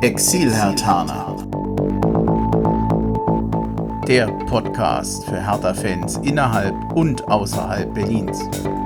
Exil-Herthaner. Der Podcast für Hertha-Fans innerhalb und außerhalb Berlins.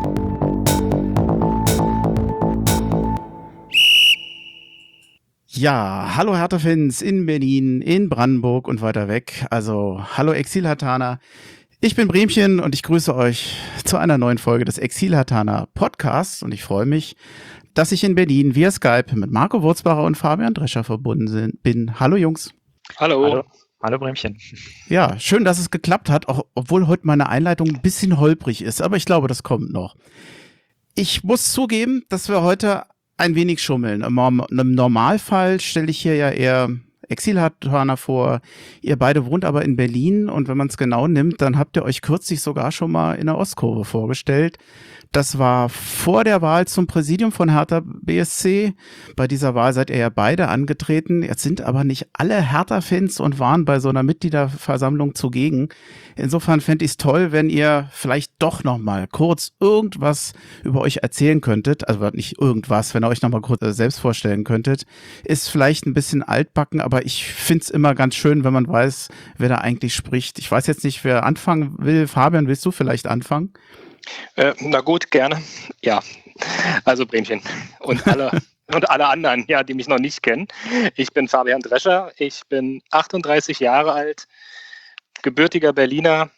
Ja, hallo Hertha-Fans in Berlin, in Brandenburg und weiter weg. Also, hallo Exil-Herthaner. Ich bin Bremchen und ich grüße euch zu einer neuen Folge des Exil-Herthaner Podcasts und ich freue mich, dass ich in Berlin via Skype mit Marco Wurzbacher und Fabian Drescher verbunden bin. Hallo Jungs. Hallo. Hallo Bremchen. Ja, schön, dass es geklappt hat, auch obwohl heute meine Einleitung ein bisschen holprig ist, aber ich glaube, das kommt noch. Ich muss zugeben, dass wir heute ein wenig schummeln. Im Normalfall stelle ich hier ja eher Exil-Herthaner vor. Ihr beide wohnt aber in Berlin und wenn man es genau nimmt, dann habt ihr euch kürzlich sogar schon mal in der Ostkurve vorgestellt. Das war vor der Wahl zum Präsidium von Hertha BSC. Bei dieser Wahl seid ihr ja beide angetreten. Jetzt sind aber nicht alle Hertha-Fans und waren bei so einer Mitgliederversammlung zugegen. Insofern fände ich es toll, wenn ihr vielleicht doch noch mal kurz irgendwas über euch erzählen könntet. Also nicht irgendwas, wenn ihr euch noch mal kurz selbst vorstellen könntet. Ist vielleicht ein bisschen altbacken, aber ich finde es immer ganz schön, wenn man weiß, wer da eigentlich spricht. Ich weiß jetzt nicht, wer anfangen will. Fabian, willst du vielleicht anfangen? Na gut, gerne. Ja, also Bremchen und alle anderen, ja, die mich noch nicht kennen. Ich bin Fabian Drescher, ich bin 38 Jahre alt, gebürtiger Berliner,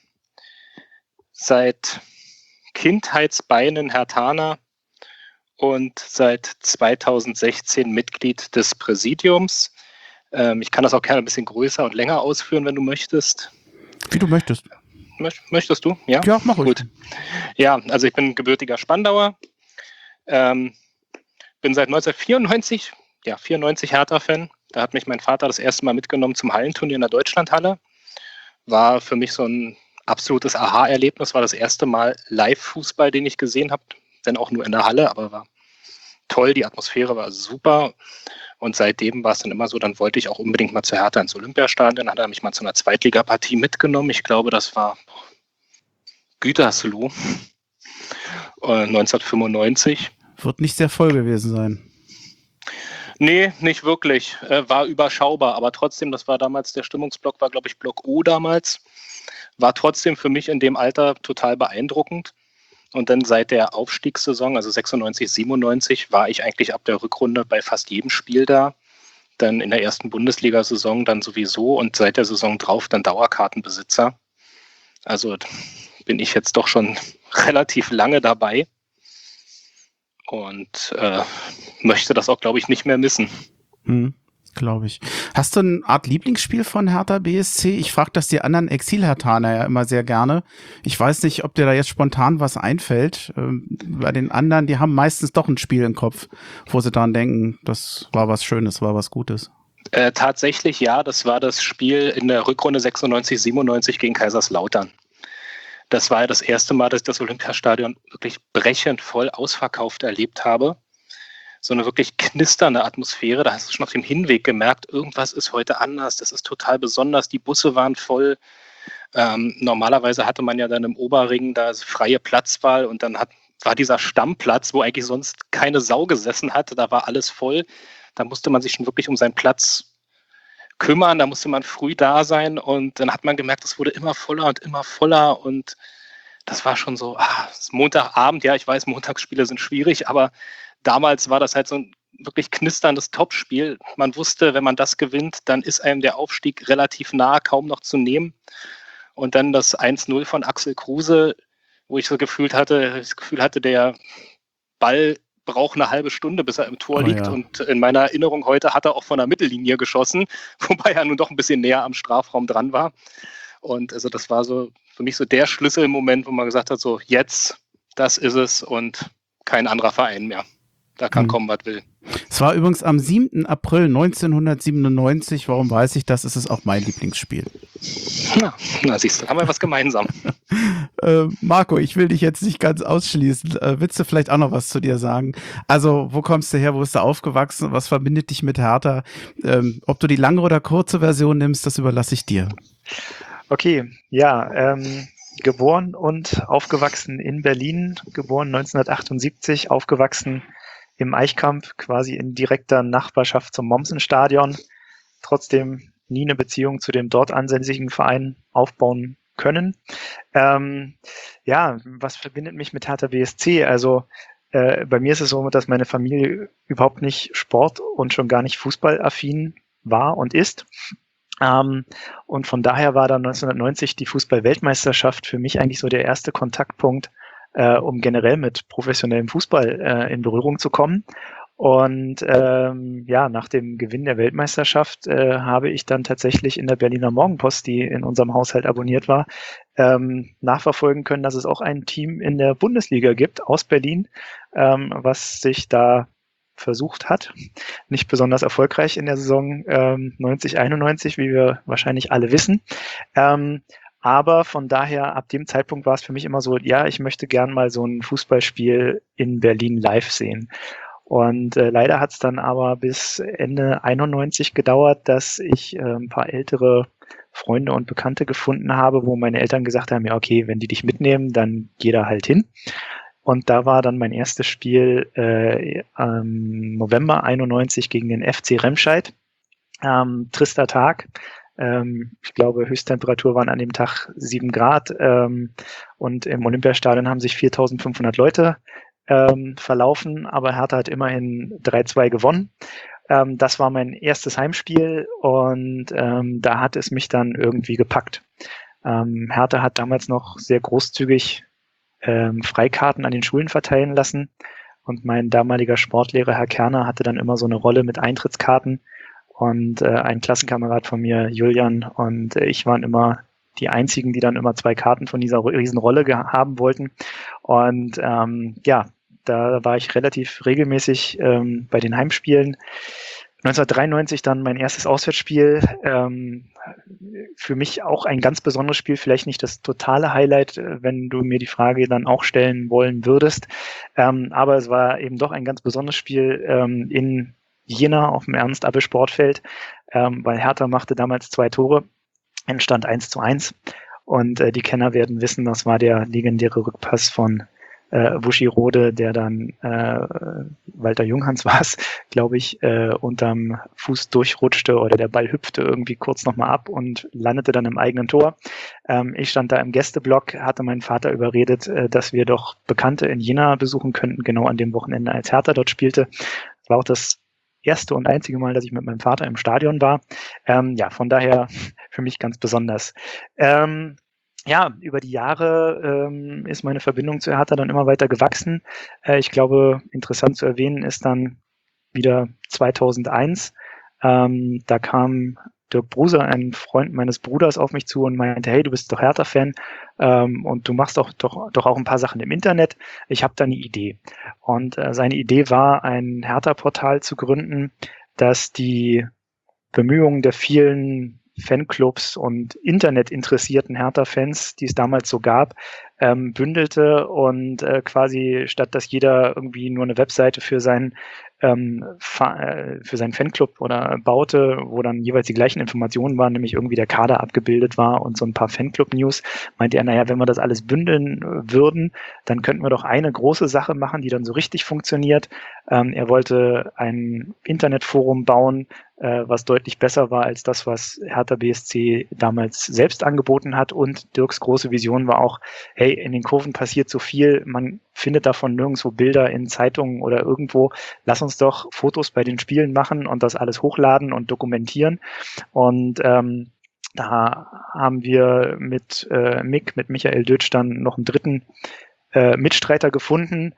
seit Kindheitsbeinen Herthaner und seit 2016 Mitglied des Präsidiums. Ich kann das auch gerne ein bisschen größer und länger ausführen, wenn du möchtest. Wie du möchtest. Möchtest du? Ja, mach ruhig. Gut. Ja, also ich bin gebürtiger Spandauer, bin seit 1994, 94 Hertha-Fan. Da hat mich mein Vater das erste Mal mitgenommen zum Hallenturnier in der Deutschlandhalle. War für mich so ein absolutes Aha-Erlebnis, war das erste Mal Live-Fußball, den ich gesehen habe, wenn auch nur in der Halle, aber war toll, die Atmosphäre war super. Und seitdem war es dann immer so, dann wollte ich auch unbedingt mal zu Hertha ins Olympiastadion. Dann hat er mich mal zu einer Zweitligapartie mitgenommen. Ich glaube, das war Gütersloh 1995. Wird nicht sehr voll gewesen sein. Nee, nicht wirklich. War überschaubar, aber trotzdem, das war damals, der Stimmungsblock war, glaube ich, Block O damals. War trotzdem für mich in dem Alter total beeindruckend. Und dann seit der Aufstiegssaison, also 96, 97, war ich eigentlich ab der Rückrunde bei fast jedem Spiel da. Dann in der ersten Bundesliga-Saison dann sowieso und seit der Saison drauf dann Dauerkartenbesitzer. Also bin ich jetzt doch schon relativ lange dabei und möchte das auch, glaube ich, nicht mehr missen. Glaube ich. Hast du eine Art Lieblingsspiel von Hertha BSC? Ich frage das die anderen Exil-Herthaner ja immer sehr gerne. Ich weiß nicht, ob dir da jetzt spontan was einfällt. Bei den anderen, die haben meistens doch ein Spiel im Kopf, wo sie daran denken, das war was Schönes, war was Gutes. Tatsächlich ja, das war das Spiel in der Rückrunde 96, 97 gegen Kaiserslautern. Das war ja das erste Mal, dass ich das Olympiastadion wirklich brechend voll ausverkauft erlebt habe. So eine wirklich knisternde Atmosphäre. Da hast du schon auf dem Hinweg gemerkt, irgendwas ist heute anders. Das ist total besonders. Die Busse waren voll. Normalerweise hatte man ja dann im Oberring da freie Platzwahl und dann war dieser Stammplatz, wo eigentlich sonst keine Sau gesessen hat. Da war alles voll. Da musste man sich schon wirklich um seinen Platz kümmern. Da musste man früh da sein und dann hat man gemerkt, es wurde immer voller und das war schon so, Montagabend. Ja, ich weiß, Montagsspiele sind schwierig, aber damals war das halt so ein wirklich knisterndes Topspiel. Man wusste, wenn man das gewinnt, dann ist einem der Aufstieg relativ nah, kaum noch zu nehmen. Und dann das 1-0 von Axel Kruse, wo ich so das Gefühl hatte, der Ball braucht eine halbe Stunde, bis er im Tor liegt. Ja. Und in meiner Erinnerung heute hat er auch von der Mittellinie geschossen, wobei er nun doch ein bisschen näher am Strafraum dran war. Und also das war so für mich so der Schlüsselmoment, wo man gesagt hat, so jetzt, das ist es und kein anderer Verein mehr. Da kann kommen, was will. Es war übrigens am 7. April 1997. Warum weiß ich das? Es ist auch mein Lieblingsspiel. Na siehst du, haben wir was gemeinsam. Marco, ich will dich jetzt nicht ganz ausschließen. Willst du vielleicht auch noch was zu dir sagen? Also, wo kommst du her? Wo bist du aufgewachsen? Was verbindet dich mit Hertha? Ob du die lange oder kurze Version nimmst, das überlasse ich dir. Okay, ja, geboren und aufgewachsen in Berlin, geboren 1978, aufgewachsen im Eichkamp, quasi in direkter Nachbarschaft zum Mommsen-Stadion, trotzdem nie eine Beziehung zu dem dort ansässigen Verein aufbauen können. Was verbindet mich mit Hertha BSC? Also bei mir ist es so, dass meine Familie überhaupt nicht Sport und schon gar nicht fußballaffin war und ist. Und von daher war dann 1990 die Fußball-Weltmeisterschaft für mich eigentlich so der erste Kontaktpunkt, um generell mit professionellem Fußball in Berührung zu kommen. Und nach dem Gewinn der Weltmeisterschaft habe ich dann tatsächlich in der Berliner Morgenpost, die in unserem Haushalt abonniert war, nachverfolgen können, dass es auch ein Team in der Bundesliga gibt aus Berlin, was sich da versucht hat. Nicht besonders erfolgreich in der Saison 90/91, wie wir wahrscheinlich alle wissen. Aber von daher, ab dem Zeitpunkt war es für mich immer so, ja, ich möchte gern mal so ein Fußballspiel in Berlin live sehen. Und leider hat es dann aber bis Ende 91 gedauert, dass ich ein paar ältere Freunde und Bekannte gefunden habe, wo meine Eltern gesagt haben, ja okay, wenn die dich mitnehmen, dann geh da halt hin. Und da war dann mein erstes Spiel November 91 gegen den FC Remscheid. Trister Tag. Ich glaube, Höchsttemperatur waren an dem Tag 7 Grad. Und im Olympiastadion haben sich 4.500 Leute verlaufen, aber Hertha hat immerhin 3-2 gewonnen. Das war mein erstes Heimspiel und da hat es mich dann irgendwie gepackt. Hertha hat damals noch sehr großzügig Freikarten an den Schulen verteilen lassen und mein damaliger Sportlehrer, Herr Kerner, hatte dann immer so eine Rolle mit Eintrittskarten und ein Klassenkamerad von mir, Julian, und ich waren immer die einzigen, die dann immer 2 Karten von dieser Riesenrolle haben wollten. Und da war ich relativ regelmäßig bei den Heimspielen. 1993 dann mein erstes Auswärtsspiel. Für mich auch ein ganz besonderes Spiel, vielleicht nicht das totale Highlight, wenn du mir die Frage dann auch stellen wollen würdest. Aber es war eben doch ein ganz besonderes Spiel in Jena auf dem Ernst-Abbe-Sportfeld, weil Hertha machte damals 2 Tore, entstand 1:1. Und die Kenner werden wissen, das war der legendäre Rückpass von Wuschirode, der dann Walter Junghans war es, glaube ich, unterm Fuß durchrutschte oder der Ball hüpfte irgendwie kurz nochmal ab und landete dann im eigenen Tor. Ich stand da im Gästeblock, hatte meinen Vater überredet, dass wir doch Bekannte in Jena besuchen könnten, genau an dem Wochenende, als Hertha dort spielte. Das war auch das erste und einzige Mal, dass ich mit meinem Vater im Stadion war. Von daher für mich ganz besonders. Über die Jahre ist meine Verbindung zu Hertha dann immer weiter gewachsen. Ich glaube, interessant zu erwähnen ist dann wieder 2001. Da kam Dirk Bruser, ein Freund meines Bruders, auf mich zu und meinte, hey, du bist doch Hertha-Fan und du machst doch auch ein paar Sachen im Internet. Ich habe da eine Idee. Und seine Idee war, ein Hertha-Portal zu gründen, das die Bemühungen der vielen Fanclubs und internetinteressierten Hertha-Fans, die es damals so gab, bündelte und quasi statt dass jeder irgendwie nur eine Webseite für seinen Fanclub oder baute, wo dann jeweils die gleichen Informationen waren, nämlich irgendwie der Kader abgebildet war und so ein paar Fanclub-News, meinte er, naja, wenn wir das alles bündeln würden, dann könnten wir doch eine große Sache machen, die dann so richtig funktioniert. Er wollte ein Internetforum bauen, was deutlich besser war als das, was Hertha BSC damals selbst angeboten hat. Und Dirks große Vision war auch, hey, in den Kurven passiert so viel, man findet davon nirgendwo Bilder in Zeitungen oder irgendwo. Lass uns doch Fotos bei den Spielen machen und das alles hochladen und dokumentieren. Und da haben wir mit Michael Dötsch dann noch einen dritten Mitstreiter gefunden.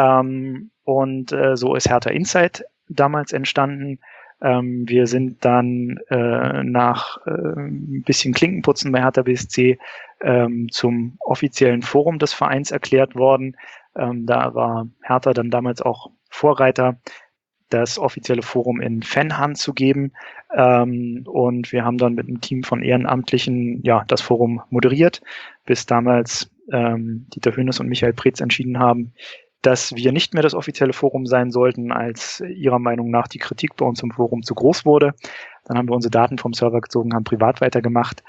So ist Hertha Insight damals entstanden. Wir sind dann nach ein bisschen Klinkenputzen bei Hertha BSC zum offiziellen Forum des Vereins erklärt worden. Da war Hertha dann damals auch Vorreiter, das offizielle Forum in Fanhand zu geben. Und wir haben dann mit einem Team von Ehrenamtlichen das Forum moderiert, bis damals Dieter Hönes und Michael Preetz entschieden haben, dass wir nicht mehr das offizielle Forum sein sollten, als ihrer Meinung nach die Kritik bei uns im Forum zu groß wurde. Dann haben wir unsere Daten vom Server gezogen, haben privat weitergemacht.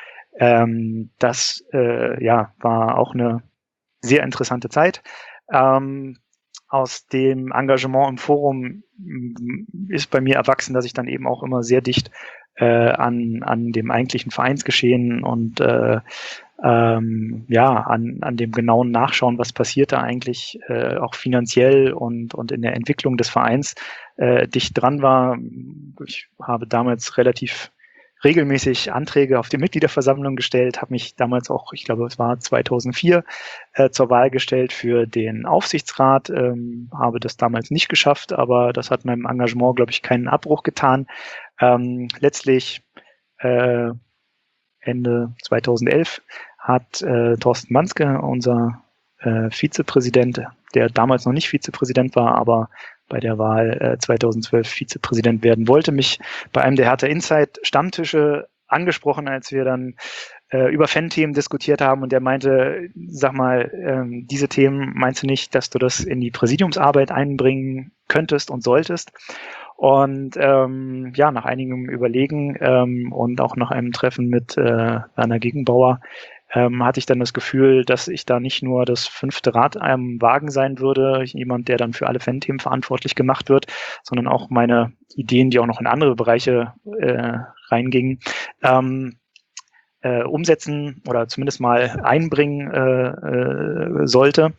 Das war auch eine sehr interessante Zeit. aus dem Engagement im Forum ist bei mir erwachsen, dass ich dann eben auch immer sehr dicht an dem eigentlichen Vereinsgeschehen und an dem genauen Nachschauen, was passiert da eigentlich, auch finanziell und in der Entwicklung des Vereins dicht dran war. Ich habe damals relativ regelmäßig Anträge auf die Mitgliederversammlung gestellt, habe mich damals auch, ich glaube, es war 2004, zur Wahl gestellt für den Aufsichtsrat, habe das damals nicht geschafft, aber das hat meinem Engagement, glaube ich, keinen Abbruch getan. Letztlich Ende 2011 hat Thorsten Manske, unser Vizepräsident, der damals noch nicht Vizepräsident war, aber bei der Wahl 2012 Vizepräsident werden wollte, mich bei einem der Hertha Insight Stammtische angesprochen, als wir dann über Fan-Themen diskutiert haben, und der meinte, sag mal, diese Themen, meinst du nicht, dass du das in die Präsidiumsarbeit einbringen könntest und solltest? Und nach einigem Überlegen und auch nach einem Treffen mit Werner Gegenbauer hatte ich dann das Gefühl, dass ich da nicht nur das 5. Rad am Wagen sein würde, jemand, der dann für alle Fan-Themen verantwortlich gemacht wird, sondern auch meine Ideen, die auch noch in andere Bereiche reingingen, umsetzen oder zumindest mal einbringen sollte.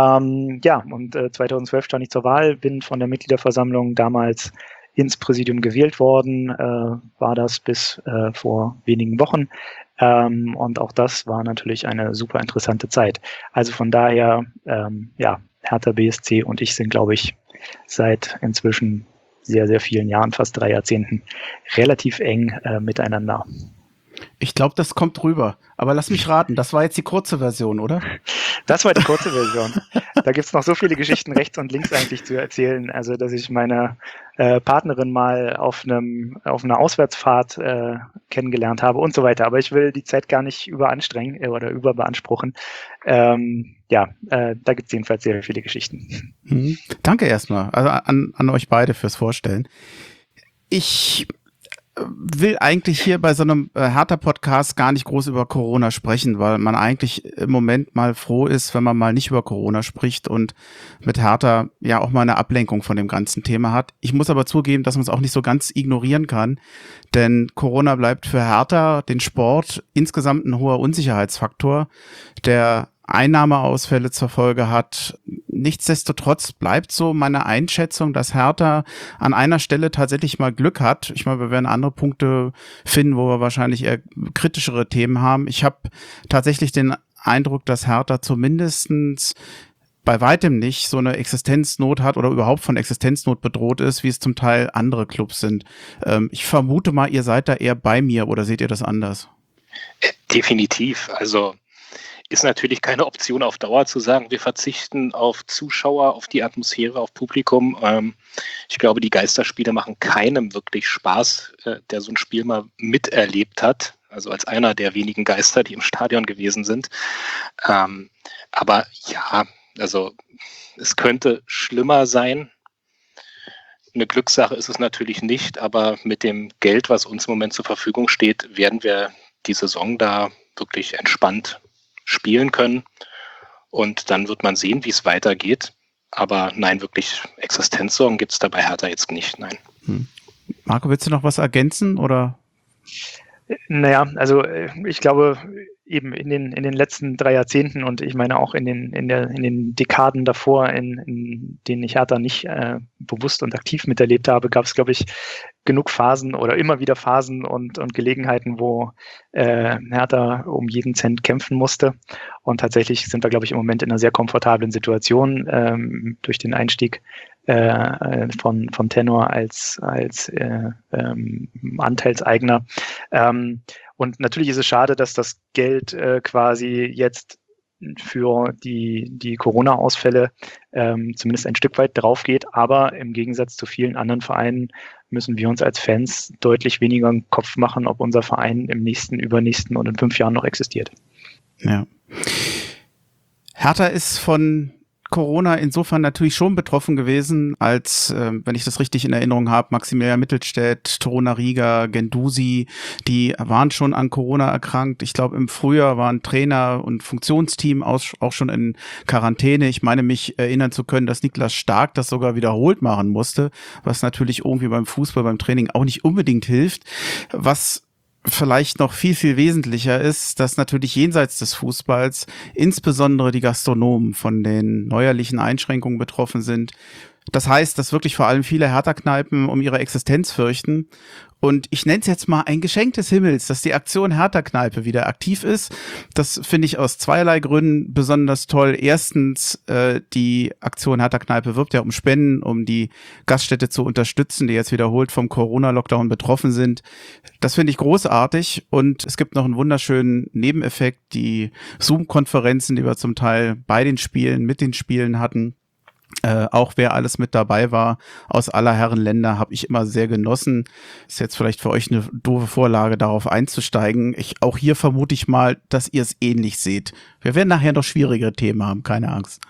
2012 stand ich zur Wahl, bin von der Mitgliederversammlung damals ins Präsidium gewählt worden, war das bis vor wenigen Wochen. Und auch das war natürlich eine super interessante Zeit. Also von daher, Hertha BSC und ich sind, glaube ich, seit inzwischen sehr, sehr vielen Jahren, fast 3 Jahrzehnten, relativ eng miteinander. Ich glaube, das kommt rüber. Aber lass mich raten, das war jetzt die kurze Version, oder? Das war die kurze Version. Da gibt's noch so viele Geschichten rechts und links eigentlich zu erzählen. Also, dass ich meine Partnerin mal auf einer Auswärtsfahrt kennengelernt habe und so weiter. Aber ich will die Zeit gar nicht überanstrengen oder überbeanspruchen. Da gibt's jedenfalls sehr viele Geschichten. Danke erstmal. Also an euch beide fürs Vorstellen. Ich will eigentlich hier bei so einem Hertha-Podcast gar nicht groß über Corona sprechen, weil man eigentlich im Moment mal froh ist, wenn man mal nicht über Corona spricht und mit Hertha ja auch mal eine Ablenkung von dem ganzen Thema hat. Ich muss aber zugeben, dass man es auch nicht so ganz ignorieren kann, denn Corona bleibt für Hertha, den Sport, insgesamt ein hoher Unsicherheitsfaktor, der Einnahmeausfälle zur Folge hat. Nichtsdestotrotz bleibt so meine Einschätzung, dass Hertha an einer Stelle tatsächlich mal Glück hat. Ich meine, wir werden andere Punkte finden, wo wir wahrscheinlich eher kritischere Themen haben. Ich habe tatsächlich den Eindruck, dass Hertha zumindestens bei weitem nicht so eine Existenznot hat oder überhaupt von Existenznot bedroht ist, wie es zum Teil andere Clubs sind. Ich vermute mal, ihr seid da eher bei mir, oder seht ihr das anders? Definitiv. Also ist natürlich keine Option auf Dauer zu sagen, wir verzichten auf Zuschauer, auf die Atmosphäre, auf Publikum. Ich glaube, die Geisterspiele machen keinem wirklich Spaß, der so ein Spiel mal miterlebt hat. Also als einer der wenigen Geister, die im Stadion gewesen sind. Aber ja, also es könnte schlimmer sein. Eine Glückssache ist es natürlich nicht, aber mit dem Geld, was uns im Moment zur Verfügung steht, werden wir die Saison da wirklich entspannt spielen können, und dann wird man sehen, wie es weitergeht. Aber nein, wirklich Existenzsorgen gibt es da bei Hertha jetzt nicht, nein. Marco, willst du noch was ergänzen, oder? Naja, also ich glaube, eben in den letzten 3 Jahrzehnten und ich meine auch in den Dekaden davor, in denen ich Hertha nicht bewusst und aktiv miterlebt habe, gab es, glaube ich, genug Phasen oder immer wieder Phasen und Gelegenheiten, wo Hertha um jeden Cent kämpfen musste. Und tatsächlich sind wir, glaube ich, im Moment in einer sehr komfortablen Situation durch den Einstieg von Tenor als Anteilseigner. Und natürlich ist es schade, dass das Geld quasi jetzt für die Corona-Ausfälle zumindest ein Stück weit drauf geht. Aber im Gegensatz zu vielen anderen Vereinen müssen wir uns als Fans deutlich weniger einen Kopf machen, ob unser Verein im nächsten, übernächsten und in 5 Jahren noch existiert. Ja. Hertha ist von Corona insofern natürlich schon betroffen gewesen, als, wenn ich das richtig in Erinnerung habe, Maximilian Mittelstädt, Toruna Riga, Gendusi, die waren schon an Corona erkrankt. Ich glaube, im Frühjahr waren Trainer und Funktionsteam auch schon in Quarantäne. Ich meine, mich erinnern zu können, dass Niklas Stark das sogar wiederholt machen musste, was natürlich irgendwie beim Fußball, beim Training auch nicht unbedingt hilft. Was vielleicht noch viel, viel wesentlicher ist, dass natürlich jenseits des Fußballs insbesondere die Gastronomen von den neuerlichen Einschränkungen betroffen sind. Das heißt, dass wirklich vor allem viele Hertha-Kneipen um ihre Existenz fürchten. Und ich nenne es jetzt mal ein Geschenk des Himmels, dass die Aktion Hertha-Kneipe wieder aktiv ist. Das finde ich aus zweierlei Gründen besonders toll. Erstens, die Aktion Hertha-Kneipe wirbt ja um Spenden, um die Gaststätte zu unterstützen, die jetzt wiederholt vom Corona-Lockdown betroffen sind. Das finde ich großartig. Und es gibt noch einen wunderschönen Nebeneffekt, die Zoom-Konferenzen, die wir zum Teil bei den Spielen, mit den Spielen hatten. Auch wer alles mit dabei war, aus aller Herren Länder, habe ich immer sehr genossen. Ist jetzt vielleicht für euch eine doofe Vorlage, darauf einzusteigen. Auch hier vermute ich mal, dass ihr es ähnlich seht. Wir werden nachher noch schwierigere Themen haben, keine Angst.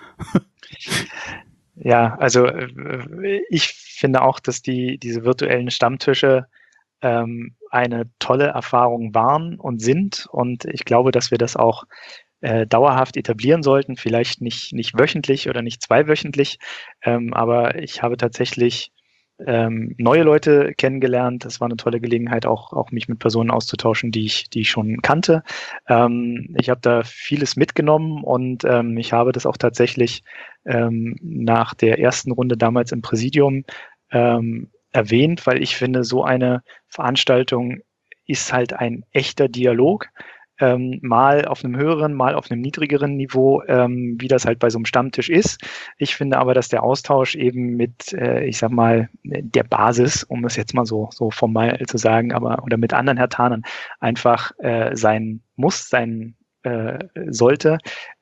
Ja, also ich finde auch, dass diese virtuellen Stammtische eine tolle Erfahrung waren und sind. Und ich glaube, dass wir das auch dauerhaft etablieren sollten, vielleicht nicht wöchentlich oder nicht zweiwöchentlich, aber ich habe tatsächlich neue Leute kennengelernt. Das war eine tolle Gelegenheit, auch mich mit Personen auszutauschen, die ich schon kannte. Ich habe da vieles mitgenommen und ich habe das auch tatsächlich nach der ersten Runde damals im Präsidium erwähnt, weil ich finde, so eine Veranstaltung ist halt ein echter Dialog. Mal auf einem höheren, mal auf einem niedrigeren Niveau, wie das halt bei so einem Stammtisch ist. Ich finde aber, dass der Austausch eben mit, ich sag mal, der Basis, um es jetzt mal so formal zu sagen, oder mit anderen Herthanern einfach sein muss, sein sollte.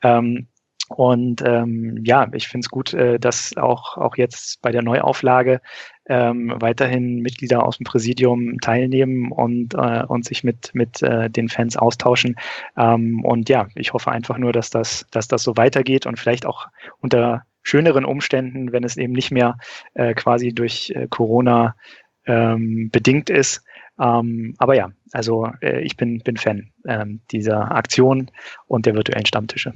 Ja, ich finde es gut, dass auch jetzt bei der Neuauflage weiterhin Mitglieder aus dem Präsidium teilnehmen und sich mit den Fans austauschen. Und ja, ich hoffe einfach nur, dass das so weitergeht und vielleicht auch unter schöneren Umständen, wenn es eben nicht mehr quasi durch Corona bedingt ist. Aber ja, also ich bin Fan dieser Aktion und der virtuellen Stammtische.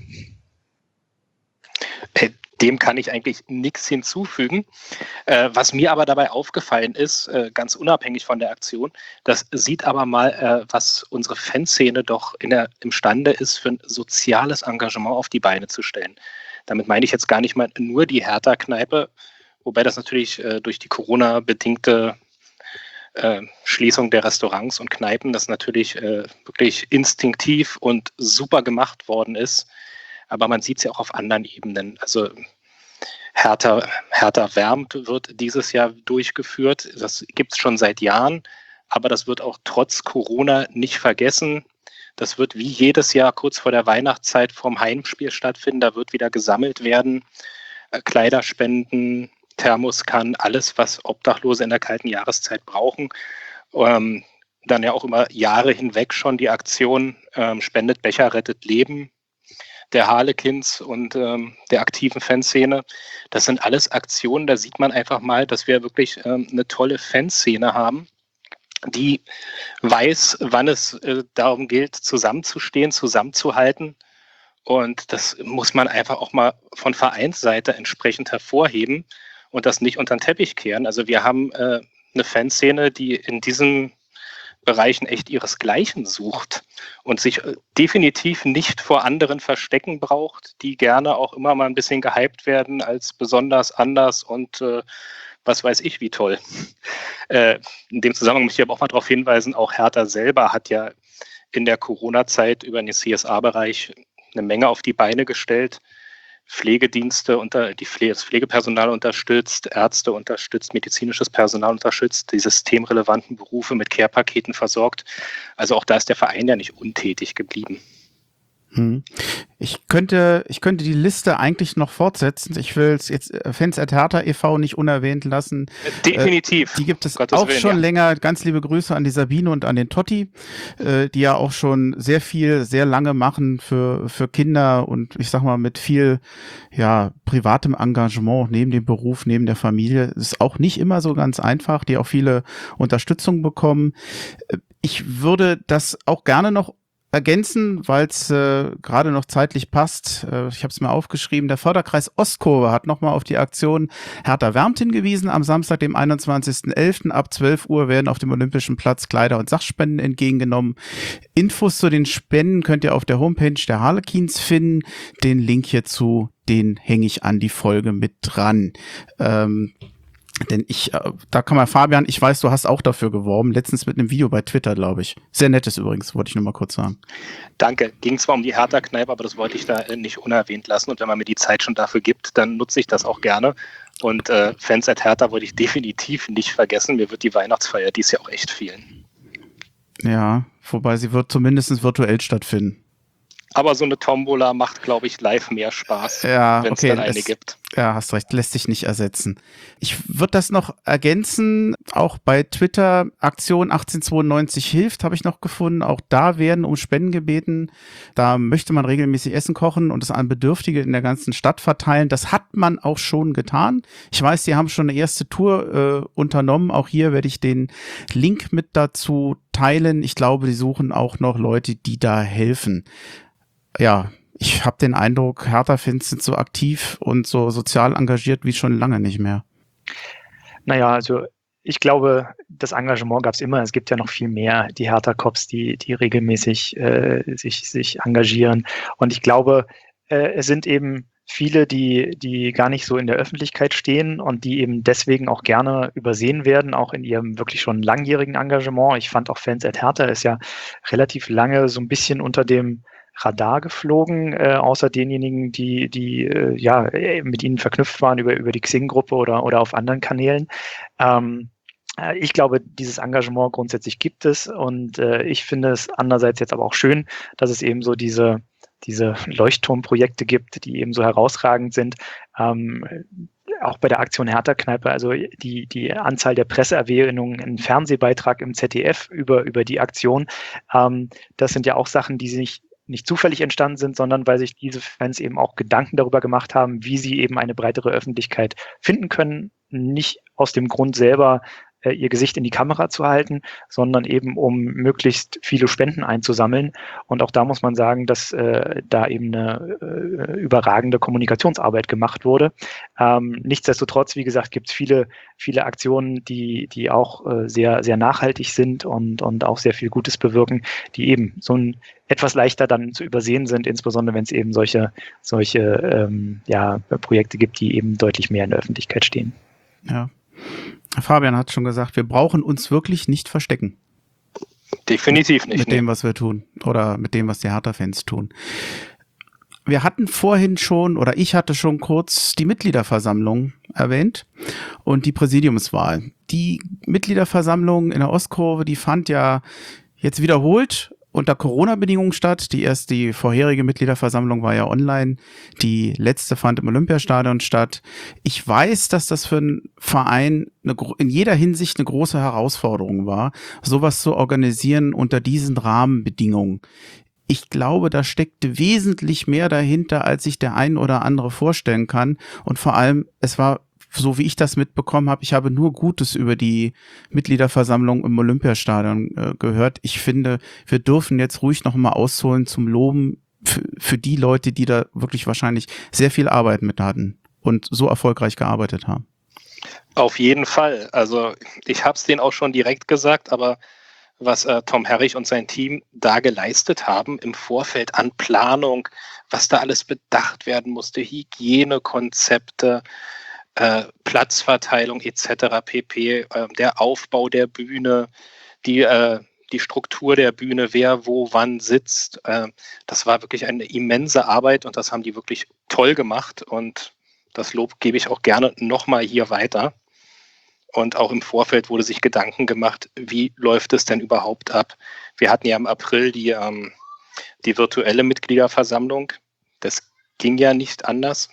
Dem kann ich eigentlich nichts hinzufügen. Was mir aber dabei aufgefallen ist, ganz unabhängig von der Aktion, das sieht aber mal, was unsere Fanszene doch imstande ist, für ein soziales Engagement auf die Beine zu stellen. Damit meine ich jetzt gar nicht mal nur die Hertha-Kneipe, wobei das natürlich durch die Corona-bedingte Schließung der Restaurants und Kneipen, das natürlich wirklich instinktiv und super gemacht worden ist. Aber man sieht es ja auch auf anderen Ebenen. Also Hertha wärmt wird dieses Jahr durchgeführt. Das gibt es schon seit Jahren, aber das wird auch trotz Corona nicht vergessen. Das wird wie jedes Jahr kurz vor der Weihnachtszeit vorm Heimspiel stattfinden. Da wird wieder gesammelt werden. Kleiderspenden, Thermoskannen, alles, was Obdachlose in der kalten Jahreszeit brauchen. Dann ja auch immer Jahre hinweg schon die Aktion Spendet Becher, rettet Leben der Harlequins und der aktiven Fanszene. Das sind alles Aktionen, da sieht man einfach mal, dass wir wirklich eine tolle Fanszene haben, die weiß, wann es darum gilt, zusammenzustehen, zusammenzuhalten. Und das muss man einfach auch mal von Vereinsseite entsprechend hervorheben und das nicht unter den Teppich kehren. Also wir haben eine Fanszene, die in diesen Bereichen echt ihresgleichen sucht und sich definitiv nicht vor anderen verstecken braucht, die gerne auch immer mal ein bisschen gehypt werden als besonders anders und was weiß ich wie toll. In dem Zusammenhang möchte ich aber auch mal darauf hinweisen, auch Hertha selber hat ja in der Corona-Zeit über den CSA-Bereich eine Menge auf die Beine gestellt. Pflegedienste, das Pflegepersonal unterstützt, Ärzte unterstützt, medizinisches Personal unterstützt, die systemrelevanten Berufe mit Care-Paketen versorgt. Also auch da ist der Verein ja nicht untätig geblieben. Ich könnte die Liste eigentlich noch fortsetzen. Ich will es jetzt Fans@Hertha e.V. nicht unerwähnt lassen. Definitiv. Die gibt es Gottes auch Willen, schon ja. länger. Ganz liebe Grüße an die Sabine und an den Totti, die ja auch schon sehr viel, sehr lange machen für Kinder und ich sag mal mit viel privatem Engagement neben dem Beruf, neben der Familie. Ist auch nicht immer so ganz einfach, die auch viele Unterstützung bekommen. Ich würde das auch gerne noch ergänzen, weil es gerade noch zeitlich passt. Ich habe es mir aufgeschrieben. Der Förderkreis Ostkurve hat nochmal auf die Aktion Hertha wärmt hingewiesen. Am Samstag, dem 21.11. ab 12 Uhr werden auf dem Olympischen Platz Kleider und Sachspenden entgegengenommen. Infos zu den Spenden könnt ihr auf der Homepage der Harlequins finden. Den Link hierzu, den hänge ich an die Folge mit dran. Denn da kann man, Fabian, ich weiß, du hast auch dafür geworben, letztens mit einem Video bei Twitter, glaube ich. Sehr nettes übrigens, wollte ich nur mal kurz sagen. Danke. Ging zwar um die Hertha-Kneipe, aber das wollte ich da nicht unerwähnt lassen. Und wenn man mir die Zeit schon dafür gibt, dann nutze ich das auch gerne. Und Fans@Hertha wollte ich definitiv nicht vergessen. Mir wird die Weihnachtsfeier dies Jahr auch echt fehlen. Ja, wobei sie wird zumindest virtuell stattfinden. Aber so eine Tombola macht, glaube ich, live mehr Spaß, wenn es dann eine gibt. Ja, hast recht, lässt sich nicht ersetzen. Ich würde das noch ergänzen, auch bei Twitter, Aktion 1892 hilft, habe ich noch gefunden. Auch da werden um Spenden gebeten. Da möchte man regelmäßig Essen kochen und es an Bedürftige in der ganzen Stadt verteilen. Das hat man auch schon getan. Ich weiß, die haben schon eine erste Tour unternommen. Auch hier werde ich den Link mit dazu teilen. Ich glaube, die suchen auch noch Leute, die da helfen. Ja, ich habe den Eindruck, Hertha-Fans sind so aktiv und so sozial engagiert wie schon lange nicht mehr. Naja, also ich glaube, das Engagement gab es immer. Es gibt ja noch viel mehr, die Hertha-Cops, die regelmäßig sich engagieren. Und ich glaube, es sind eben viele, die gar nicht so in der Öffentlichkeit stehen und die eben deswegen auch gerne übersehen werden, auch in ihrem wirklich schon langjährigen Engagement. Ich fand auch Fans@Hertha ist ja relativ lange so ein bisschen unter dem Radar geflogen, außer denjenigen, die mit ihnen verknüpft waren über die Xing-Gruppe oder auf anderen Kanälen. Ich glaube, dieses Engagement grundsätzlich gibt es und ich finde es andererseits jetzt aber auch schön, dass es eben so diese Leuchtturmprojekte gibt, die eben so herausragend sind. Auch bei der Aktion Hertha-Kneipe, also die Anzahl der Presseerwähnungen, ein Fernsehbeitrag im ZDF über die Aktion, das sind ja auch Sachen, die sich nicht zufällig entstanden sind, sondern weil sich diese Fans eben auch Gedanken darüber gemacht haben, wie sie eben eine breitere Öffentlichkeit finden können. Nicht aus dem Grund selber ihr Gesicht in die Kamera zu halten, sondern eben um möglichst viele Spenden einzusammeln. Und auch da muss man sagen, dass da eben eine überragende Kommunikationsarbeit gemacht wurde. Nichtsdestotrotz, wie gesagt, gibt es viele Aktionen, die auch sehr, sehr nachhaltig sind und auch sehr viel Gutes bewirken, die eben so ein etwas leichter dann zu übersehen sind, insbesondere wenn es eben solche Projekte gibt, die eben deutlich mehr in der Öffentlichkeit stehen. Ja. Fabian hat schon gesagt, wir brauchen uns wirklich nicht verstecken. Definitiv nicht. Mit dem, was wir tun oder mit dem, was die Hertha-Fans tun. Wir hatten vorhin schon, oder ich hatte schon kurz die Mitgliederversammlung erwähnt und die Präsidiumswahl. Die Mitgliederversammlung in der Ostkurve, die fand ja jetzt wiederholt unter Corona-Bedingungen statt. Die vorherige Mitgliederversammlung war ja online. Die letzte fand im Olympiastadion statt. Ich weiß, dass das für einen Verein in jeder Hinsicht eine große Herausforderung war, sowas zu organisieren unter diesen Rahmenbedingungen. Ich glaube, da steckte wesentlich mehr dahinter, als sich der ein oder andere vorstellen kann. Und vor allem, es war, so wie ich das mitbekommen habe, ich habe nur Gutes über die Mitgliederversammlung im Olympiastadion gehört. Ich finde, wir dürfen jetzt ruhig noch mal ausholen zum Loben für die Leute, die da wirklich wahrscheinlich sehr viel Arbeit mit hatten und so erfolgreich gearbeitet haben. Auf jeden Fall. Also ich habe es denen auch schon direkt gesagt, aber was Tom Herrich und sein Team da geleistet haben im Vorfeld an Planung, was da alles bedacht werden musste, Hygienekonzepte, Platzverteilung etc. pp., der Aufbau der Bühne, die Struktur der Bühne, wer wo wann sitzt. Das war wirklich eine immense Arbeit und das haben die wirklich toll gemacht und das Lob gebe ich auch gerne nochmal hier weiter. Und auch im Vorfeld wurde sich Gedanken gemacht, wie läuft es denn überhaupt ab? Wir hatten ja im April die die virtuelle Mitgliederversammlung. Das ging ja nicht anders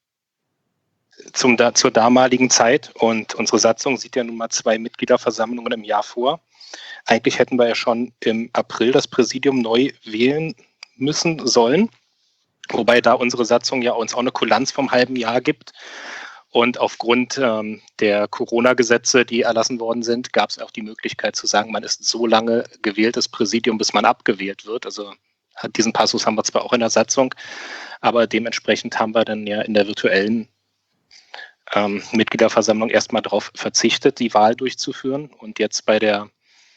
zur damaligen Zeit. Und unsere Satzung sieht ja nun mal 2 Mitgliederversammlungen im Jahr vor. Eigentlich hätten wir ja schon im April das Präsidium neu wählen sollen. Wobei da unsere Satzung ja uns auch eine Kulanz vom halben Jahr gibt. Und aufgrund der Corona-Gesetze, die erlassen worden sind, gab es auch die Möglichkeit zu sagen, man ist so lange gewähltes Präsidium, bis man abgewählt wird. Also diesen Passus haben wir zwar auch in der Satzung, aber dementsprechend haben wir dann ja in der virtuellen Mitgliederversammlung erstmal darauf verzichtet, die Wahl durchzuführen. Und jetzt bei der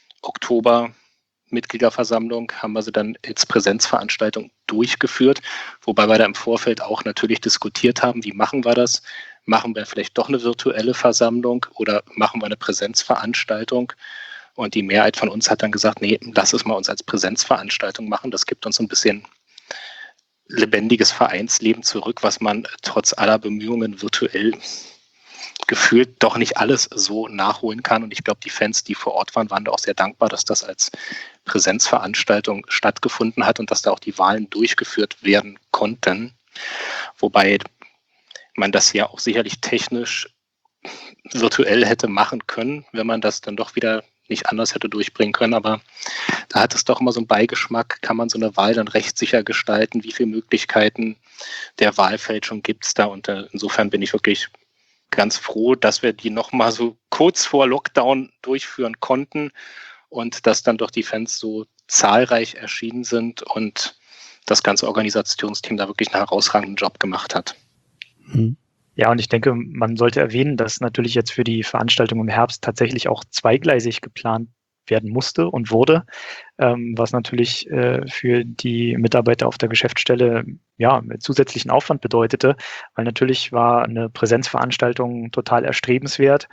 Oktober-Mitgliederversammlung haben wir sie dann als Präsenzveranstaltung durchgeführt, wobei wir da im Vorfeld auch natürlich diskutiert haben, wie machen wir das? Machen wir vielleicht doch eine virtuelle Versammlung oder machen wir eine Präsenzveranstaltung? Und die Mehrheit von uns hat dann gesagt, nee, lass es mal uns als Präsenzveranstaltung machen. Das gibt uns so ein bisschen lebendiges Vereinsleben zurück, was man trotz aller Bemühungen virtuell gefühlt doch nicht alles so nachholen kann. Und ich glaube, die Fans, die vor Ort waren da auch sehr dankbar, dass das als Präsenzveranstaltung stattgefunden hat und dass da auch die Wahlen durchgeführt werden konnten. Wobei man das ja auch sicherlich technisch virtuell hätte machen können, wenn man das dann doch wieder nicht anders hätte durchbringen können. Aber da hat es doch immer so einen Beigeschmack, kann man so eine Wahl dann rechtssicher gestalten, wie viele Möglichkeiten der Wahlfälschung gibt es da. Und insofern bin ich wirklich ganz froh, dass wir die nochmal so kurz vor Lockdown durchführen konnten und dass dann doch die Fans so zahlreich erschienen sind und das ganze Organisationsteam da wirklich einen herausragenden Job gemacht hat. Ja, und ich denke, man sollte erwähnen, dass natürlich jetzt für die Veranstaltung im Herbst tatsächlich auch zweigleisig geplant werden musste und wurde, was natürlich für die Mitarbeiter auf der Geschäftsstelle ja zusätzlichen Aufwand bedeutete, weil natürlich war eine Präsenzveranstaltung total erstrebenswert,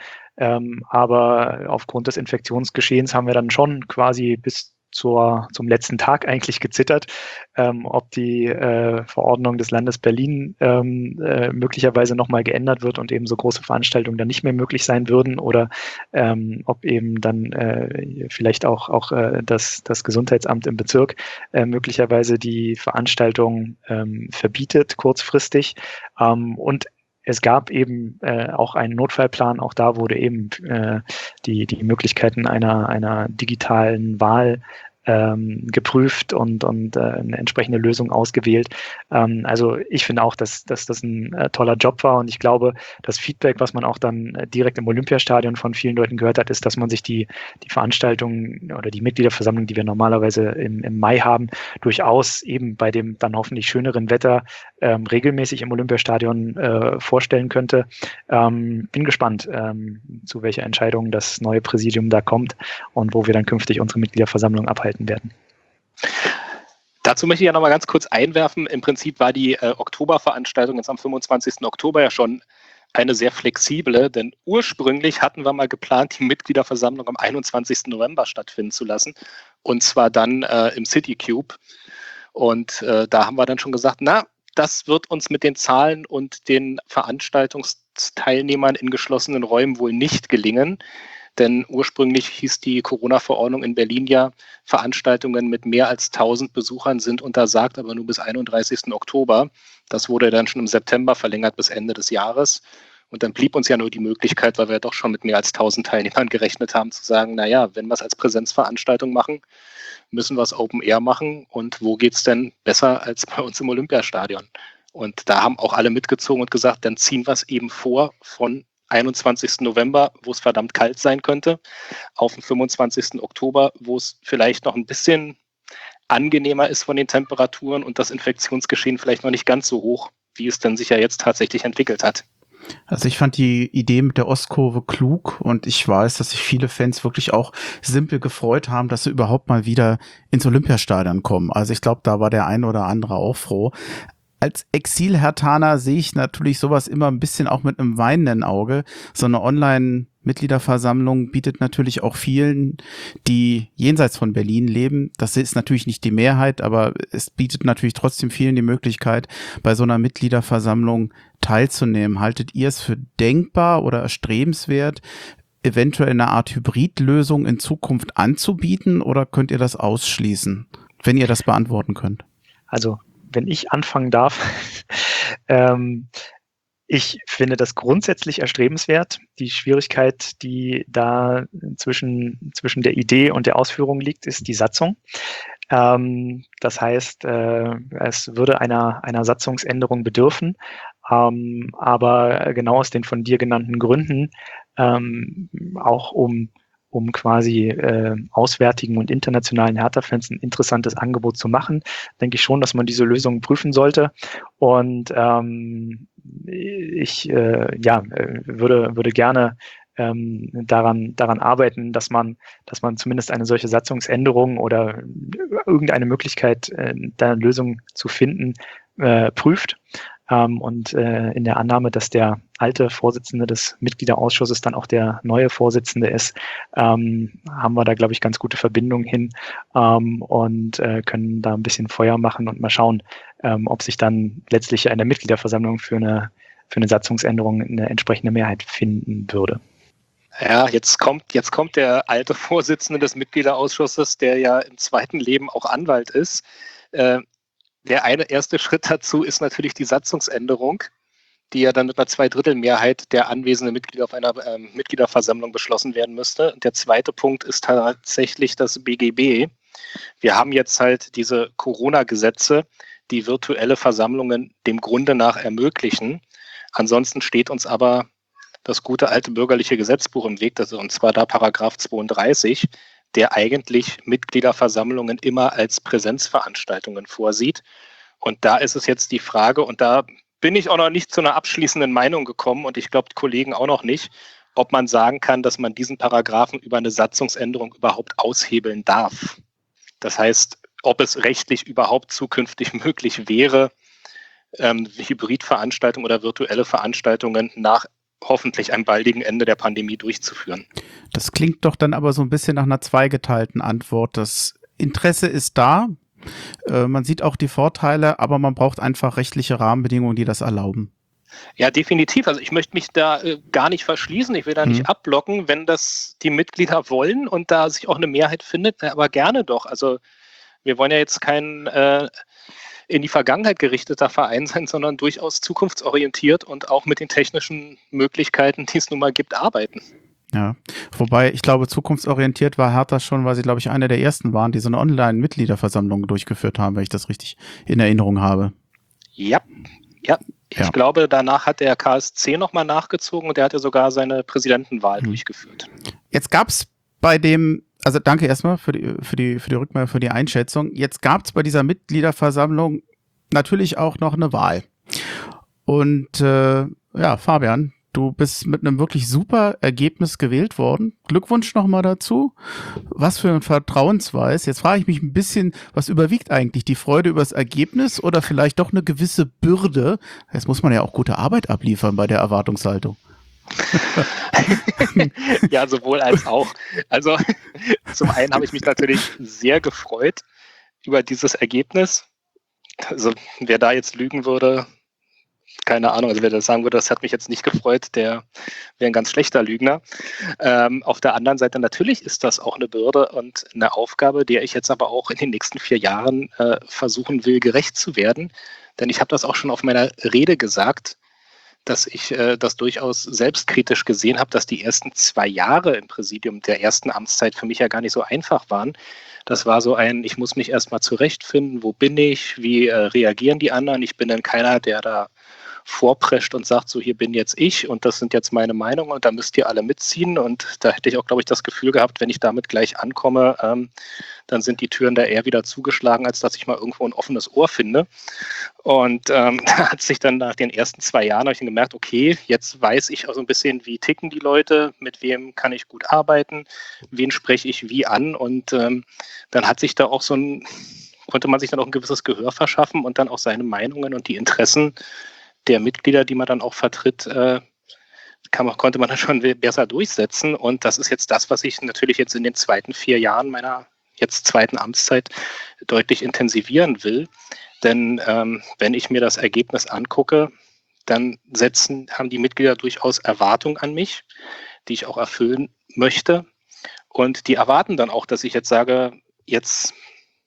aber aufgrund des Infektionsgeschehens haben wir dann schon quasi bis zum letzten Tag eigentlich gezittert, ob die Verordnung des Landes Berlin möglicherweise nochmal geändert wird und eben so große Veranstaltungen dann nicht mehr möglich sein würden oder ob eben dann vielleicht auch das Gesundheitsamt im Bezirk möglicherweise die Veranstaltung verbietet kurzfristig. Und es gab eben auch einen Notfallplan, auch da wurde eben die Möglichkeiten einer digitalen Wahl geprüft und eine entsprechende Lösung ausgewählt. Also ich finde auch, dass das ein toller Job war und ich glaube, das Feedback, was man auch dann direkt im Olympiastadion von vielen Leuten gehört hat, ist, dass man sich die Veranstaltungen oder die Mitgliederversammlung, die wir normalerweise im Mai haben, durchaus eben bei dem dann hoffentlich schöneren Wetter regelmäßig im Olympiastadion vorstellen könnte. Bin gespannt, zu welcher Entscheidung das neue Präsidium da kommt und wo wir dann künftig unsere Mitgliederversammlung abhalten werden. Dazu möchte ich ja noch mal ganz kurz einwerfen. Im Prinzip war die Oktoberveranstaltung jetzt am 25. Oktober ja schon eine sehr flexible, denn ursprünglich hatten wir mal geplant, die Mitgliederversammlung am 21. November stattfinden zu lassen und zwar dann im City Cube. Und da haben wir dann schon gesagt, das wird uns mit den Zahlen und den Veranstaltungsteilnehmern in geschlossenen Räumen wohl nicht gelingen. Denn ursprünglich hieß die Corona-Verordnung in Berlin ja, Veranstaltungen mit mehr als 1000 Besuchern sind untersagt, aber nur bis 31. Oktober. Das wurde dann schon im September verlängert bis Ende des Jahres. Und dann blieb uns ja nur die Möglichkeit, weil wir ja doch schon mit mehr als 1000 Teilnehmern gerechnet haben, zu sagen, wenn wir es als Präsenzveranstaltung machen, müssen wir es Open Air machen. Und wo geht es denn besser als bei uns im Olympiastadion? Und da haben auch alle mitgezogen und gesagt, dann ziehen wir es eben vor von 21. November, wo es verdammt kalt sein könnte, auf den 25. Oktober, wo es vielleicht noch ein bisschen angenehmer ist von den Temperaturen und das Infektionsgeschehen vielleicht noch nicht ganz so hoch, wie es dann sich ja jetzt tatsächlich entwickelt hat. Also ich fand die Idee mit der Ostkurve klug und ich weiß, dass sich viele Fans wirklich auch simpel gefreut haben, dass sie überhaupt mal wieder ins Olympiastadion kommen. Also ich glaube, da war der ein oder andere auch froh. Als Exil-Herthaner sehe ich natürlich sowas immer ein bisschen auch mit einem weinenden Auge. So eine Online-Mitgliederversammlung bietet natürlich auch vielen, die jenseits von Berlin leben. Das ist natürlich nicht die Mehrheit, aber es bietet natürlich trotzdem vielen die Möglichkeit, bei so einer Mitgliederversammlung teilzunehmen. Haltet ihr es für denkbar oder erstrebenswert, eventuell eine Art Hybridlösung in Zukunft anzubieten oder könnt ihr das ausschließen? wenn ihr das beantworten könnt. Also, wenn ich anfangen darf, ich finde das grundsätzlich erstrebenswert. Die Schwierigkeit, die da zwischen der Idee und der Ausführung liegt, ist die Satzung. Das heißt, es würde einer Satzungsänderung bedürfen, aber genau aus den von dir genannten Gründen, auch um quasi auswärtigen und internationalen Hertha-Fans ein interessantes Angebot zu machen, denke ich schon, dass man diese Lösung prüfen sollte. Und ich würde gerne daran arbeiten, dass man zumindest eine solche Satzungsänderung oder irgendeine Möglichkeit, da eine Lösung zu finden, prüft. Und in der Annahme, dass der alte Vorsitzende des Mitgliederausschusses dann auch der neue Vorsitzende ist, haben wir da, glaube ich, ganz gute Verbindungen hin und können da ein bisschen Feuer machen und mal schauen, ob sich dann letztlich in der Mitgliederversammlung für eine Satzungsänderung eine entsprechende Mehrheit finden würde. Ja, jetzt kommt der alte Vorsitzende des Mitgliederausschusses, der ja im zweiten Leben auch Anwalt ist. Der erste Schritt dazu ist natürlich die Satzungsänderung, die ja dann mit einer Zweidrittelmehrheit der anwesenden Mitglieder auf einer Mitgliederversammlung beschlossen werden müsste. Und der zweite Punkt ist tatsächlich das BGB. Wir haben jetzt halt diese Corona-Gesetze, die virtuelle Versammlungen dem Grunde nach ermöglichen. Ansonsten steht uns aber das gute alte bürgerliche Gesetzbuch im Weg, und zwar da Paragraph 32, der eigentlich Mitgliederversammlungen immer als Präsenzveranstaltungen vorsieht. Und da ist es jetzt die Frage, und da bin ich auch noch nicht zu einer abschließenden Meinung gekommen und ich glaube, die Kollegen auch noch nicht, ob man sagen kann, dass man diesen Paragraphen über eine Satzungsänderung überhaupt aushebeln darf. Das heißt, ob es rechtlich überhaupt zukünftig möglich wäre, Hybridveranstaltungen oder virtuelle Veranstaltungen nach hoffentlich einem baldigen Ende der Pandemie durchzuführen. Das klingt doch dann aber so ein bisschen nach einer zweigeteilten Antwort. Das Interesse ist da, man sieht auch die Vorteile, aber man braucht einfach rechtliche Rahmenbedingungen, die das erlauben. Ja, definitiv. Also ich möchte mich da gar nicht verschließen. Ich will da nicht abblocken, wenn das die Mitglieder wollen und da sich auch eine Mehrheit findet, aber gerne doch. Also wir wollen ja jetzt kein in die Vergangenheit gerichteter Verein sein, sondern durchaus zukunftsorientiert und auch mit den technischen Möglichkeiten, die es nun mal gibt, arbeiten. Ja, wobei ich glaube, zukunftsorientiert war Hertha schon, weil sie, glaube ich, einer der ersten waren, die so eine Online-Mitgliederversammlung durchgeführt haben, wenn ich das richtig in Erinnerung habe. Ja. Ich glaube, danach hat der KSC nochmal nachgezogen und der hat ja sogar seine Präsidentenwahl durchgeführt. Jetzt gab es bei dem, also danke erstmal für die Rückmeldung, für die Einschätzung. Jetzt gab es bei dieser Mitgliederversammlung natürlich auch noch eine Wahl. Und Fabian, du bist mit einem wirklich super Ergebnis gewählt worden. Glückwunsch nochmal dazu. Was für ein Vertrauensbeweis. Jetzt frage ich mich ein bisschen, was überwiegt eigentlich? Die Freude über das Ergebnis oder vielleicht doch eine gewisse Bürde? Jetzt muss man ja auch gute Arbeit abliefern bei der Erwartungshaltung. Ja, sowohl als auch. Also zum einen habe ich mich natürlich sehr gefreut über dieses Ergebnis. Also wer da jetzt lügen würde, keine Ahnung, also wer das sagen würde, das hat mich jetzt nicht gefreut, der wäre ein ganz schlechter Lügner. Auf der anderen Seite natürlich ist das auch eine Bürde und eine Aufgabe, der ich jetzt aber auch in den nächsten 4 Jahren versuchen will, gerecht zu werden. Denn ich habe das auch schon auf meiner Rede gesagt, dass ich das durchaus selbstkritisch gesehen habe, dass die ersten 2 Jahre im Präsidium der ersten Amtszeit für mich ja gar nicht so einfach waren. Das war so ich muss mich erstmal zurechtfinden, wo bin ich, wie reagieren die anderen. Ich bin dann keiner, der da vorprescht und sagt, so hier bin jetzt ich und das sind jetzt meine Meinungen und da müsst ihr alle mitziehen. Und da hätte ich auch, glaube ich, das Gefühl gehabt, wenn ich damit gleich ankomme, dann sind die Türen da eher wieder zugeschlagen, als dass ich mal irgendwo ein offenes Ohr finde. Und da hat sich dann nach den ersten 2 Jahren habe ich gemerkt, okay, jetzt weiß ich auch so ein bisschen, wie ticken die Leute, mit wem kann ich gut arbeiten, wen spreche ich wie an. Und dann hat sich da auch konnte man sich dann auch ein gewisses Gehör verschaffen und dann auch seine Meinungen und die Interessen der Mitglieder, die man dann auch vertritt, konnte man dann schon besser durchsetzen. Und das ist jetzt das, was ich natürlich jetzt in den zweiten 4 Jahren meiner jetzt zweiten Amtszeit deutlich intensivieren will. Denn wenn ich mir das Ergebnis angucke, dann haben die Mitglieder durchaus Erwartungen an mich, die ich auch erfüllen möchte. Und die erwarten dann auch, dass ich jetzt sage, jetzt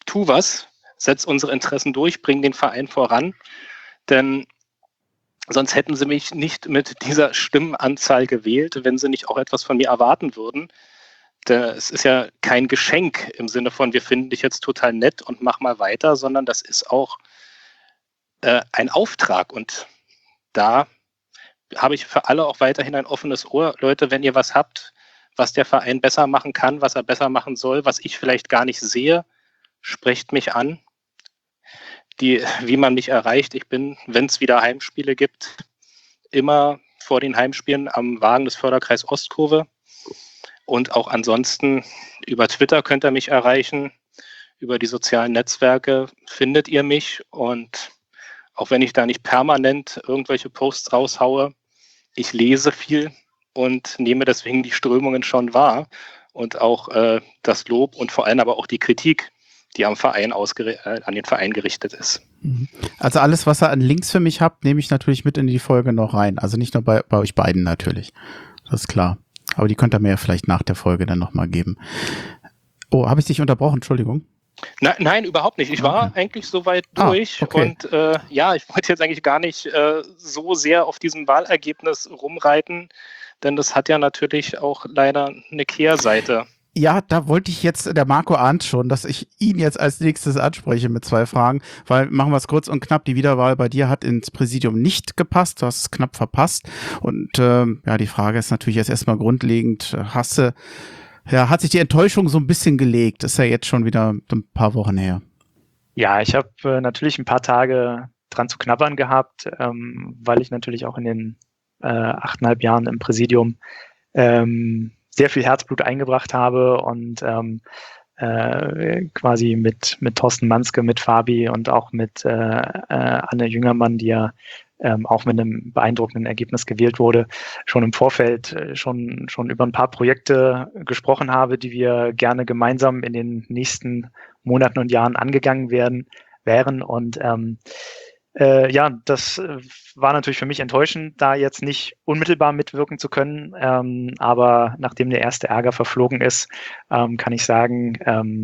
tu was, setz unsere Interessen durch, bring den Verein voran, denn sonst hätten sie mich nicht mit dieser Stimmenanzahl gewählt, wenn sie nicht auch etwas von mir erwarten würden. Es ist ja kein Geschenk im Sinne von, wir finden dich jetzt total nett und mach mal weiter, sondern das ist auch ein Auftrag. Und da habe ich für alle auch weiterhin ein offenes Ohr. Leute, wenn ihr was habt, was der Verein besser machen kann, was er besser machen soll, was ich vielleicht gar nicht sehe, sprecht mich an. Wie man mich erreicht, ich bin, wenn es wieder Heimspiele gibt, immer vor den Heimspielen am Wagen des Förderkreis Ostkurve. Und auch ansonsten über Twitter könnt ihr mich erreichen. Über die sozialen Netzwerke findet ihr mich. Und auch wenn ich da nicht permanent irgendwelche Posts raushaue, ich lese viel und nehme deswegen die Strömungen schon wahr. Und auch das Lob und vor allem aber auch die Kritik, die an den Verein gerichtet ist. Also alles, was ihr an Links für mich habt, nehme ich natürlich mit in die Folge noch rein. Also nicht nur bei euch beiden natürlich. Das ist klar. Aber die könnt ihr mir ja vielleicht nach der Folge dann nochmal geben. Oh, habe ich dich unterbrochen? Entschuldigung. Nein, überhaupt nicht. Ich war eigentlich soweit durch. Okay. Und ich wollte jetzt eigentlich gar nicht so sehr auf diesem Wahlergebnis rumreiten, denn das hat ja natürlich auch leider eine Kehrseite. Ja, da wollte ich jetzt, der Marco ahnt schon, dass ich ihn jetzt als nächstes anspreche mit 2 Fragen, weil machen wir es kurz und knapp, die Wiederwahl bei dir hat ins Präsidium nicht gepasst, du hast es knapp verpasst und die Frage ist natürlich jetzt erstmal grundlegend, hat sich die Enttäuschung so ein bisschen gelegt, ist ja jetzt schon wieder ein paar Wochen her. Ja, ich habe natürlich ein paar Tage dran zu knabbern gehabt, weil ich natürlich auch in den 8,5 Jahren im Präsidium sehr viel Herzblut eingebracht habe und quasi mit Thorsten Manske, mit Fabi und auch mit Anne Jüngermann, die ja auch mit einem beeindruckenden Ergebnis gewählt wurde, schon im Vorfeld schon über ein paar Projekte gesprochen habe, die wir gerne gemeinsam in den nächsten Monaten und Jahren angegangen wären. Und das war natürlich für mich enttäuschend, da jetzt nicht unmittelbar mitwirken zu können. Aber nachdem der erste Ärger verflogen ist, kann ich sagen,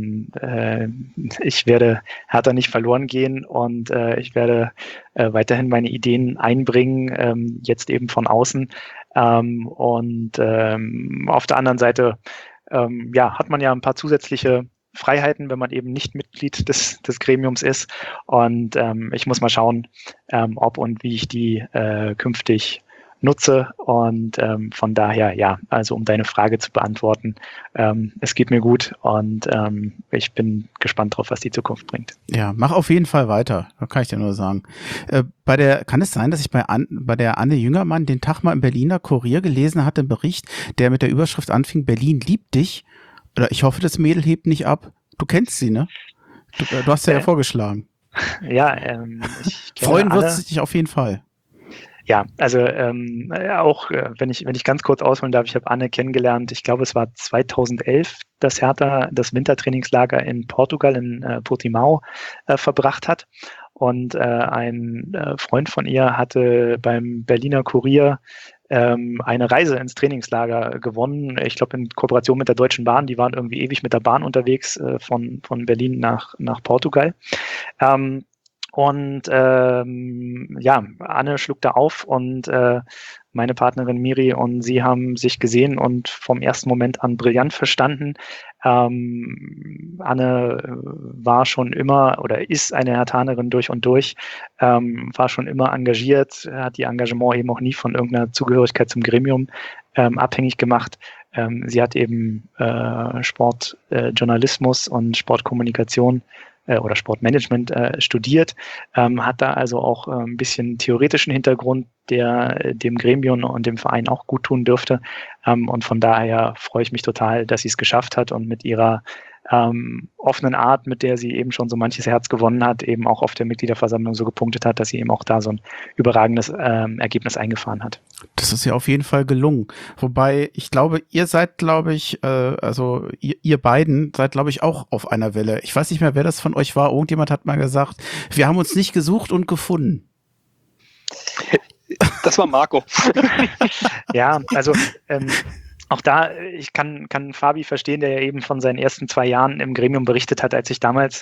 ich werde Hertha nicht verloren gehen und ich werde weiterhin meine Ideen einbringen, jetzt eben von außen. Auf der anderen Seite hat man ja ein paar zusätzliche Freiheiten, wenn man eben nicht Mitglied des Gremiums ist. Und ich muss mal schauen, ob und wie ich die künftig nutze. Und von daher, also um deine Frage zu beantworten, es geht mir gut und ich bin gespannt drauf, was die Zukunft bringt. Ja, mach auf jeden Fall weiter, das kann ich dir nur sagen. Kann es sein, dass ich bei der Anne Jüngermann den Tag mal im Berliner Kurier gelesen hatte, einen Bericht, der mit der Überschrift anfing, Berlin liebt dich? Oder ich hoffe, das Mädel hebt nicht ab. Du kennst sie, ne? Du hast ja vorgeschlagen. Ja, ich kenne Freuen wirst du dich auf jeden Fall. Ja, also auch wenn ich ganz kurz ausholen darf, ich habe Anne kennengelernt, ich glaube es war 2011, dass Hertha das Wintertrainingslager in Portugal, in Portimão verbracht hat. Und ein Freund von ihr hatte beim Berliner Kurier eine Reise ins Trainingslager gewonnen. Ich glaube in Kooperation mit der Deutschen Bahn. Die waren irgendwie ewig mit der Bahn unterwegs von Berlin nach Portugal. Anne schlug da auf und meine Partnerin Miri und sie haben sich gesehen und vom ersten Moment an brillant verstanden. Anne war schon immer oder ist eine Herthanerin durch und durch, war schon immer engagiert, hat ihr Engagement eben auch nie von irgendeiner Zugehörigkeit zum Gremium abhängig gemacht. Sie hat eben Sportjournalismus und Sportkommunikation oder Sportmanagement studiert, hat da also auch ein bisschen theoretischen Hintergrund, der dem Gremium und dem Verein auch gut tun dürfte. Und von daher freue ich mich total, dass sie es geschafft hat und mit ihrer offenen Art, mit der sie eben schon so manches Herz gewonnen hat, eben auch auf der Mitgliederversammlung so gepunktet hat, dass sie eben auch da so ein überragendes Ergebnis eingefahren hat. Das ist ja auf jeden Fall gelungen. Wobei, ich glaube, ihr beiden seid, glaube ich, auch auf einer Welle. Ich weiß nicht mehr, wer das von euch war. Irgendjemand hat mal gesagt, wir haben uns nicht gesucht und gefunden. Das war Marco. Ja, also Auch da, ich kann Fabi verstehen, der ja eben von seinen ersten 2 Jahren im Gremium berichtet hat, als ich damals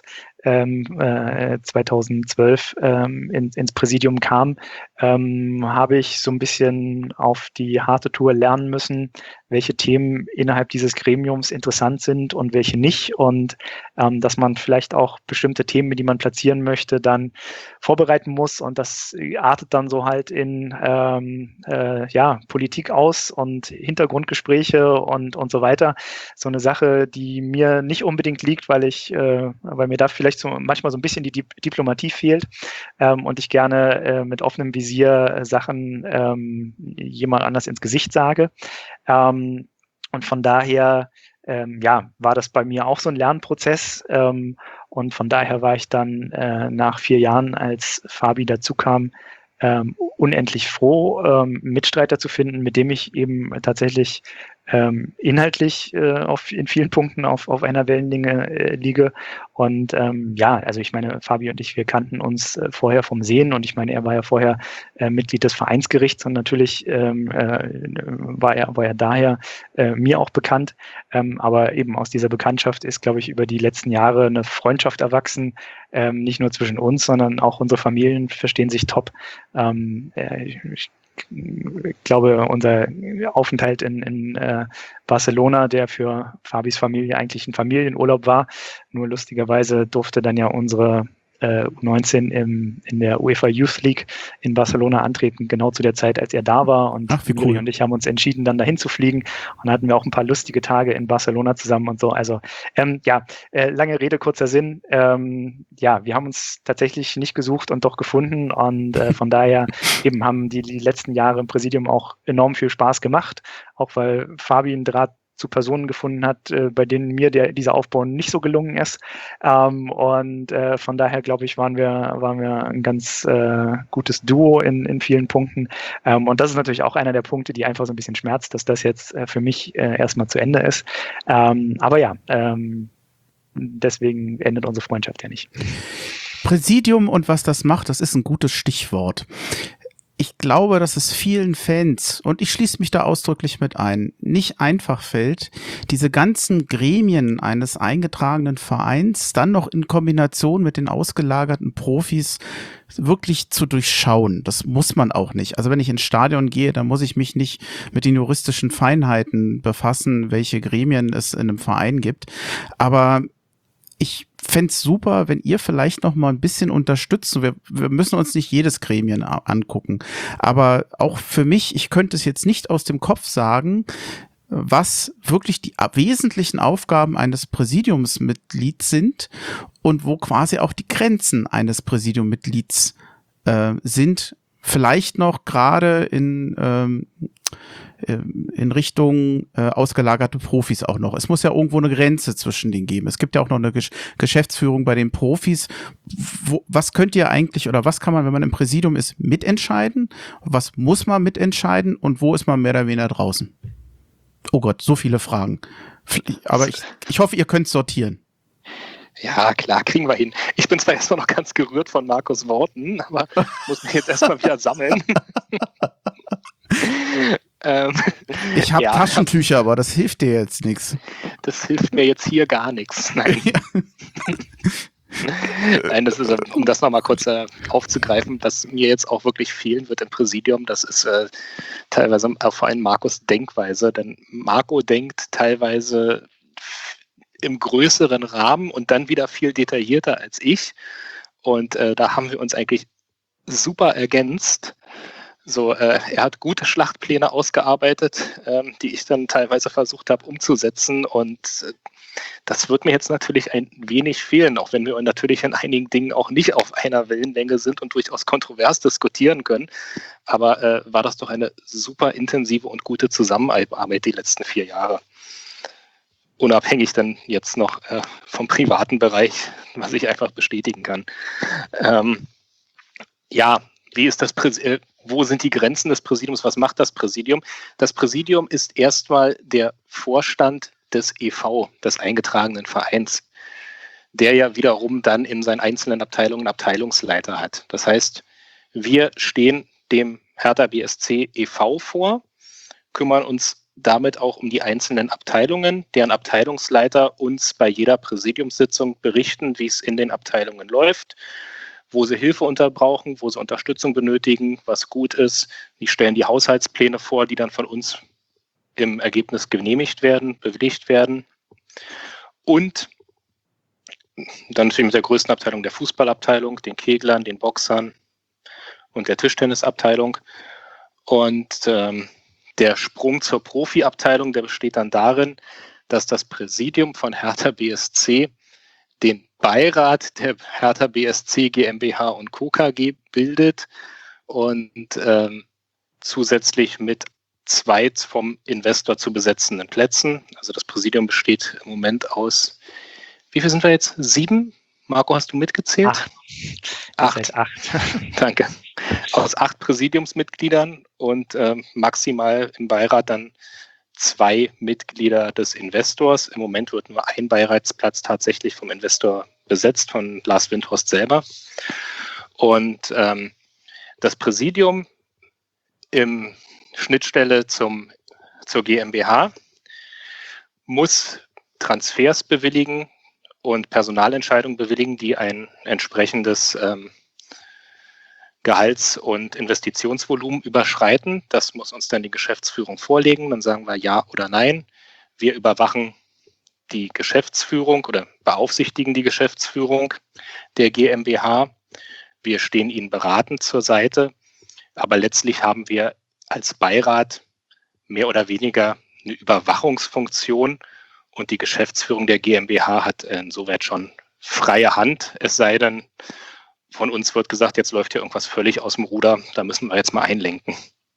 2012 ins Präsidium kam, habe ich so ein bisschen auf die harte Tour lernen müssen, welche Themen innerhalb dieses Gremiums interessant sind und welche nicht. Und dass man vielleicht auch bestimmte Themen, die man platzieren möchte, dann vorbereiten muss. Und das artet dann so halt in Politik aus und Hintergrundgespräche und so weiter. So eine Sache, die mir nicht unbedingt liegt, weil mir da vielleicht manchmal so ein bisschen die Diplomatie fehlt und ich gerne mit offenem Visier Sachen jemand anders ins Gesicht sage. Und von daher war das bei mir auch so ein Lernprozess. Und von daher war ich dann nach 4 Jahren, als Fabi dazu kam, unendlich froh, Mitstreiter zu finden, mit dem ich eben tatsächlich inhaltlich in vielen Punkten auf einer Wellenlänge liege. Und also ich meine, Fabi und ich, wir kannten uns vorher vom Sehen und ich meine, er war ja vorher Mitglied des Vereinsgerichts und natürlich war er daher mir auch bekannt. Aber eben aus dieser Bekanntschaft ist, glaube ich, über die letzten Jahre eine Freundschaft erwachsen, nicht nur zwischen uns, sondern auch unsere Familien verstehen sich top. Ich glaube, unser Aufenthalt in Barcelona, der für Fabis Familie eigentlich ein Familienurlaub war, nur lustigerweise durfte dann ja unsere U19 in der UEFA Youth League in Barcelona antreten, genau zu der Zeit, als er da war. Und Juri und ich haben uns entschieden, dann dahin zu fliegen. Und da hatten wir auch ein paar lustige Tage in Barcelona zusammen und so. Also lange Rede, kurzer Sinn. Wir haben uns tatsächlich nicht gesucht und doch gefunden. Und von daher eben haben die letzten Jahre im Präsidium auch enorm viel Spaß gemacht, auch weil Fabi einen Draht zu Personen gefunden hat, bei denen mir dieser Aufbau nicht so gelungen ist. Von daher, glaube ich, waren wir ein ganz gutes Duo in vielen Punkten. Und das ist natürlich auch einer der Punkte, die einfach so ein bisschen schmerzt, dass das jetzt für mich erstmal zu Ende ist. Deswegen endet unsere Freundschaft ja nicht. Präsidium und was das macht, das ist ein gutes Stichwort. Ich glaube, dass es vielen Fans, und ich schließe mich da ausdrücklich mit ein, nicht einfach fällt, diese ganzen Gremien eines eingetragenen Vereins dann noch in Kombination mit den ausgelagerten Profis wirklich zu durchschauen. Das muss man auch nicht. Also wenn ich ins Stadion gehe, dann muss ich mich nicht mit den juristischen Feinheiten befassen, welche Gremien es in einem Verein gibt. Aber ich fände es super, wenn ihr vielleicht noch mal ein bisschen unterstützt. Wir müssen uns nicht jedes Gremien angucken. Aber auch für mich, ich könnte es jetzt nicht aus dem Kopf sagen, was wirklich die wesentlichen Aufgaben eines Präsidiumsmitglieds sind und wo quasi auch die Grenzen eines Präsidiummitglieds sind. Vielleicht noch gerade in Richtung ausgelagerte Profis auch noch. Es muss ja irgendwo eine Grenze zwischen denen geben. Es gibt ja auch noch eine Geschäftsführung bei den Profis. Was könnt ihr eigentlich oder was kann man, wenn man im Präsidium ist, mitentscheiden? Was muss man mitentscheiden und wo ist man mehr oder weniger draußen? Oh Gott, so viele Fragen. Aber ich hoffe, ihr könnt sortieren. Ja, klar, kriegen wir hin. Ich bin zwar erstmal noch ganz gerührt von Markus' Worten, aber muss mich jetzt erstmal wieder sammeln. Ich habe Taschentücher, aber das hilft dir jetzt nichts. Das hilft mir jetzt hier gar nichts. Nein. Nein, das ist, um das nochmal kurz aufzugreifen, was mir jetzt auch wirklich fehlen wird im Präsidium, das ist teilweise auch vor allem Markus' Denkweise, denn Marco denkt teilweise im größeren Rahmen und dann wieder viel detaillierter als ich. Und da haben wir uns eigentlich super ergänzt. So, er hat gute Schlachtpläne ausgearbeitet, die ich dann teilweise versucht habe umzusetzen. Und das wird mir jetzt natürlich ein wenig fehlen, auch wenn wir natürlich in einigen Dingen auch nicht auf einer Wellenlänge sind und durchaus kontrovers diskutieren können. Aber war das doch eine super intensive und gute Zusammenarbeit die letzten 4 Jahre. Unabhängig dann jetzt noch vom privaten Bereich, was ich einfach bestätigen kann. Wie ist das wo sind die Grenzen des Präsidiums? Was macht das Präsidium? Das Präsidium ist erstmal der Vorstand des e.V., des eingetragenen Vereins, der ja wiederum dann in seinen einzelnen Abteilungen Abteilungsleiter hat. Das heißt, wir stehen dem Hertha BSC e.V. vor, kümmern uns damit auch um die einzelnen Abteilungen, deren Abteilungsleiter uns bei jeder Präsidiumssitzung berichten, wie es in den Abteilungen läuft, wo sie Hilfe unterbrauchen, wo sie Unterstützung benötigen, was gut ist. Die stellen die Haushaltspläne vor, die dann von uns im Ergebnis genehmigt werden, bewilligt werden. Und dann natürlich mit der größten Abteilung, der Fußballabteilung, den Keglern, den Boxern und der Tischtennisabteilung. Und der Sprung zur Profiabteilung, der besteht dann darin, dass das Präsidium von Hertha BSC den Beirat der Hertha BSC GmbH und Co. KG bildet und zusätzlich mit 2 vom Investor zu besetzenden Plätzen. Also das Präsidium besteht im Moment aus, wie viel sind wir jetzt? 7? Marco, hast du mitgezählt? 8. 8. Danke. Aus 8 Präsidiumsmitgliedern und maximal im Beirat dann 2 Mitglieder des Investors. Im Moment wird nur ein Beiratsplatz tatsächlich vom Investor besetzt, von Lars Windhorst selber. Und das Präsidium im Schnittstelle zur GmbH muss Transfers bewilligen und Personalentscheidungen bewilligen, die ein entsprechendes Gehalts- und Investitionsvolumen überschreiten. Das muss uns dann die Geschäftsführung vorlegen. Dann sagen wir ja oder nein. Wir überwachen die Geschäftsführung oder beaufsichtigen die Geschäftsführung der GmbH. Wir stehen ihnen beratend zur Seite. Aber letztlich haben wir als Beirat mehr oder weniger eine Überwachungsfunktion und die Geschäftsführung der GmbH hat insoweit schon freie Hand. Es sei denn, von uns wird gesagt, jetzt läuft hier irgendwas völlig aus dem Ruder, da müssen wir jetzt mal einlenken.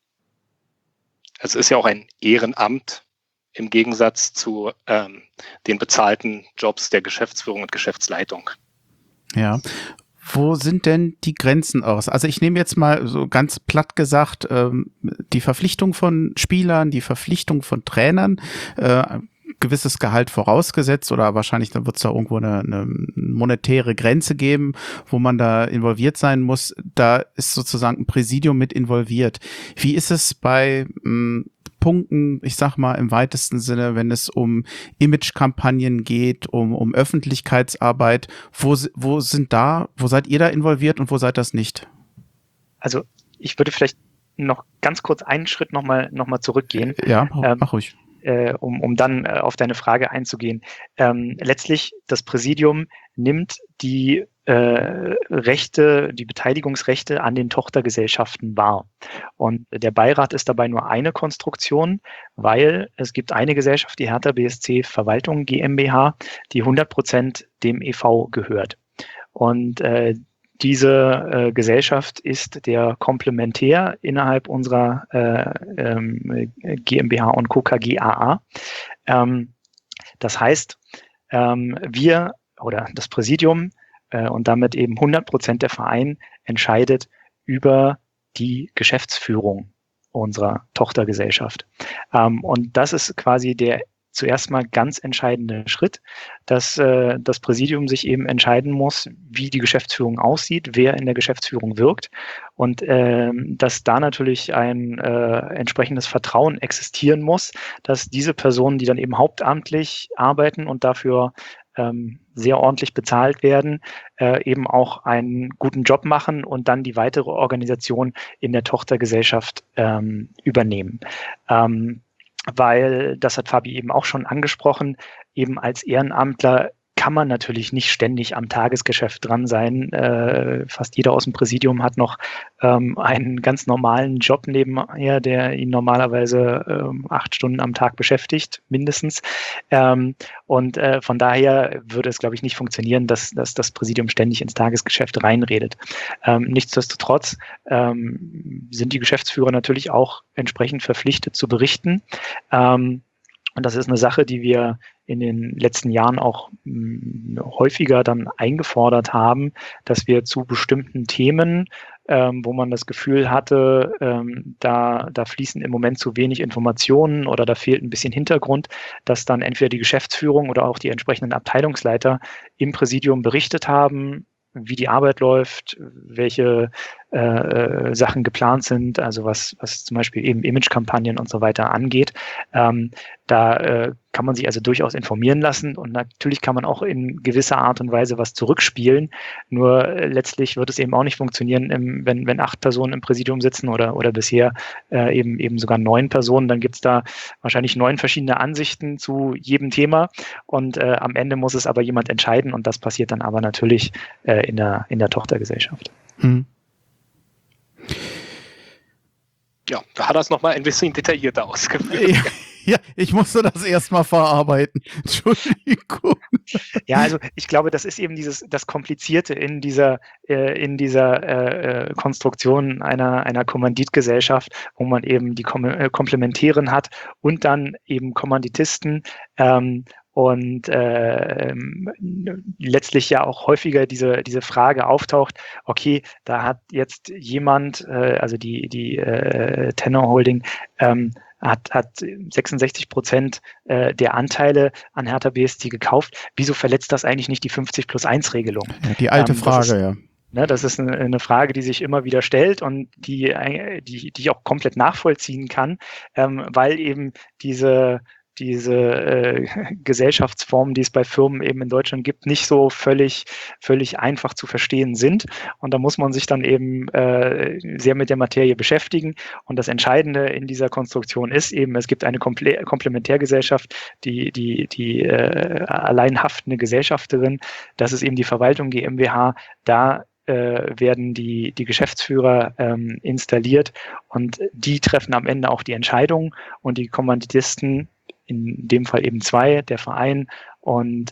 Es ist ja auch ein Ehrenamt im Gegensatz zu den bezahlten Jobs der Geschäftsführung und Geschäftsleitung. Ja. Wo sind denn die Grenzen aus? Also ich nehme jetzt mal so ganz platt gesagt die Verpflichtung von Spielern, die Verpflichtung von Trainern, gewisses Gehalt vorausgesetzt oder wahrscheinlich dann wird es da irgendwo eine monetäre Grenze geben, wo man da involviert sein muss. Da ist sozusagen ein Präsidium mit involviert. Wie ist es bei Punkten, ich sag mal im weitesten Sinne, wenn es um Imagekampagnen geht, um Öffentlichkeitsarbeit, wo seid ihr da involviert und wo seid das nicht? Also ich würde vielleicht noch ganz kurz einen Schritt noch mal zurückgehen. Ja, mach ruhig. Um dann auf deine Frage einzugehen. Letztlich, das Präsidium nimmt die Rechte, die Beteiligungsrechte an den Tochtergesellschaften wahr. Und der Beirat ist dabei nur eine Konstruktion, weil es gibt eine Gesellschaft, die Hertha BSC Verwaltung GmbH, die 100% dem e.V. gehört. Und diese Gesellschaft ist der Komplementär innerhalb unserer GmbH und Co. KG AA. Das heißt, wir oder das Präsidium und damit eben 100% der Verein entscheidet über die Geschäftsführung unserer Tochtergesellschaft. Und das ist quasi der zuerst mal ganz entscheidende Schritt, dass das Präsidium sich eben entscheiden muss, wie die Geschäftsführung aussieht, wer in der Geschäftsführung wirkt und dass da natürlich ein entsprechendes Vertrauen existieren muss, dass diese Personen, die dann eben hauptamtlich arbeiten und dafür sehr ordentlich bezahlt werden, eben auch einen guten Job machen und dann die weitere Organisation in der Tochtergesellschaft übernehmen. Weil, das hat Fabi eben auch schon angesprochen, eben als Ehrenamtler kann man natürlich nicht ständig am Tagesgeschäft dran sein. Fast jeder aus dem Präsidium hat noch einen ganz normalen Job nebenher, der ihn normalerweise 8 Stunden am Tag beschäftigt, mindestens. Und von daher würde es, glaube ich, nicht funktionieren, dass das Präsidium ständig ins Tagesgeschäft reinredet. Nichtsdestotrotz sind die Geschäftsführer natürlich auch entsprechend verpflichtet zu berichten. Und das ist eine Sache, die wir in den letzten Jahren auch häufiger dann eingefordert haben, dass wir zu bestimmten Themen, wo man das Gefühl hatte, da fließen im Moment zu wenig Informationen oder da fehlt ein bisschen Hintergrund, dass dann entweder die Geschäftsführung oder auch die entsprechenden Abteilungsleiter im Präsidium berichtet haben, wie die Arbeit läuft, welche Sachen geplant sind, also was zum Beispiel eben Imagekampagnen und so weiter angeht. Da kann man sich also durchaus informieren lassen und natürlich kann man auch in gewisser Art und Weise was zurückspielen. Nur letztlich wird es eben auch nicht funktionieren, wenn 8 Personen im Präsidium sitzen oder bisher eben sogar 9 Personen, dann gibt es da wahrscheinlich 9 verschiedene Ansichten zu jedem Thema und am Ende muss es aber jemand entscheiden und das passiert dann aber natürlich in der Tochtergesellschaft. Ja, da hat er es nochmal ein bisschen detaillierter ausgeführt. Ja, ich musste das erstmal verarbeiten. Entschuldigung. Ja, also ich glaube, das ist eben das Komplizierte in dieser Konstruktion einer Kommanditgesellschaft, wo man eben die Komplementären hat und dann eben Kommanditisten und letztlich ja auch häufiger diese Frage auftaucht, okay, da hat jetzt jemand, also die Tenor Holding, hat 66% der Anteile an Hertha BSC gekauft. Wieso verletzt das eigentlich nicht die 50+1-Regelung? Ja, die alte Frage, ja. Ne, das ist eine Frage, die sich immer wieder stellt und die ich auch komplett nachvollziehen kann, weil eben diese Gesellschaftsformen, die es bei Firmen eben in Deutschland gibt, nicht so völlig einfach zu verstehen sind. Und da muss man sich dann eben sehr mit der Materie beschäftigen. Und das Entscheidende in dieser Konstruktion ist eben, es gibt eine Komplementärgesellschaft, die allein haftende Gesellschafterin, das ist eben die Verwaltung GmbH, da werden die Geschäftsführer installiert und die treffen am Ende auch die Entscheidung und die Kommanditisten, in dem Fall eben 2, der Verein und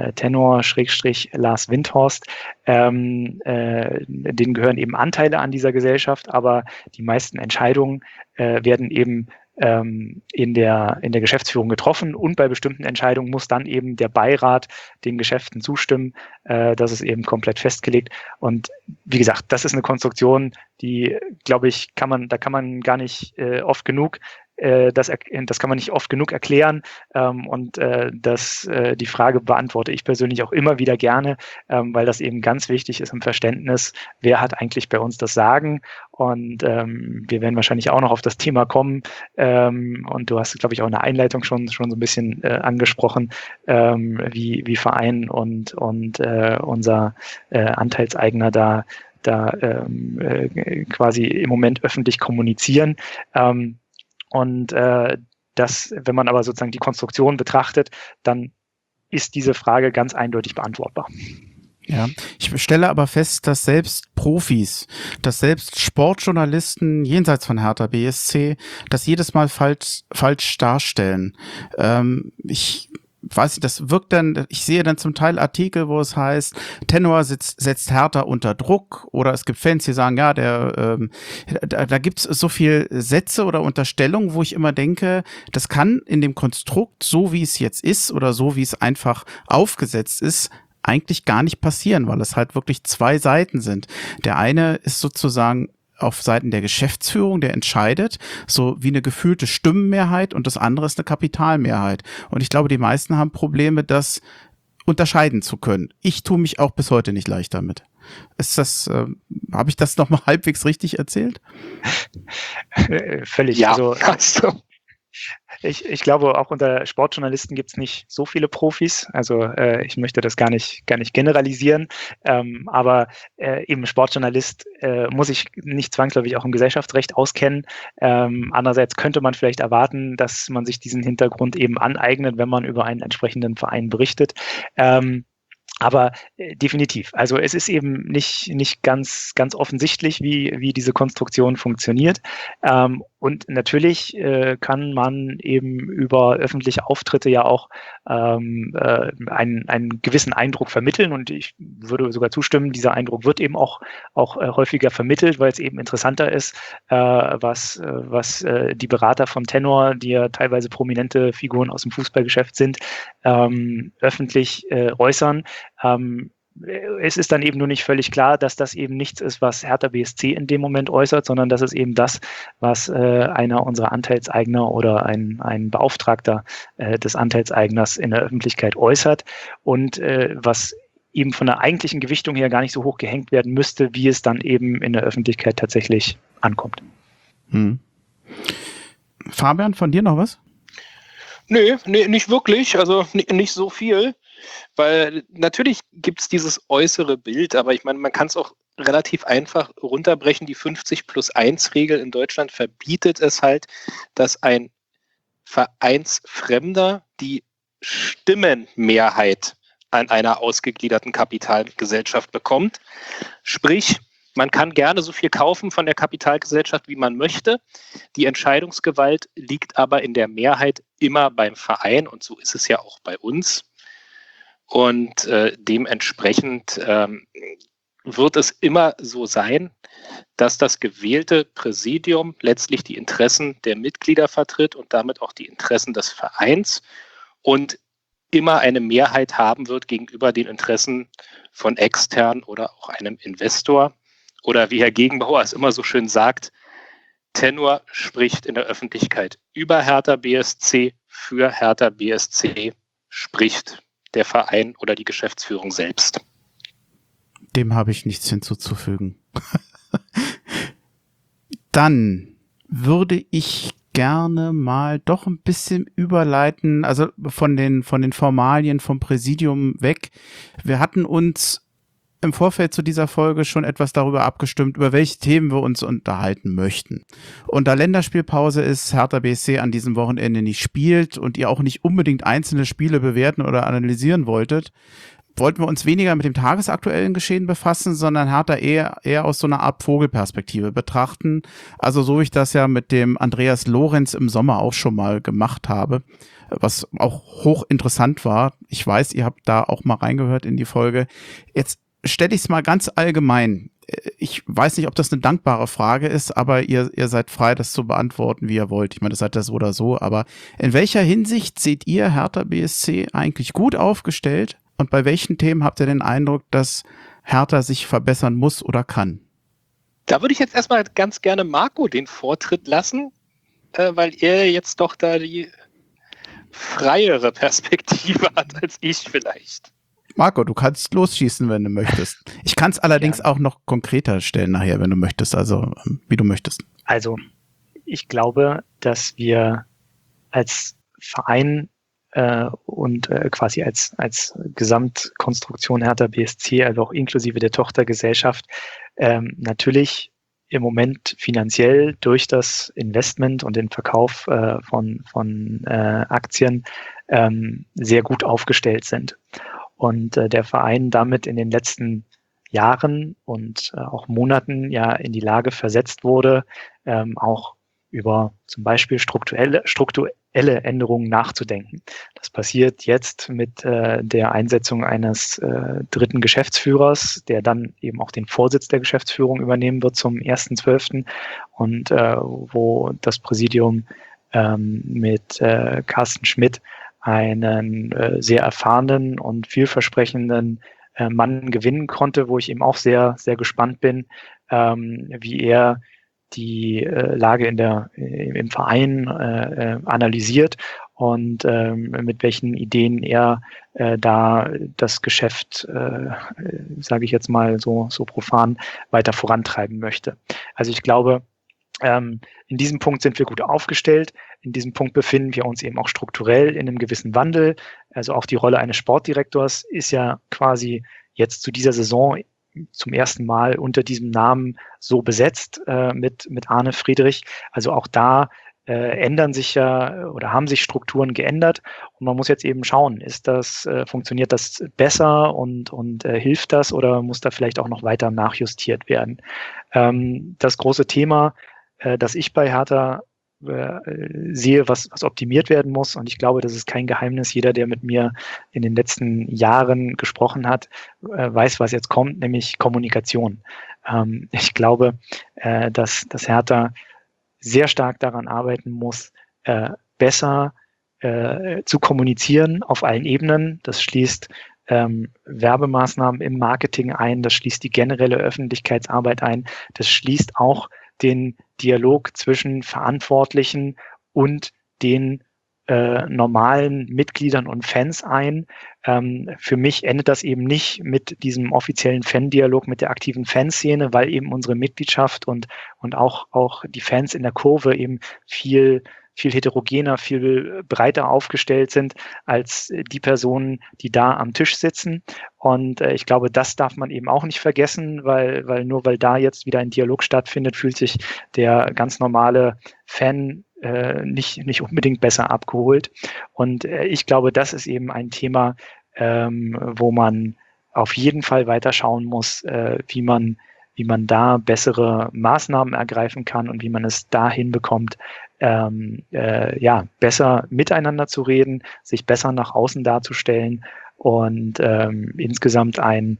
Tenor/Lars Windhorst, denen gehören eben Anteile an dieser Gesellschaft, aber die meisten Entscheidungen werden eben in der Geschäftsführung getroffen und bei bestimmten Entscheidungen muss dann eben der Beirat den Geschäften zustimmen. Das ist eben komplett festgelegt. Und wie gesagt, das ist eine Konstruktion, die, glaube ich, da kann man gar nicht oft genug das kann man nicht oft genug erklären und die Frage beantworte ich persönlich auch immer wieder gerne, weil das eben ganz wichtig ist im Verständnis, wer hat eigentlich bei uns das Sagen und wir werden wahrscheinlich auch noch auf das Thema kommen und du hast, glaube ich, auch in der Einleitung schon so ein bisschen angesprochen, wie Verein und unser Anteilseigner da quasi im Moment öffentlich kommunizieren. Und wenn man aber sozusagen die Konstruktion betrachtet, dann ist diese Frage ganz eindeutig beantwortbar. Ja, ich stelle aber fest, dass selbst Profis, dass selbst Sportjournalisten jenseits von Hertha BSC das jedes Mal falsch darstellen. Ich weiß nicht, das wirkt dann, ich sehe dann zum Teil Artikel, wo es heißt, Tenor setzt Hertha unter Druck oder es gibt Fans, die sagen, ja, da gibt's so viel Sätze oder Unterstellungen, wo ich immer denke, das kann in dem Konstrukt, so wie es jetzt ist oder so wie es einfach aufgesetzt ist, eigentlich gar nicht passieren, weil es halt wirklich 2 Seiten sind. Der eine ist sozusagen auf Seiten der Geschäftsführung, der entscheidet, so wie eine gefühlte Stimmenmehrheit und das andere ist eine Kapitalmehrheit. Und ich glaube, die meisten haben Probleme, das unterscheiden zu können. Ich tue mich auch bis heute nicht leicht damit. Habe ich das nochmal halbwegs richtig erzählt? Völlig. Ja, also ich glaube, auch unter Sportjournalisten gibt es nicht so viele Profis. Also ich möchte das gar nicht generalisieren. Aber eben Sportjournalist muss sich nicht zwangsläufig auch im Gesellschaftsrecht auskennen. Andererseits könnte man vielleicht erwarten, dass man sich diesen Hintergrund eben aneignet, wenn man über einen entsprechenden Verein berichtet. Aber definitiv. Also es ist eben nicht ganz offensichtlich, wie diese Konstruktion funktioniert. Und natürlich kann man eben über öffentliche Auftritte ja auch einen gewissen Eindruck vermitteln. Und ich würde sogar zustimmen, dieser Eindruck wird eben auch häufiger vermittelt, weil es eben interessanter ist, was die Berater von Tenor, die ja teilweise prominente Figuren aus dem Fußballgeschäft sind, öffentlich äußern. Es ist dann eben nur nicht völlig klar, dass das eben nichts ist, was Hertha BSC in dem Moment äußert, sondern das ist eben das, was einer unserer Anteilseigner oder ein Beauftragter des Anteilseigners in der Öffentlichkeit äußert und was eben von der eigentlichen Gewichtung her gar nicht so hoch gehängt werden müsste, wie es dann eben in der Öffentlichkeit tatsächlich ankommt. Fabian, von dir noch was? Nee, nicht wirklich, also nicht so viel, weil natürlich gibt es dieses äußere Bild, aber ich meine, man kann es auch relativ einfach runterbrechen. Die 50+1-Regel in Deutschland verbietet es halt, dass ein Vereinsfremder die Stimmenmehrheit an einer ausgegliederten Kapitalgesellschaft bekommt. Sprich, man kann gerne so viel kaufen von der Kapitalgesellschaft, wie man möchte. Die Entscheidungsgewalt liegt aber in der Mehrheit immer beim Verein und so ist es ja auch bei uns. Und dementsprechend wird es immer so sein, dass das gewählte Präsidium letztlich die Interessen der Mitglieder vertritt und damit auch die Interessen des Vereins und immer eine Mehrheit haben wird gegenüber den Interessen von extern oder auch einem Investor. Oder wie Herr Gegenbauer es immer so schön sagt, Tenor spricht in der Öffentlichkeit über Hertha BSC, für Hertha BSC spricht der Verein oder die Geschäftsführung selbst. Dem habe ich nichts hinzuzufügen. Dann würde ich gerne mal doch ein bisschen überleiten, also von den Formalien vom Präsidium weg. Wir hatten uns im Vorfeld zu dieser Folge schon etwas darüber abgestimmt, über welche Themen wir uns unterhalten möchten. Und da Länderspielpause ist, Hertha BSC an diesem Wochenende nicht spielt und ihr auch nicht unbedingt einzelne Spiele bewerten oder analysieren wolltet, wollten wir uns weniger mit dem tagesaktuellen Geschehen befassen, sondern Hertha eher aus so einer Art Vogelperspektive betrachten. Also so wie ich das ja mit dem Andreas Lorenz im Sommer auch schon mal gemacht habe, was auch hochinteressant war. Ich weiß, ihr habt da auch mal reingehört in die Folge. Jetzt stelle ich es mal ganz allgemein. Ich weiß nicht, ob das eine dankbare Frage ist, aber ihr seid frei, das zu beantworten, wie ihr wollt. Ich meine, das seid das so oder so, aber in welcher Hinsicht seht ihr Hertha BSC eigentlich gut aufgestellt? Und bei welchen Themen habt ihr den Eindruck, dass Hertha sich verbessern muss oder kann? Da würde ich jetzt erstmal ganz gerne Marco den Vortritt lassen, weil er jetzt doch da die freiere Perspektive hat als ich vielleicht. Marco, du kannst losschießen, wenn du möchtest. Ich kann es allerdings auch noch konkreter stellen nachher, wenn du möchtest, also wie du möchtest. Also ich glaube, dass wir als Verein und quasi als Gesamtkonstruktion Hertha BSC, also auch inklusive der Tochtergesellschaft, natürlich im Moment finanziell durch das Investment und den Verkauf von Aktien sehr gut aufgestellt sind. Und der Verein damit in den letzten Jahren und auch Monaten ja in die Lage versetzt wurde, auch über zum Beispiel strukturelle Änderungen nachzudenken. Das passiert jetzt mit der Einsetzung eines dritten Geschäftsführers, der dann eben auch den Vorsitz der Geschäftsführung übernehmen wird zum 1.12. und wo das Präsidium mit Carsten Schmidt einen sehr erfahrenen und vielversprechenden Mann gewinnen konnte, wo ich eben auch sehr, sehr gespannt bin, wie er die Lage im Verein analysiert und mit welchen Ideen er da das Geschäft, sage ich jetzt mal so profan, weiter vorantreiben möchte. Also ich glaube, in diesem Punkt sind wir gut aufgestellt. In diesem Punkt befinden wir uns eben auch strukturell in einem gewissen Wandel. Also auch die Rolle eines Sportdirektors ist ja quasi jetzt zu dieser Saison zum ersten Mal unter diesem Namen so besetzt mit Arne Friedrich. Also auch da ändern sich ja oder haben sich Strukturen geändert und man muss jetzt eben schauen, funktioniert das besser und hilft das oder muss da vielleicht auch noch weiter nachjustiert werden? Das große Thema, das ich bei Hertha sehe, was optimiert werden muss. Und ich glaube, das ist kein Geheimnis. Jeder, der mit mir in den letzten Jahren gesprochen hat, weiß, was jetzt kommt, nämlich Kommunikation. Ich glaube, dass Hertha sehr stark daran arbeiten muss, besser zu kommunizieren auf allen Ebenen. Das schließt Werbemaßnahmen im Marketing ein, das schließt die generelle Öffentlichkeitsarbeit ein, das schließt auch den Dialog zwischen Verantwortlichen und den normalen Mitgliedern und Fans ein. Für mich endet das eben nicht mit diesem offiziellen Fan-Dialog mit der aktiven Fanszene, weil eben unsere Mitgliedschaft und auch die Fans in der Kurve eben viel heterogener, viel breiter aufgestellt sind als die Personen, die da am Tisch sitzen. Und ich glaube, das darf man eben auch nicht vergessen, weil da jetzt wieder ein Dialog stattfindet, fühlt sich der ganz normale Fan nicht unbedingt besser abgeholt. Und ich glaube, das ist eben ein Thema, wo man auf jeden Fall weiter schauen muss, wie man da bessere Maßnahmen ergreifen kann und wie man es da hinbekommt, besser miteinander zu reden, sich besser nach außen darzustellen und insgesamt ein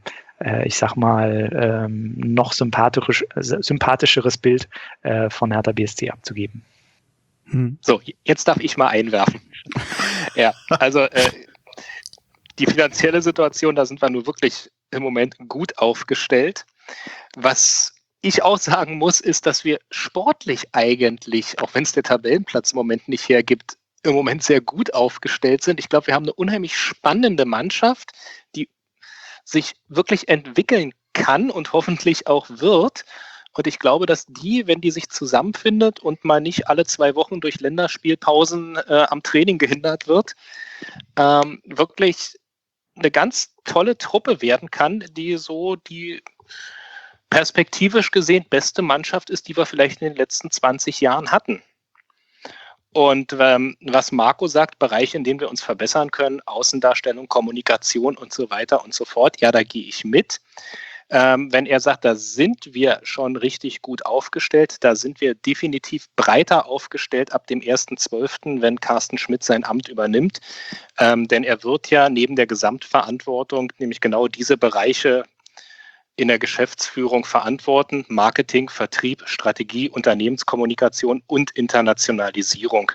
noch sympathischeres Bild von Hertha BSC abzugeben. So, jetzt darf ich mal einwerfen. Ja, also die finanzielle Situation, da sind wir nur wirklich im Moment gut aufgestellt. Was ich auch sagen muss, ist, dass wir sportlich eigentlich, auch wenn es der Tabellenplatz im Moment nicht hergibt, im Moment sehr gut aufgestellt sind. Ich glaube, wir haben eine unheimlich spannende Mannschaft, die sich wirklich entwickeln kann und hoffentlich auch wird. Und ich glaube, dass wenn die sich zusammenfindet und mal nicht alle 2 Wochen durch Länderspielpausen am Training gehindert wird, wirklich eine ganz tolle Truppe werden kann, die so die perspektivisch gesehen beste Mannschaft ist, die wir vielleicht in den letzten 20 Jahren hatten. Und was Marco sagt, Bereiche, in denen wir uns verbessern können, Außendarstellung, Kommunikation und so weiter und so fort, ja, da gehe ich mit. Wenn er sagt, da sind wir schon richtig gut aufgestellt, da sind wir definitiv breiter aufgestellt ab dem 1.12., wenn Carsten Schmidt sein Amt übernimmt. Denn er wird ja neben der Gesamtverantwortung nämlich genau diese Bereiche in der Geschäftsführung verantworten: Marketing, Vertrieb, Strategie, Unternehmenskommunikation und Internationalisierung.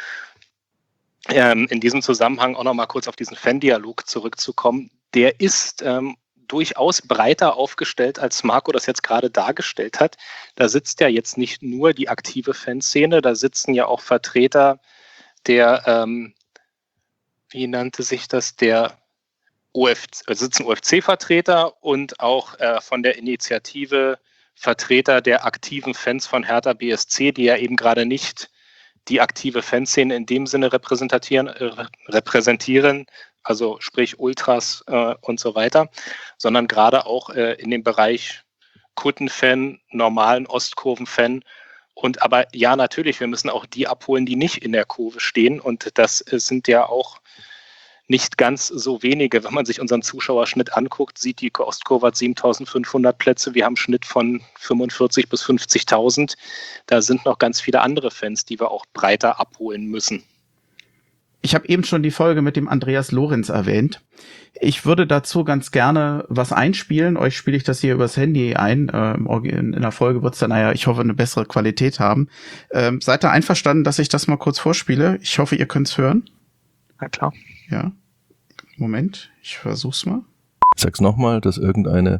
In diesem Zusammenhang auch noch mal kurz auf diesen Fan-Dialog zurückzukommen. Der ist durchaus breiter aufgestellt, als Marco das jetzt gerade dargestellt hat. Da sitzt ja jetzt nicht nur die aktive Fanszene, da sitzen ja auch Vertreter der, wie nannte sich das, der sitzen UFC-Vertreter und auch von der Initiative Vertreter der aktiven Fans von Hertha BSC, die ja eben gerade nicht die aktive Fanszene in dem Sinne repräsentieren, also sprich Ultras und so weiter, sondern gerade auch in dem Bereich Kuttenfan, normalen Ostkurven-Fan. Und aber ja, natürlich, wir müssen auch die abholen, die nicht in der Kurve stehen. Und das sind ja auch nicht ganz so wenige. Wenn man sich unseren Zuschauerschnitt anguckt, sieht die Ostkurve hat 7.500 Plätze. Wir haben einen Schnitt von 45.000 bis 50.000. Da sind noch ganz viele andere Fans, die wir auch breiter abholen müssen. Ich habe eben schon die Folge mit dem Andreas Lorenz erwähnt. Ich würde dazu ganz gerne was einspielen. Euch spiele ich das hier übers Handy ein. In der Folge wird es dann, ich hoffe, eine bessere Qualität haben. Seid ihr einverstanden, dass ich das mal kurz vorspiele? Ich hoffe, ihr könnt es hören. Na klar. Ja. Moment, ich versuch's mal. Ich sag's nochmal, dass irgendein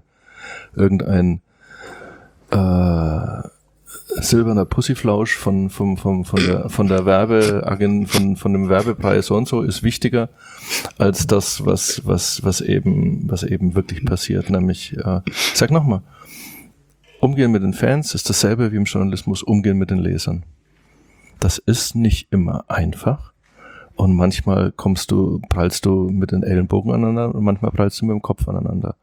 silberner Pussyflausch von der Werbeagent, von dem Werbepreis so und so ist wichtiger als das, was eben wirklich passiert. Nämlich, ich sag nochmal, Umgehen mit den Fans ist dasselbe wie im Journalismus Umgehen mit den Lesern. Das ist nicht immer einfach. Und manchmal prallst du mit den Ellenbogen aneinander und manchmal prallst du mit dem Kopf aneinander.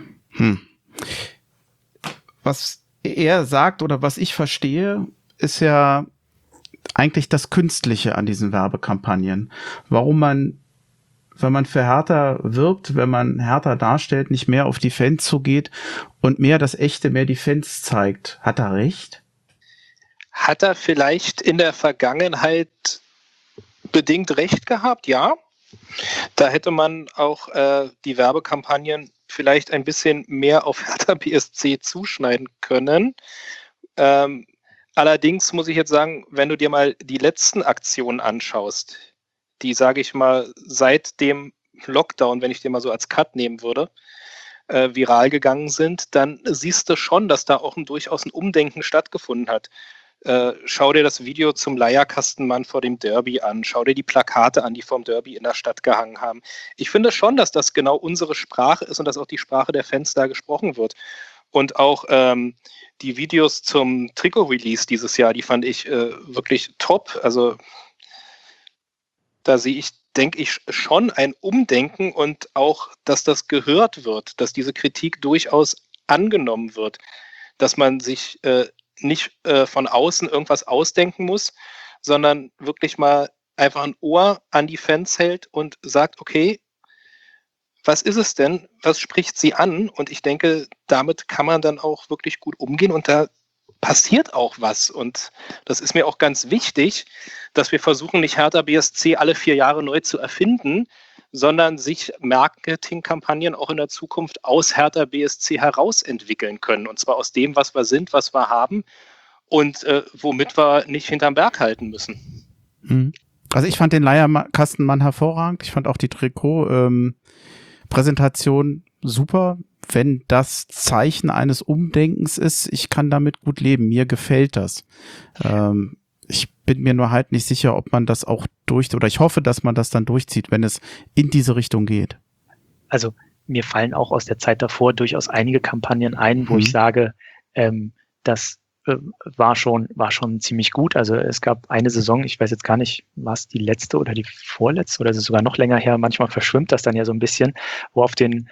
Was er sagt oder was ich verstehe, ist ja eigentlich das Künstliche an diesen Werbekampagnen. Warum man, wenn man für Hertha wirbt, wenn man Hertha darstellt, nicht mehr auf die Fans zugeht und mehr das Echte, mehr die Fans zeigt. Hat er recht? Hat er vielleicht in der Vergangenheit bedingt recht gehabt? Ja. Da hätte man auch die Werbekampagnen vielleicht ein bisschen mehr auf Hertha BSC zuschneiden können. Allerdings muss ich jetzt sagen, wenn du dir mal die letzten Aktionen anschaust, die, sage ich mal, seit dem Lockdown, wenn ich den mal so als Cut nehmen würde, viral gegangen sind, dann siehst du schon, dass da auch durchaus ein Umdenken stattgefunden hat. schau dir das Video zum Leierkastenmann vor dem Derby an, schau dir die Plakate an, die vorm Derby in der Stadt gehangen haben. Ich finde schon, dass das genau unsere Sprache ist und dass auch die Sprache der Fans da gesprochen wird. Und auch die Videos zum Trikot-Release dieses Jahr, die fand ich wirklich top. Also da sehe ich, denke ich, schon ein Umdenken und auch, dass das gehört wird, dass diese Kritik durchaus angenommen wird, dass man sich nicht von außen irgendwas ausdenken muss, sondern wirklich mal einfach ein Ohr an die Fans hält und sagt, okay, was ist es denn? Was spricht sie an? Und ich denke, damit kann man dann auch wirklich gut umgehen und da passiert auch was. Und das ist mir auch ganz wichtig, dass wir versuchen, nicht Hertha BSC alle 4 Jahre neu zu erfinden, sondern sich Marketingkampagnen auch in der Zukunft aus Hertha BSC heraus entwickeln können. Und zwar aus dem, was wir sind, was wir haben und womit wir nicht hinterm Berg halten müssen. Also ich fand den Leierkastenmann hervorragend. Ich fand auch die Trikot-Präsentation super. Wenn das Zeichen eines Umdenkens ist, ich kann damit gut leben. Mir gefällt das. Ich bin mir nur halt nicht sicher, ob man das auch oder ich hoffe, dass man das dann durchzieht, wenn es in diese Richtung geht. Also mir fallen auch aus der Zeit davor durchaus einige Kampagnen ein, wo ich sage, das war schon ziemlich gut. Also es gab eine Saison, ich weiß jetzt gar nicht, war es die letzte oder die vorletzte oder es ist sogar noch länger her, manchmal verschwimmt das dann ja so ein bisschen, wo auf den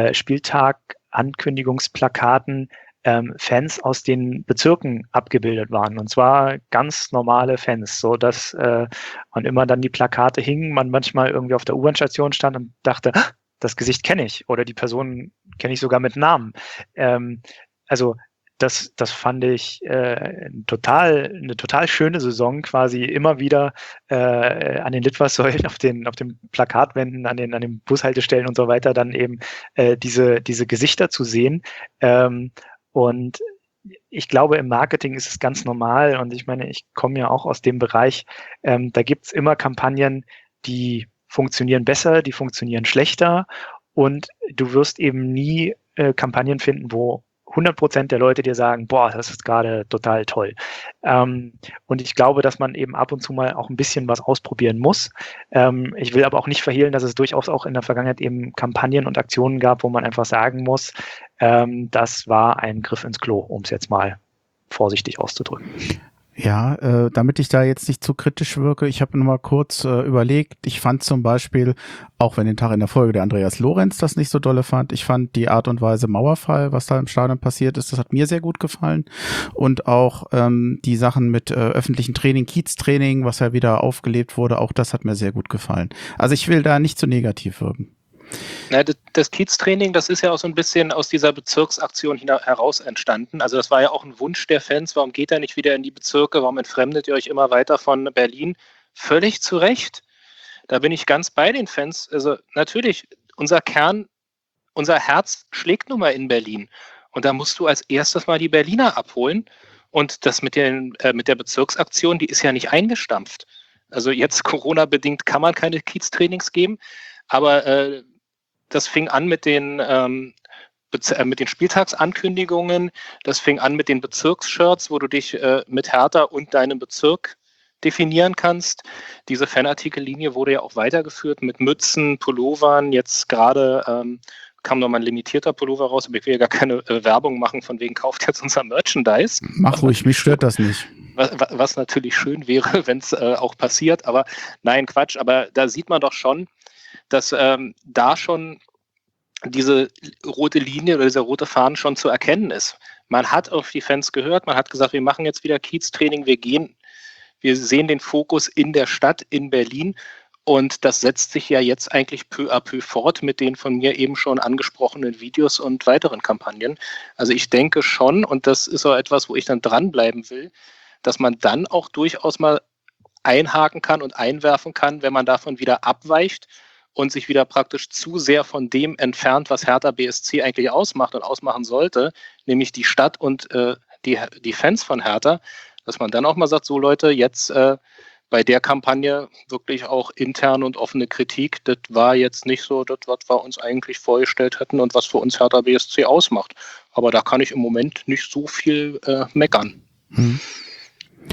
Spieltag-Ankündigungsplakaten Fans aus den Bezirken abgebildet waren. Und zwar ganz normale Fans, so dass man immer dann die Plakate hingen, man manchmal irgendwie auf der U-Bahn-Station stand und dachte, das Gesicht kenne ich oder die Person kenne ich sogar mit Namen. Also das fand ich eine total schöne Saison, quasi immer wieder an den Litfaßsäulen, auf den Plakatwänden, an den Bushaltestellen und so weiter, dann eben diese Gesichter zu sehen. Und ich glaube, im Marketing ist es ganz normal. Und ich meine, ich komme ja auch aus dem Bereich, da gibt's immer Kampagnen, die funktionieren besser, die funktionieren schlechter. Und du wirst eben nie Kampagnen finden, wo 100% der Leute dir sagen, boah, das ist gerade total toll. Und ich glaube, dass man eben ab und zu mal auch ein bisschen was ausprobieren muss. Ich will aber auch nicht verhehlen, dass es durchaus auch in der Vergangenheit eben Kampagnen und Aktionen gab, wo man einfach sagen muss, das war ein Griff ins Klo, um es jetzt mal vorsichtig auszudrücken. Ja, damit ich da jetzt nicht zu kritisch wirke, ich habe nur mal kurz überlegt, ich fand zum Beispiel, auch wenn den Tag in der Folge der Andreas Lorenz das nicht so dolle fand, ich fand die Art und Weise Mauerfall, was da im Stadion passiert ist, das hat mir sehr gut gefallen und auch die Sachen mit öffentlichen Training, Kieztraining, was ja wieder aufgelebt wurde, auch das hat mir sehr gut gefallen. Also ich will da nicht zu negativ wirken. Na, das Kieztraining, das ist ja auch so ein bisschen aus dieser Bezirksaktion heraus entstanden. Also das war ja auch ein Wunsch der Fans. Warum geht er nicht wieder in die Bezirke? Warum entfremdet ihr euch immer weiter von Berlin? Völlig zu Recht. Da bin ich ganz bei den Fans. Also natürlich, unser Herz schlägt nun mal in Berlin. Und da musst du als erstes mal die Berliner abholen. Und das mit der Bezirksaktion, die ist ja nicht eingestampft. Also jetzt Corona-bedingt kann man keine Kieztrainings geben. Aber das fing an mit den Spieltagsankündigungen, das fing an mit den Bezirksshirts, wo du dich mit Hertha und deinem Bezirk definieren kannst. Diese Fanartikellinie wurde ja auch weitergeführt mit Mützen, Pullovern. Jetzt gerade kam nochmal ein limitierter Pullover raus, aber ich will ja gar keine Werbung machen, von wegen kauft jetzt unser Merchandise. Mach ruhig, mich stört das nicht. Was natürlich schön wäre, wenn es auch passiert, aber nein, Quatsch. Aber da sieht man doch schon, dass da schon diese rote Linie oder dieser rote Faden schon zu erkennen ist. Man hat auf die Fans gehört, man hat gesagt, wir machen jetzt wieder Kieztraining, wir sehen den Fokus in der Stadt, in Berlin und das setzt sich ja jetzt eigentlich peu à peu fort mit den von mir eben schon angesprochenen Videos und weiteren Kampagnen. Also ich denke schon, und das ist auch etwas, wo ich dann dranbleiben will, dass man dann auch durchaus mal einhaken kann und einwerfen kann, wenn man davon wieder abweicht und sich wieder praktisch zu sehr von dem entfernt, was Hertha BSC eigentlich ausmacht und ausmachen sollte, nämlich die Stadt und die Fans von Hertha, dass man dann auch mal sagt, so Leute, jetzt bei der Kampagne wirklich auch interne und offene Kritik, das war jetzt nicht so das, was wir uns eigentlich vorgestellt hätten und was für uns Hertha BSC ausmacht. Aber da kann ich im Moment nicht so viel meckern.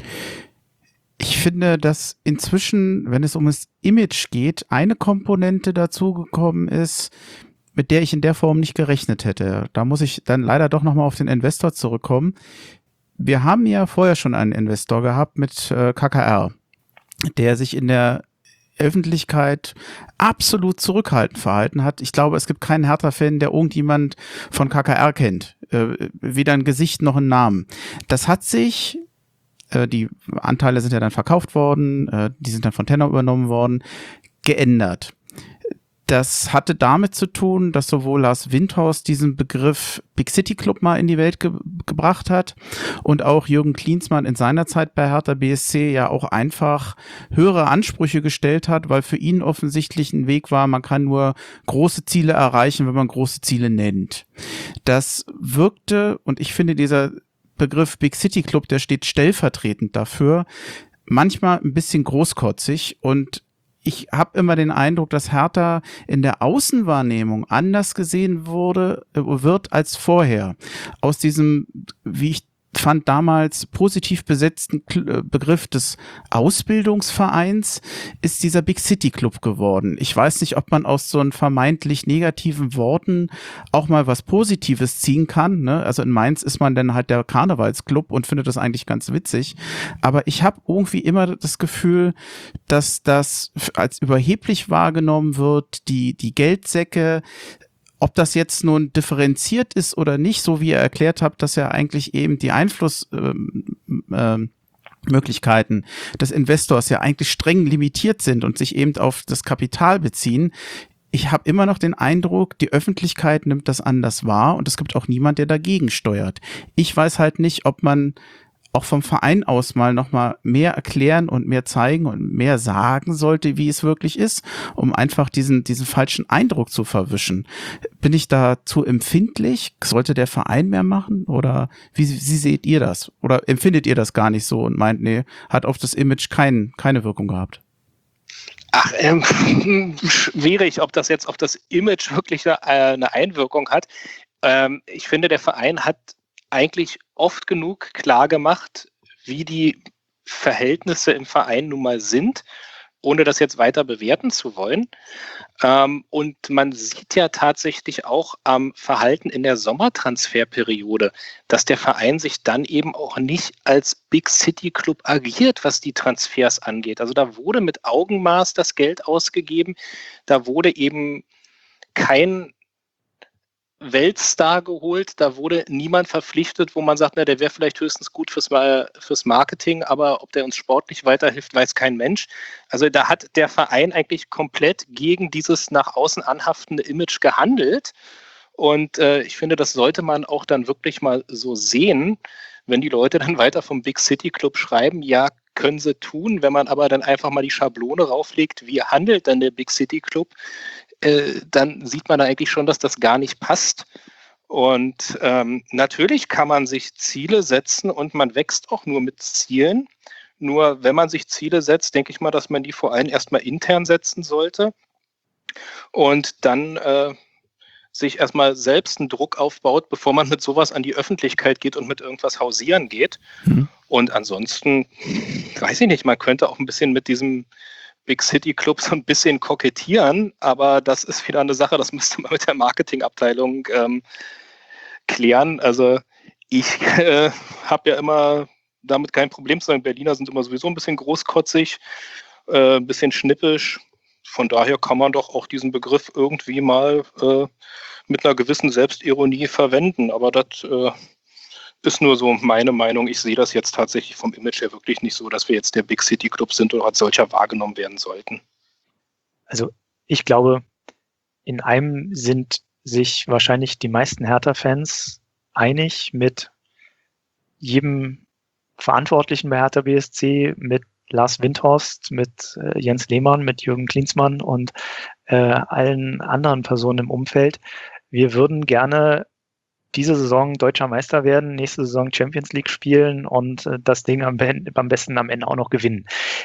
Ich finde, dass inzwischen, wenn es um das Image geht, eine Komponente dazugekommen ist, mit der ich in der Form nicht gerechnet hätte. Da muss ich dann leider doch nochmal auf den Investor zurückkommen. Wir haben ja vorher schon einen Investor gehabt mit KKR, der sich in der Öffentlichkeit absolut zurückhaltend verhalten hat. Ich glaube, es gibt keinen Hertha-Fan, der irgendjemand von KKR kennt. Weder ein Gesicht noch einen Namen. Das hat sich, die Anteile sind ja dann verkauft worden, die sind dann von Tenor übernommen worden, geändert. Das hatte damit zu tun, dass sowohl Lars Windhorst diesen Begriff Big City Club mal in die Welt gebracht hat und auch Jürgen Klinsmann in seiner Zeit bei Hertha BSC ja auch einfach höhere Ansprüche gestellt hat, weil für ihn offensichtlich ein Weg war, man kann nur große Ziele erreichen, wenn man große Ziele nennt. Das wirkte, und ich finde, dieser Begriff Big City Club, der steht stellvertretend dafür, manchmal ein bisschen großkotzig, und ich habe immer den Eindruck, dass Hertha in der Außenwahrnehmung anders gesehen wird als vorher. Aus diesem, wie ich fand, damals positiv besetzten Begriff des Ausbildungsvereins ist dieser Big City Club geworden. Ich weiß nicht, ob man aus so einen vermeintlich negativen Worten auch mal was Positives ziehen kann, ne? Also in Mainz ist man dann halt der Karnevalsclub und findet das eigentlich ganz witzig. Aber ich habe irgendwie immer das Gefühl, dass das als überheblich wahrgenommen wird, die Geldsäcke. Ob das jetzt nun differenziert ist oder nicht, so wie ihr erklärt habt, dass ja eigentlich eben die Einflussmöglichkeiten des Investors ja eigentlich streng limitiert sind und sich eben auf das Kapital beziehen. Ich habe immer noch den Eindruck, die Öffentlichkeit nimmt das anders wahr und es gibt auch niemand, der dagegen steuert. Ich weiß halt nicht, ob man auch vom Verein aus mal nochmal mehr erklären und mehr zeigen und mehr sagen sollte, wie es wirklich ist, um einfach diesen falschen Eindruck zu verwischen. Bin ich da zu empfindlich? Sollte der Verein mehr machen? Oder wie seht ihr das? Oder empfindet ihr das gar nicht so und meint, nee, hat auf das Image keine Wirkung gehabt? Ach, schwierig, ob das jetzt auf das Image wirklich eine Einwirkung hat. Ich finde, der Verein hat eigentlich oft genug klar gemacht, wie die Verhältnisse im Verein nun mal sind, ohne das jetzt weiter bewerten zu wollen. Und man sieht ja tatsächlich auch am Verhalten in der Sommertransferperiode, dass der Verein sich dann eben auch nicht als Big City Club agiert, was die Transfers angeht. Also da wurde mit Augenmaß das Geld ausgegeben, da wurde eben kein Weltstar geholt, da wurde niemand verpflichtet, wo man sagt, na, der wäre vielleicht höchstens gut fürs Marketing, aber ob der uns sportlich weiterhilft, weiß kein Mensch. Also da hat der Verein eigentlich komplett gegen dieses nach außen anhaftende Image gehandelt, und ich finde, das sollte man auch dann wirklich mal so sehen, wenn die Leute dann weiter vom Big City Club schreiben, ja, können sie tun, wenn man aber dann einfach mal die Schablone rauflegt, wie handelt dann der Big City Club, dann sieht man da eigentlich schon, dass das gar nicht passt. Und natürlich kann man sich Ziele setzen und man wächst auch nur mit Zielen. Nur wenn man sich Ziele setzt, denke ich mal, dass man die vor allem erstmal intern setzen sollte und dann sich erstmal selbst einen Druck aufbaut, bevor man mit sowas an die Öffentlichkeit geht und mit irgendwas hausieren geht. Und ansonsten, weiß ich nicht, man könnte auch ein bisschen mit diesem Big City Club so ein bisschen kokettieren, aber das ist wieder eine Sache, das müsste man mit der Marketingabteilung klären. Also ich habe ja immer damit kein Problem zu sagen, Berliner sind immer sowieso ein bisschen großkotzig, ein bisschen schnippisch. Von daher kann man doch auch diesen Begriff irgendwie mal mit einer gewissen Selbstironie verwenden. Aber das ist nur so meine Meinung. Ich sehe das jetzt tatsächlich vom Image her wirklich nicht so, dass wir jetzt der Big City Club sind oder als solcher wahrgenommen werden sollten. Also ich glaube, in einem sind sich wahrscheinlich die meisten Hertha-Fans einig mit jedem Verantwortlichen bei Hertha BSC, mit Lars Windhorst, mit Jens Lehmann, mit Jürgen Klinsmann und allen anderen Personen im Umfeld. Wir würden gerne diese Saison Deutscher Meister werden, nächste Saison Champions League spielen und das Ding am besten am Ende auch noch gewinnen.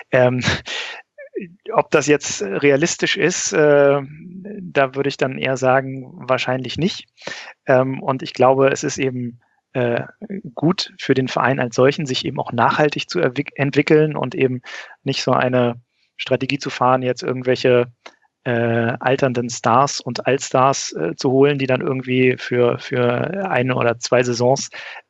Ob das jetzt realistisch ist, da würde ich dann eher sagen, wahrscheinlich nicht. Und ich glaube, es ist eben gut für den Verein als solchen, sich eben auch nachhaltig zu entwickeln und eben nicht so eine Strategie zu fahren, jetzt irgendwelche alternden Stars und Allstars zu holen, die dann irgendwie für 1 oder 2 Saisons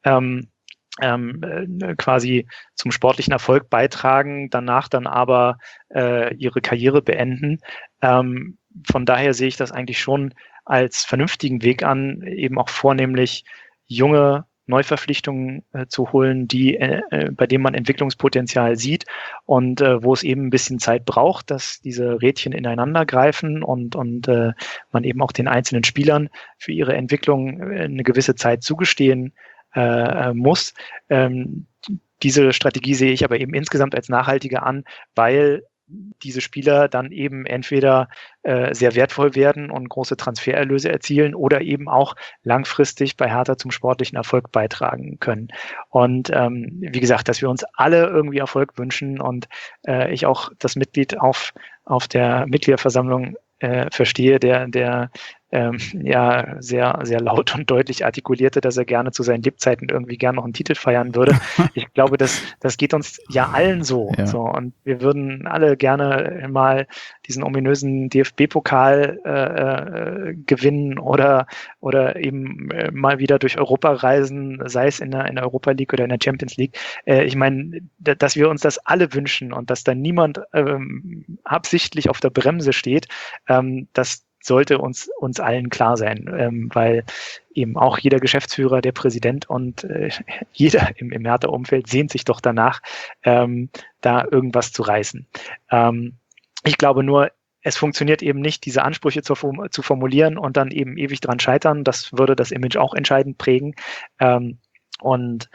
quasi zum sportlichen Erfolg beitragen, danach dann aber ihre Karriere beenden. Von daher sehe ich das eigentlich schon als vernünftigen Weg an, eben auch vornehmlich junge Neuverpflichtungen zu holen, die bei denen man Entwicklungspotenzial sieht und wo es eben ein bisschen Zeit braucht, dass diese Rädchen ineinander greifen und man eben auch den einzelnen Spielern für ihre Entwicklung eine gewisse Zeit zugestehen muss. Diese Strategie sehe ich aber eben insgesamt als nachhaltiger an, weil diese Spieler dann eben entweder sehr wertvoll werden und große Transfererlöse erzielen oder eben auch langfristig bei Hertha zum sportlichen Erfolg beitragen können. Und wie gesagt, dass wir uns alle irgendwie Erfolg wünschen und ich auch das Mitglied auf der Mitgliederversammlung verstehe, der ja sehr, sehr laut und deutlich artikulierte, dass er gerne zu seinen Lebzeiten irgendwie gerne noch einen Titel feiern würde. Ich glaube, das geht uns ja allen so. Ja. So. Und wir würden alle gerne mal diesen ominösen DFB-Pokal gewinnen oder eben mal wieder durch Europa reisen, sei es in der Europa League oder in der Champions League. Ich meine, dass wir uns das alle wünschen und dass da niemand absichtlich auf der Bremse steht, das sollte uns allen klar sein, weil eben auch jeder Geschäftsführer, der Präsident und jeder im Hertha-Umfeld sehnt sich doch danach, da irgendwas zu reißen. Ich glaube nur, es funktioniert eben nicht, diese Ansprüche zu formulieren und dann eben ewig dran scheitern. Das würde das Image auch entscheidend prägen. Eben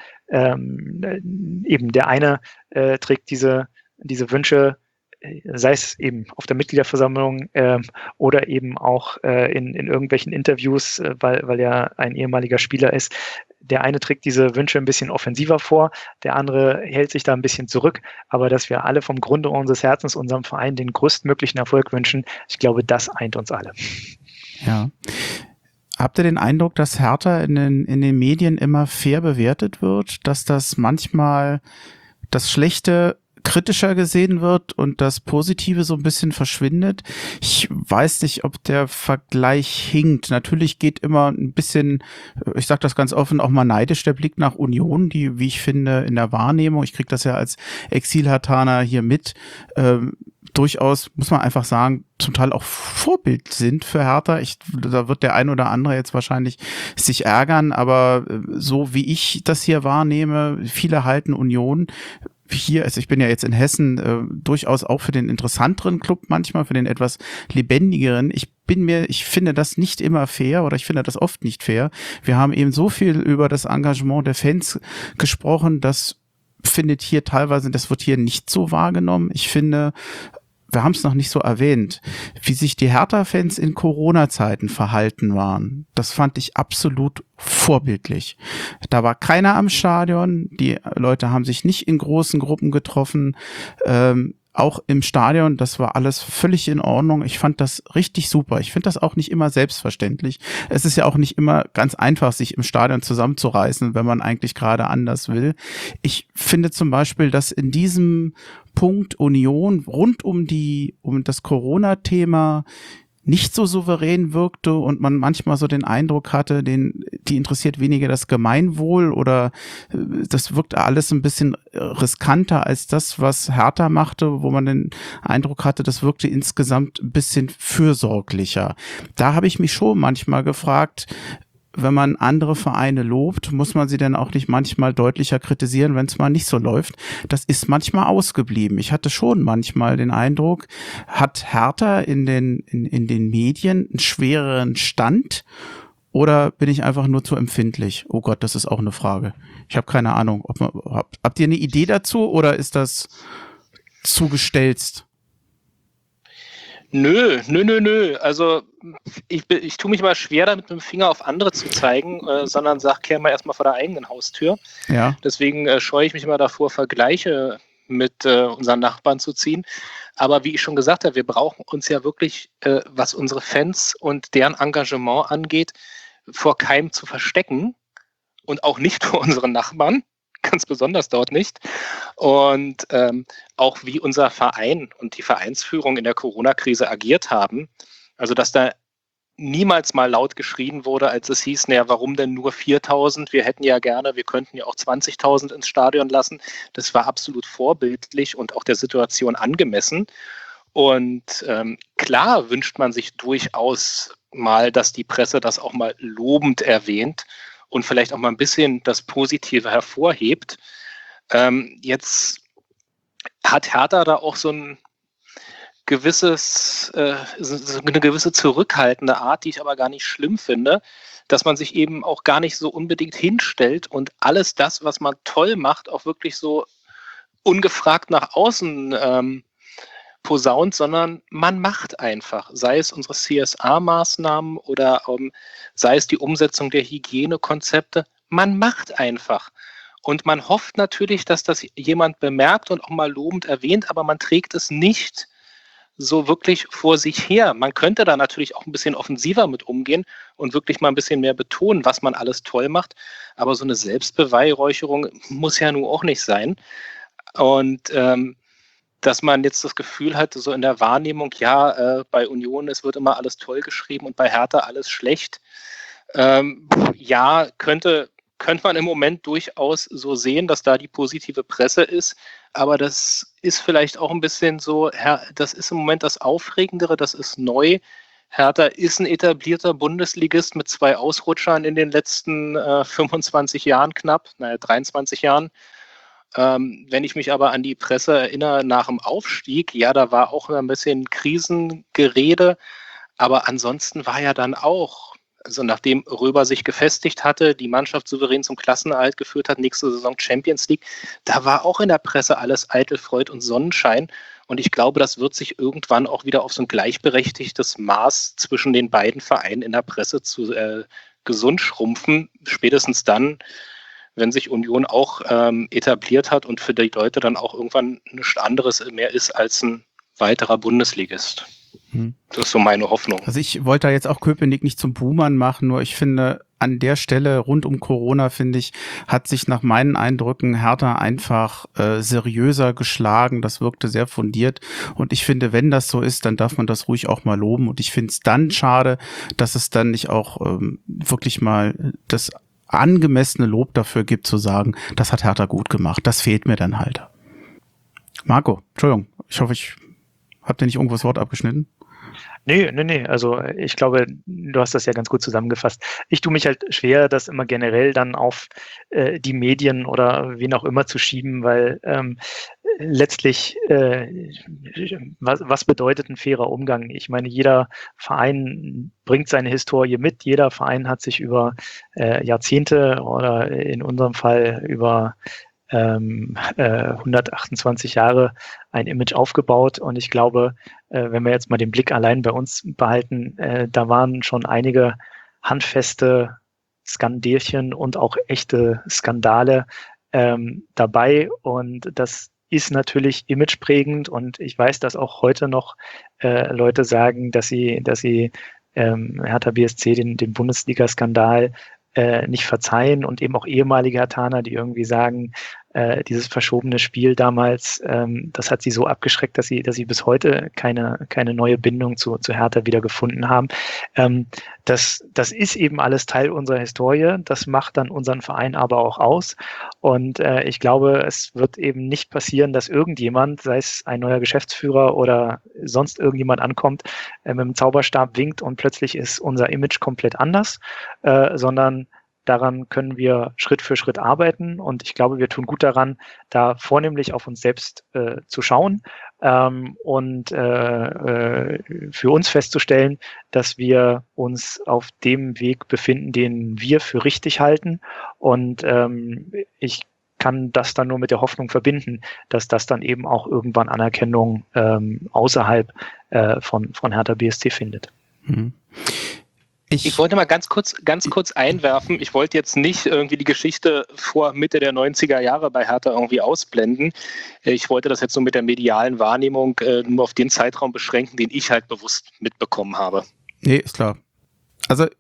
der eine trägt diese Wünsche, sei es eben auf der Mitgliederversammlung oder eben auch in irgendwelchen Interviews, weil er ein ehemaliger Spieler ist. Der eine trägt diese Wünsche ein bisschen offensiver vor, der andere hält sich da ein bisschen zurück. Aber dass wir alle vom Grunde unseres Herzens unserem Verein den größtmöglichen Erfolg wünschen, ich glaube, das eint uns alle. Ja. Habt ihr den Eindruck, dass Hertha in den Medien immer fair bewertet wird, dass das manchmal das Schlechte kritischer gesehen wird und das Positive so ein bisschen verschwindet? Ich weiß nicht, ob der Vergleich hinkt. Natürlich geht immer ein bisschen, ich sage das ganz offen, auch mal neidisch der Blick nach Union, die, wie ich finde, in der Wahrnehmung, ich kriege das ja als Exil-Herthaner hier mit, durchaus, muss man einfach sagen, zum Teil auch Vorbild sind für Hertha. Da wird der ein oder andere jetzt wahrscheinlich sich ärgern, aber so wie ich das hier wahrnehme, viele halten Union hier, also ich bin ja jetzt in Hessen, durchaus auch für den interessanteren Club manchmal, für den etwas lebendigeren. Ich finde das nicht immer fair oder ich finde das oft nicht fair. Wir haben eben so viel über das Engagement der Fans gesprochen, das findet hier teilweise, das wird hier nicht so wahrgenommen. Ich finde, wir haben es noch nicht so erwähnt, wie sich die Hertha-Fans in Corona-Zeiten verhalten waren. Das fand ich absolut vorbildlich. Da war keiner am Stadion, die Leute haben sich nicht in großen Gruppen getroffen, auch im Stadion, das war alles völlig in Ordnung. Ich fand das richtig super. Ich finde das auch nicht immer selbstverständlich. Es ist ja auch nicht immer ganz einfach, sich im Stadion zusammenzureißen, wenn man eigentlich gerade anders will. Ich finde zum Beispiel, dass in diesem Punkt Union rund um das Corona-Thema nicht so souverän wirkte und man manchmal so den Eindruck hatte, die interessiert weniger das Gemeinwohl oder das wirkte alles ein bisschen riskanter als das, was Hertha machte, wo man den Eindruck hatte, das wirkte insgesamt ein bisschen fürsorglicher. Da habe ich mich schon manchmal gefragt, wenn man andere Vereine lobt, muss man sie denn auch nicht manchmal deutlicher kritisieren, wenn es mal nicht so läuft. Das ist manchmal ausgeblieben. Ich hatte schon manchmal den Eindruck, hat Hertha in den Medien einen schwereren Stand oder bin ich einfach nur zu empfindlich? Oh Gott, das ist auch eine Frage. Ich habe keine Ahnung. Habt ihr eine Idee dazu oder ist das zu gestelzt? Nö. Also ich tue mich mal schwer damit, mit dem Finger auf andere zu zeigen, sondern kehr mal erstmal vor der eigenen Haustür. Ja. Deswegen scheue ich mich immer davor, Vergleiche mit unseren Nachbarn zu ziehen. Aber wie ich schon gesagt habe, wir brauchen uns ja wirklich, was unsere Fans und deren Engagement angeht, vor keinem zu verstecken und auch nicht für unsere Nachbarn, ganz besonders dort nicht. Und auch wie unser Verein und die Vereinsführung in der Corona-Krise agiert haben. Also dass da niemals mal laut geschrien wurde, als es hieß, naja, warum denn nur 4.000? Wir könnten ja auch 20.000 ins Stadion lassen. Das war absolut vorbildlich und auch der Situation angemessen. Und klar wünscht man sich durchaus mal, dass die Presse das auch mal lobend erwähnt und vielleicht auch mal ein bisschen das Positive hervorhebt. Jetzt hat Hertha da auch so eine gewisse zurückhaltende Art, die ich aber gar nicht schlimm finde, dass man sich eben auch gar nicht so unbedingt hinstellt und alles das, was man toll macht, auch wirklich so ungefragt nach außen posaunt, sondern man macht einfach, sei es unsere CSA-Maßnahmen oder sei es die Umsetzung der Hygienekonzepte, man macht einfach. Und man hofft natürlich, dass das jemand bemerkt und auch mal lobend erwähnt, aber man trägt es nicht so wirklich vor sich her. Man könnte da natürlich auch ein bisschen offensiver mit umgehen und wirklich mal ein bisschen mehr betonen, was man alles toll macht. Aber so eine Selbstbeweihräucherung muss ja nun auch nicht sein. Und dass man jetzt das Gefühl hat, so in der Wahrnehmung, bei Union, es wird immer alles toll geschrieben und bei Hertha alles schlecht. Könnte man im Moment durchaus so sehen, dass da die positive Presse ist. Aber das ist vielleicht auch ein bisschen so, das ist im Moment das Aufregendere, das ist neu. Hertha ist ein etablierter Bundesligist mit 2 Ausrutschern in den letzten 25 Jahren 23 Jahren. Wenn ich mich aber an die Presse erinnere nach dem Aufstieg, da war auch ein bisschen Krisengerede. Aber ansonsten war ja dann auch, also nachdem Röber sich gefestigt hatte, die Mannschaft souverän zum Klassenerhalt geführt hat, nächste Saison Champions League, da war auch in der Presse alles eitel Freud und Sonnenschein. Und ich glaube, das wird sich irgendwann auch wieder auf so ein gleichberechtigtes Maß zwischen den beiden Vereinen in der Presse zu gesund schrumpfen. Spätestens dann, wenn sich Union auch etabliert hat und für die Leute dann auch irgendwann nichts anderes mehr ist als ein weiterer Bundesligist. Das ist so meine Hoffnung. Also ich wollte da jetzt auch Köpenick nicht zum Buhmann machen, nur ich finde, an der Stelle rund um Corona, hat sich nach meinen Eindrücken Hertha einfach seriöser geschlagen. Das wirkte sehr fundiert. Und ich finde, wenn das so ist, dann darf man das ruhig auch mal loben. Und ich finde es dann schade, dass es dann nicht auch wirklich mal das angemessene Lob dafür gibt, zu sagen, das hat Hertha gut gemacht. Das fehlt mir dann halt. Marco, Entschuldigung, ich hoffe, habt ihr nicht irgendwo das Wort abgeschnitten? Nee. Also ich glaube, du hast das ja ganz gut zusammengefasst. Ich tue mich halt schwer, das immer generell dann auf die Medien oder wen auch immer zu schieben, weil letztlich, was bedeutet ein fairer Umgang? Ich meine, jeder Verein bringt seine Historie mit. Jeder Verein hat sich über Jahrzehnte oder in unserem Fall über 128 Jahre ein Image aufgebaut. Und ich glaube, wenn wir jetzt mal den Blick allein bei uns behalten, da waren schon einige handfeste Skandälchen und auch echte Skandale dabei. Und das ist natürlich imageprägend. Und ich weiß, dass auch heute noch Leute sagen, dass sie Hertha BSC den Bundesliga-Skandal nicht verzeihen, und eben auch ehemalige Herthaner, die irgendwie sagen, dieses verschobene Spiel damals, das hat sie so abgeschreckt, dass sie bis heute keine neue Bindung zu Hertha wieder gefunden haben. Das ist eben alles Teil unserer Historie. Das macht dann unseren Verein aber auch aus. Und ich glaube, es wird eben nicht passieren, dass irgendjemand, sei es ein neuer Geschäftsführer oder sonst irgendjemand, ankommt, mit dem Zauberstab winkt und plötzlich ist unser Image komplett anders, sondern daran können wir Schritt für Schritt arbeiten, und ich glaube, wir tun gut daran, da vornehmlich auf uns selbst zu schauen und für uns festzustellen, dass wir uns auf dem Weg befinden, den wir für richtig halten, und ich kann das dann nur mit der Hoffnung verbinden, dass das dann eben auch irgendwann Anerkennung außerhalb von Hertha BSC findet. Mhm. Ich wollte mal ganz kurz einwerfen, ich wollte jetzt nicht irgendwie die Geschichte vor Mitte der 90er Jahre bei Hertha irgendwie ausblenden. Ich wollte das jetzt so mit der medialen Wahrnehmung nur auf den Zeitraum beschränken, den ich halt bewusst mitbekommen habe. Nee, ist klar. Also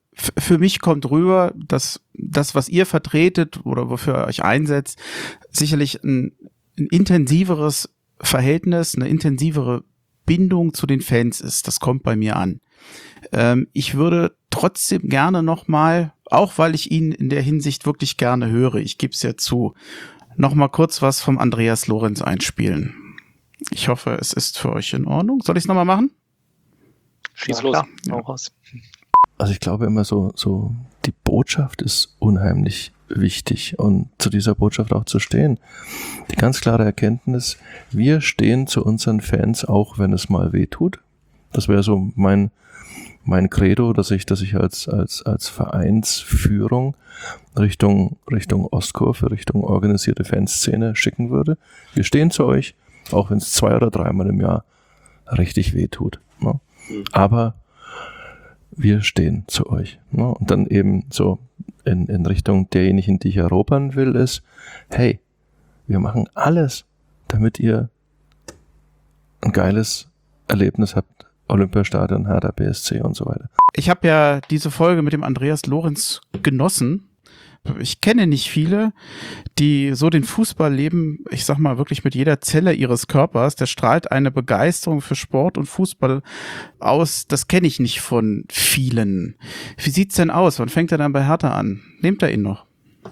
für mich kommt rüber, dass das, was ihr vertretet oder wofür ihr euch einsetzt, sicherlich ein intensiveres Verhältnis, eine intensivere Bindung zu den Fans ist. Das kommt bei mir an. Ich würde trotzdem gerne nochmal, auch weil ich ihn in der Hinsicht wirklich gerne höre, ich gebe es ja zu, nochmal kurz was vom Andreas Lorenz einspielen. Ich hoffe, es ist für euch in Ordnung. Soll ich es nochmal machen? Schieß los. Klar, auch raus. Also ich glaube immer so die Botschaft ist unheimlich wichtig und zu dieser Botschaft auch zu stehen. Die ganz klare Erkenntnis, wir stehen zu unseren Fans, auch wenn es mal weh tut. Das wäre so mein Credo, dass ich als Vereinsführung Richtung Ostkurve, Richtung organisierte Fanszene schicken würde. Wir stehen zu euch, auch wenn es 2 oder 3 Mal im Jahr richtig weh tut. Ne? Aber wir stehen zu euch. Ne? Und dann eben so in Richtung derjenigen, die ich erobern will, ist, hey, wir machen alles, damit ihr ein geiles Erlebnis habt. Olympiastadion, Hertha BSC und so weiter. Ich habe ja diese Folge mit dem Andreas Lorenz genossen. Ich kenne nicht viele, die so den Fußball leben, ich sag mal wirklich mit jeder Zelle ihres Körpers. Der strahlt eine Begeisterung für Sport und Fußball aus. Das kenne ich nicht von vielen. Wie sieht's denn aus? Wann fängt er dann bei Hertha an? Nehmt er ihn noch?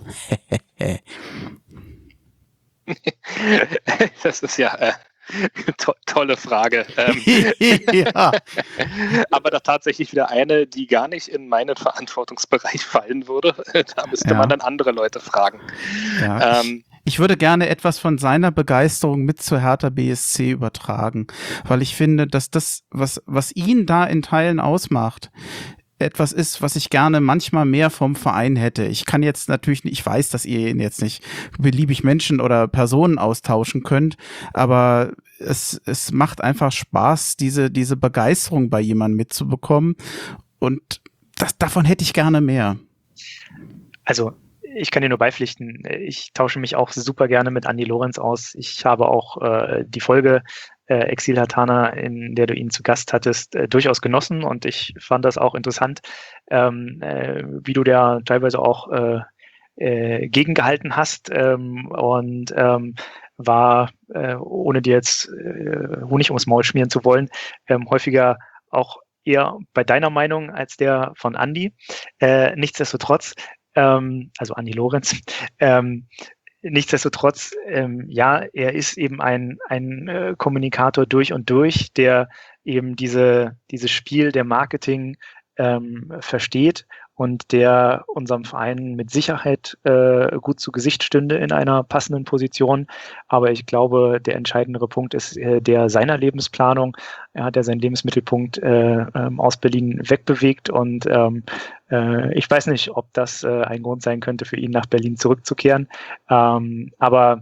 Das ist ja tolle Frage. Ja. Aber da tatsächlich wieder eine, die gar nicht in meinen Verantwortungsbereich fallen würde. Da müsste man dann andere Leute fragen. Ja, ich würde gerne etwas von seiner Begeisterung mit zur Hertha BSC übertragen, weil ich finde, dass das, was ihn da in Teilen ausmacht, etwas ist, was ich gerne manchmal mehr vom Verein hätte. Ich kann jetzt natürlich nicht, ich weiß, dass ihr ihn jetzt nicht beliebig Menschen oder Personen austauschen könnt, aber es macht einfach Spaß, diese Begeisterung bei jemandem mitzubekommen und davon hätte ich gerne mehr. Also ich kann dir nur beipflichten, ich tausche mich auch super gerne mit Andi Lorenz aus. Ich habe auch die Folge Exil Hatana, in der du ihn zu Gast hattest, durchaus genossen und ich fand das auch interessant, wie du da teilweise auch gegengehalten hast und war, ohne dir jetzt Honig ums Maul schmieren zu wollen, häufiger auch eher bei deiner Meinung als der von Andi. Nichtsdestotrotz, also Andi Lorenz, nichtsdestotrotz, ja, er ist eben ein Kommunikator durch und durch, der eben dieses Spiel der Marketing versteht und der unserem Verein mit Sicherheit gut zu Gesicht stünde in einer passenden Position. Aber ich glaube, der entscheidendere Punkt ist der seiner Lebensplanung. Er hat ja seinen Lebensmittelpunkt aus Berlin wegbewegt und ich weiß nicht, ob das ein Grund sein könnte, für ihn nach Berlin zurückzukehren. Aber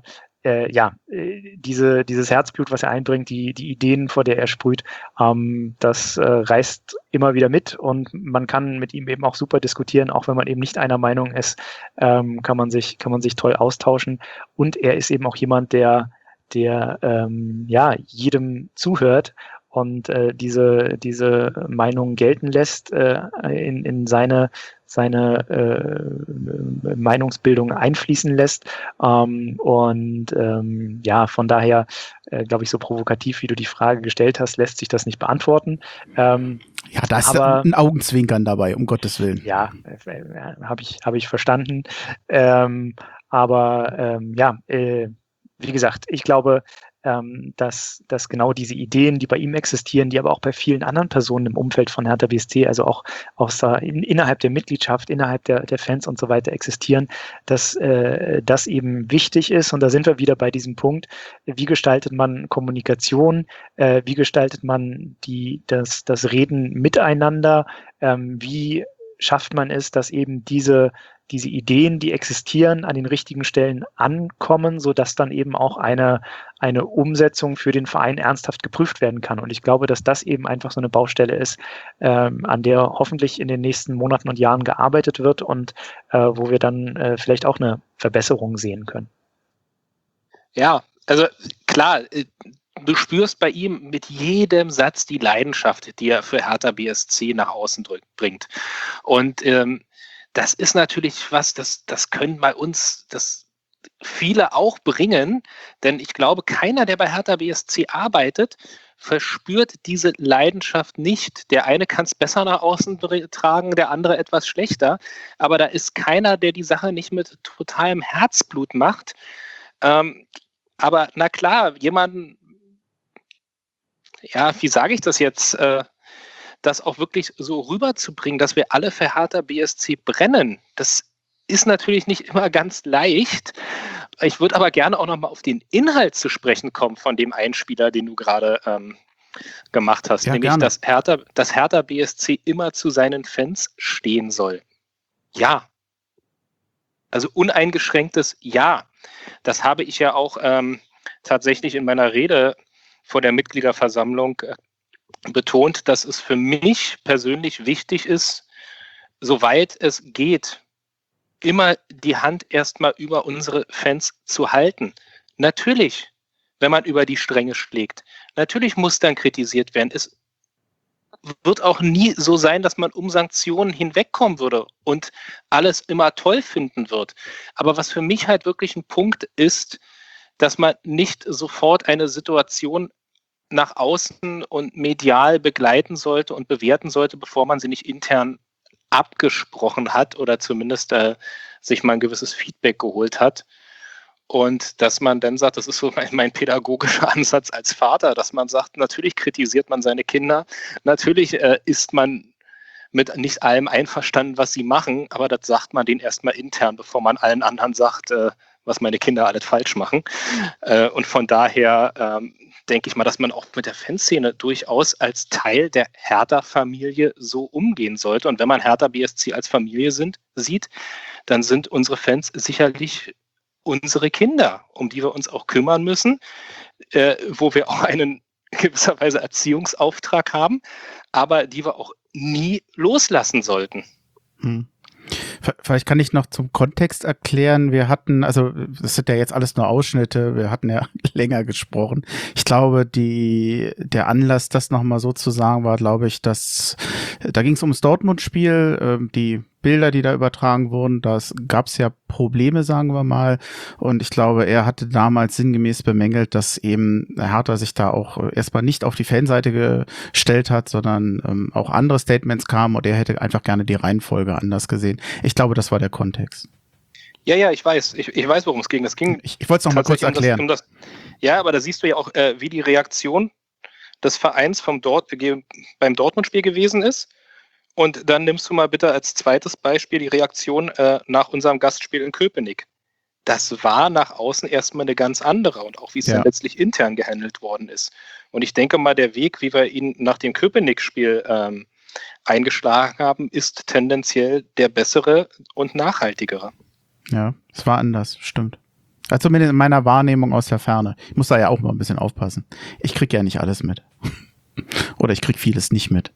dieses Herzblut, was er einbringt, die Ideen, vor der er sprüht, das reißt immer wieder mit und man kann mit ihm eben auch super diskutieren, auch wenn man eben nicht einer Meinung ist, kann man sich toll austauschen und er ist eben auch jemand, der jedem zuhört und diese Meinung gelten lässt, in seine Meinungsbildung einfließen lässt. Von daher, glaube ich, so provokativ, wie du die Frage gestellt hast, lässt sich das nicht beantworten. Ja, da ist ein Augenzwinkern dabei, um Gottes Willen. Ja, habe ich verstanden. Wie gesagt, ich glaube, dass genau diese Ideen, die bei ihm existieren, die aber auch bei vielen anderen Personen im Umfeld von Hertha BSC, also auch innerhalb der Mitgliedschaft, innerhalb der Fans und so weiter existieren, dass das eben wichtig ist. Und da sind wir wieder bei diesem Punkt, wie gestaltet man Kommunikation, wie gestaltet man das Reden miteinander, wie schafft man es, dass eben diese Ideen, die existieren, an den richtigen Stellen ankommen, sodass dann eben auch eine Umsetzung für den Verein ernsthaft geprüft werden kann. Und ich glaube, dass das eben einfach so eine Baustelle ist, an der hoffentlich in den nächsten Monaten und Jahren gearbeitet wird und wo wir dann vielleicht auch eine Verbesserung sehen können. Ja, also klar, du spürst bei ihm mit jedem Satz die Leidenschaft, die er für Hertha BSC nach außen bringt. Und das ist natürlich was, das können bei uns viele auch bringen, denn ich glaube, keiner, der bei Hertha BSC arbeitet, verspürt diese Leidenschaft nicht. Der eine kann es besser nach außen tragen, der andere etwas schlechter, aber da ist keiner, der die Sache nicht mit totalem Herzblut macht. Aber na klar, jemanden, ja, wie sage ich das jetzt, das auch wirklich so rüberzubringen, dass wir alle für Hertha BSC brennen, das ist natürlich nicht immer ganz leicht. Ich würde aber gerne auch nochmal auf den Inhalt zu sprechen kommen von dem Einspieler, den du gerade gemacht hast, Ja, nämlich, gerne. dass Hertha BSC immer zu seinen Fans stehen soll. Ja. Also uneingeschränktes Ja. Das habe ich ja auch tatsächlich in meiner Rede vor der Mitgliederversammlung betont, dass es für mich persönlich wichtig ist, soweit es geht, immer die Hand erstmal über unsere Fans zu halten. Natürlich, wenn man über die Stränge schlägt. Natürlich muss dann kritisiert werden. Es wird auch nie so sein, dass man um Sanktionen hinwegkommen würde und alles immer toll finden wird. Aber was für mich halt wirklich ein Punkt ist, dass man nicht sofort eine Situation nach außen und medial begleiten sollte und bewerten sollte, bevor man sie nicht intern abgesprochen hat oder zumindest sich mal ein gewisses Feedback geholt hat. Und dass man dann sagt, das ist so mein pädagogischer Ansatz als Vater, dass man sagt, natürlich kritisiert man seine Kinder, natürlich ist man mit nicht allem einverstanden, was sie machen, aber das sagt man denen erstmal intern, bevor man allen anderen sagt, was meine Kinder alles falsch machen. Und von daher denke ich mal, dass man auch mit der Fanszene durchaus als Teil der Hertha-Familie so umgehen sollte. Und wenn man Hertha BSC als Familie sieht, dann sind unsere Fans sicherlich unsere Kinder, um die wir uns auch kümmern müssen, wo wir auch einen gewisserweise Erziehungsauftrag haben, aber die wir auch nie loslassen sollten. Vielleicht kann ich noch zum Kontext erklären. Wir hatten, also das sind ja jetzt alles nur Ausschnitte, wir hatten ja länger gesprochen. Ich glaube, der Anlass, das nochmal so zu sagen, war, glaube ich, dass da ging es ums Dortmund-Spiel, die Bilder, die da übertragen wurden, da gab es ja Probleme, sagen wir mal. Und ich glaube, er hatte damals sinngemäß bemängelt, dass eben Hertha sich da auch erstmal nicht auf die Fanseite gestellt hat, sondern auch andere Statements kamen und er hätte einfach gerne die Reihenfolge anders gesehen. Ich glaube, das war der Kontext. Ja, ich weiß. Ich weiß, worum es ging. Ich wollte es noch mal kurz erklären. Ja, aber da siehst du ja auch, wie die Reaktion des Vereins beim Dortmund-Spiel gewesen ist. Und dann nimmst du mal bitte als zweites Beispiel die Reaktion nach unserem Gastspiel in Köpenick. Das war nach außen erstmal eine ganz andere und auch wie es dann letztlich intern gehandelt worden ist. Und ich denke mal, der Weg, wie wir ihn nach dem Köpenick-Spiel eingeschlagen haben, ist tendenziell der bessere und nachhaltigere. Ja, es war anders, stimmt. Also zumindest in meiner Wahrnehmung aus der Ferne. Ich muss da ja auch mal ein bisschen aufpassen. Ich krieg ja nicht alles mit. Oder ich krieg vieles nicht mit.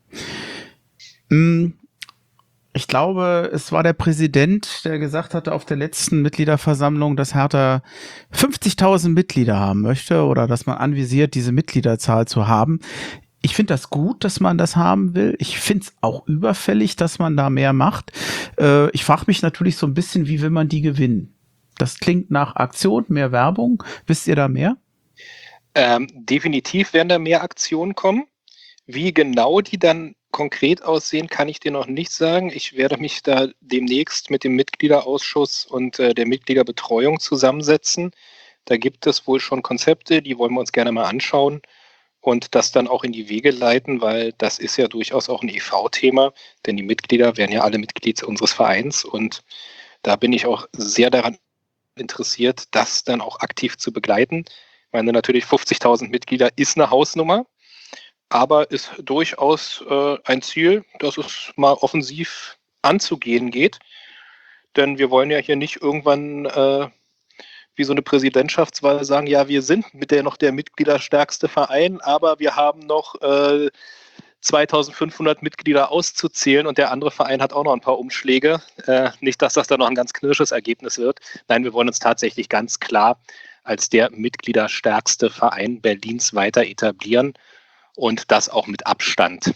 Ich glaube, es war der Präsident, der gesagt hatte auf der letzten Mitgliederversammlung, dass Hertha 50.000 Mitglieder haben möchte oder dass man anvisiert, diese Mitgliederzahl zu haben. Ich finde das gut, dass man das haben will. Ich finde es auch überfällig, dass man da mehr macht. Ich frage mich natürlich so ein bisschen, wie will man die gewinnen? Das klingt nach Aktion, mehr Werbung. Wisst ihr da mehr? Definitiv werden da mehr Aktionen kommen. Wie genau die dann konkret aussehen, kann ich dir noch nicht sagen. Ich werde mich da demnächst mit dem Mitgliederausschuss und der Mitgliederbetreuung zusammensetzen. Da gibt es wohl schon Konzepte, die wollen wir uns gerne mal anschauen und das dann auch in die Wege leiten, weil das ist ja durchaus auch ein EV-Thema, denn die Mitglieder werden ja alle Mitglied unseres Vereins und da bin ich auch sehr daran interessiert, das dann auch aktiv zu begleiten. Ich meine, natürlich 50.000 Mitglieder ist eine Hausnummer, aber ist durchaus ein Ziel, dass es mal offensiv anzugehen geht. Denn wir wollen ja hier nicht irgendwann wie so eine Präsidentschaftswahl sagen, ja, wir sind noch der mitgliederstärkste Verein, aber wir haben noch 2.500 Mitglieder auszuzählen und der andere Verein hat auch noch ein paar Umschläge. Nicht, dass das dann noch ein ganz knirsches Ergebnis wird. Nein, wir wollen uns tatsächlich ganz klar als der mitgliederstärkste Verein Berlins weiter etablieren und das auch mit Abstand.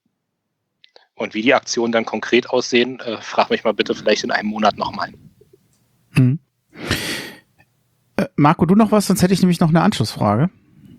Und wie die Aktionen dann konkret aussehen, frag mich mal bitte vielleicht in einem Monat nochmal. Hm. Marco, du noch was? Sonst hätte ich nämlich noch eine Anschlussfrage.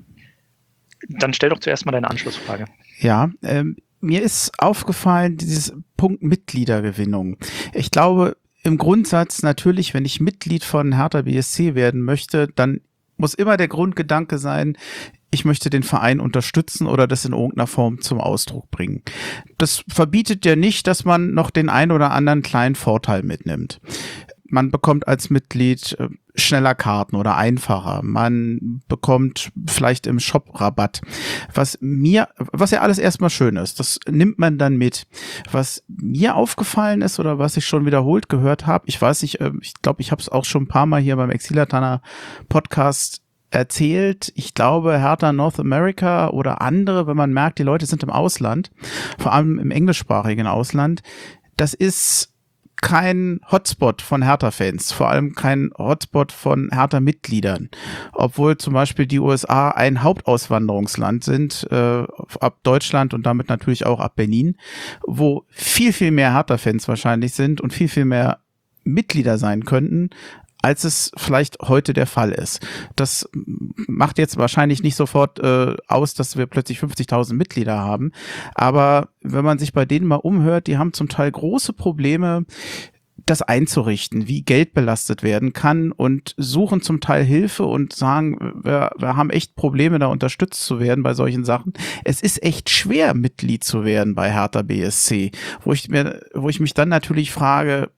Dann stell doch zuerst mal deine Anschlussfrage. Ja, mir ist aufgefallen, dieses Punkt Mitgliedergewinnung. Ich glaube, im Grundsatz natürlich, wenn ich Mitglied von Hertha BSC werden möchte, dann muss immer der Grundgedanke sein, ich möchte den Verein unterstützen oder das in irgendeiner Form zum Ausdruck bringen. Das verbietet ja nicht, dass man noch den ein oder anderen kleinen Vorteil mitnimmt. Man bekommt als Mitglied schneller Karten oder einfacher. Man bekommt vielleicht im Shop Rabatt. Was ja alles erstmal schön ist, das nimmt man dann mit. Was mir aufgefallen ist oder was ich schon wiederholt gehört habe, ich weiß nicht, ich glaube, ich habe es auch schon ein paar Mal hier beim Exilatana Podcast erzählt. Ich glaube, Hertha North America oder andere, wenn man merkt, die Leute sind im Ausland, vor allem im englischsprachigen Ausland, das ist kein Hotspot von Hertha-Fans, vor allem kein Hotspot von Hertha-Mitgliedern, obwohl zum Beispiel die USA ein Hauptauswanderungsland sind, ab Deutschland und damit natürlich auch ab Benin, wo viel, viel mehr Hertha-Fans wahrscheinlich sind und viel, viel mehr Mitglieder sein könnten, als es vielleicht heute der Fall ist. Das macht jetzt wahrscheinlich nicht sofort aus, dass wir plötzlich 50.000 Mitglieder haben. Aber wenn man sich bei denen mal umhört, die haben zum Teil große Probleme, das einzurichten, wie Geld belastet werden kann und suchen zum Teil Hilfe und sagen, wir haben echt Probleme, da unterstützt zu werden bei solchen Sachen. Es ist echt schwer, Mitglied zu werden bei Hertha BSC, wo ich mich dann natürlich frage,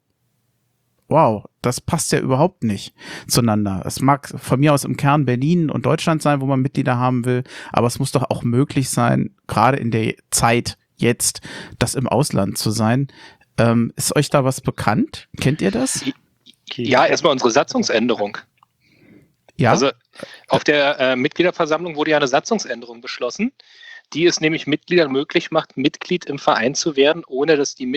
wow, das passt ja überhaupt nicht zueinander. Es mag von mir aus im Kern Berlin und Deutschland sein, wo man Mitglieder haben will, aber es muss doch auch möglich sein, gerade in der Zeit jetzt, das im Ausland zu sein. Ist euch da was bekannt? Kennt ihr das? Ja, erstmal unsere Satzungsänderung. Ja. Also auf der Mitgliederversammlung wurde ja eine Satzungsänderung beschlossen, die es nämlich Mitgliedern möglich macht, Mitglied im Verein zu werden, ohne dass die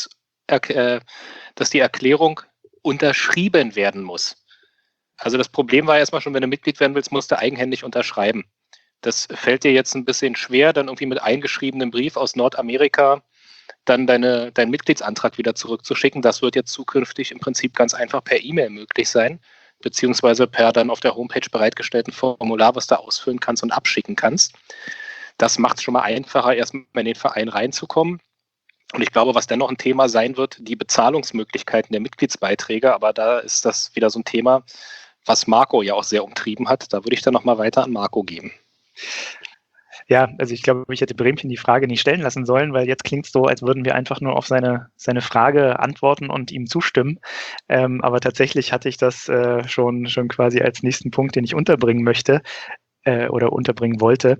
Erklärung unterschrieben werden muss. Also das Problem war erstmal schon, wenn du Mitglied werden willst, musst du eigenhändig unterschreiben. Das fällt dir jetzt ein bisschen schwer, dann irgendwie mit eingeschriebenem Brief aus Nordamerika dann deinen Mitgliedsantrag wieder zurückzuschicken. Das wird jetzt zukünftig im Prinzip ganz einfach per E-Mail möglich sein, beziehungsweise per dann auf der Homepage bereitgestellten Formular, was du ausfüllen kannst und abschicken kannst. Das macht es schon mal einfacher, erstmal in den Verein reinzukommen. Und ich glaube, was dennoch ein Thema sein wird, die Bezahlungsmöglichkeiten der Mitgliedsbeiträge. Aber da ist das wieder so ein Thema, was Marco ja auch sehr umtrieben hat. Da würde ich dann nochmal weiter an Marco geben. Ja, also ich glaube, ich hätte Bremchen die Frage nicht stellen lassen sollen, weil jetzt klingt es so, als würden wir einfach nur auf seine Frage antworten und ihm zustimmen. Aber tatsächlich hatte ich das schon quasi als nächsten Punkt, den ich unterbringen möchte oder unterbringen wollte,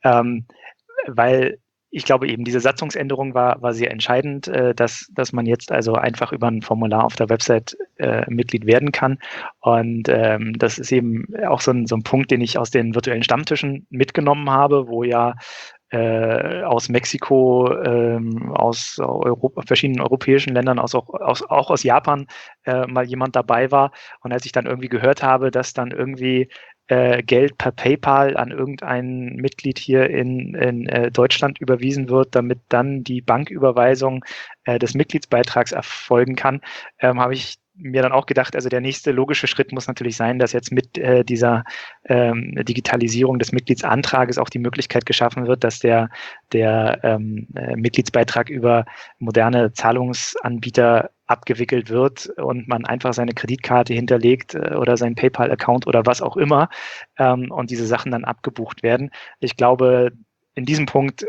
weil ich glaube eben, diese Satzungsänderung war sehr entscheidend, dass man jetzt also einfach über ein Formular auf der Website Mitglied werden kann. Und das ist eben auch so ein Punkt, den ich aus den virtuellen Stammtischen mitgenommen habe, wo ja aus Mexiko, aus verschiedenen europäischen Ländern, auch aus Japan mal jemand dabei war. Und als ich dann irgendwie gehört habe, dass dann irgendwie Geld per PayPal an irgendein Mitglied hier in Deutschland überwiesen wird, damit dann die Banküberweisung des Mitgliedsbeitrags erfolgen kann, habe ich mir dann auch gedacht, also der nächste logische Schritt muss natürlich sein, dass jetzt mit dieser Digitalisierung des Mitgliedsantrages auch die Möglichkeit geschaffen wird, dass der Mitgliedsbeitrag über moderne Zahlungsanbieter abgewickelt wird und man einfach seine Kreditkarte hinterlegt oder seinen PayPal-Account oder was auch immer und diese Sachen dann abgebucht werden. Ich glaube, in diesem Punkt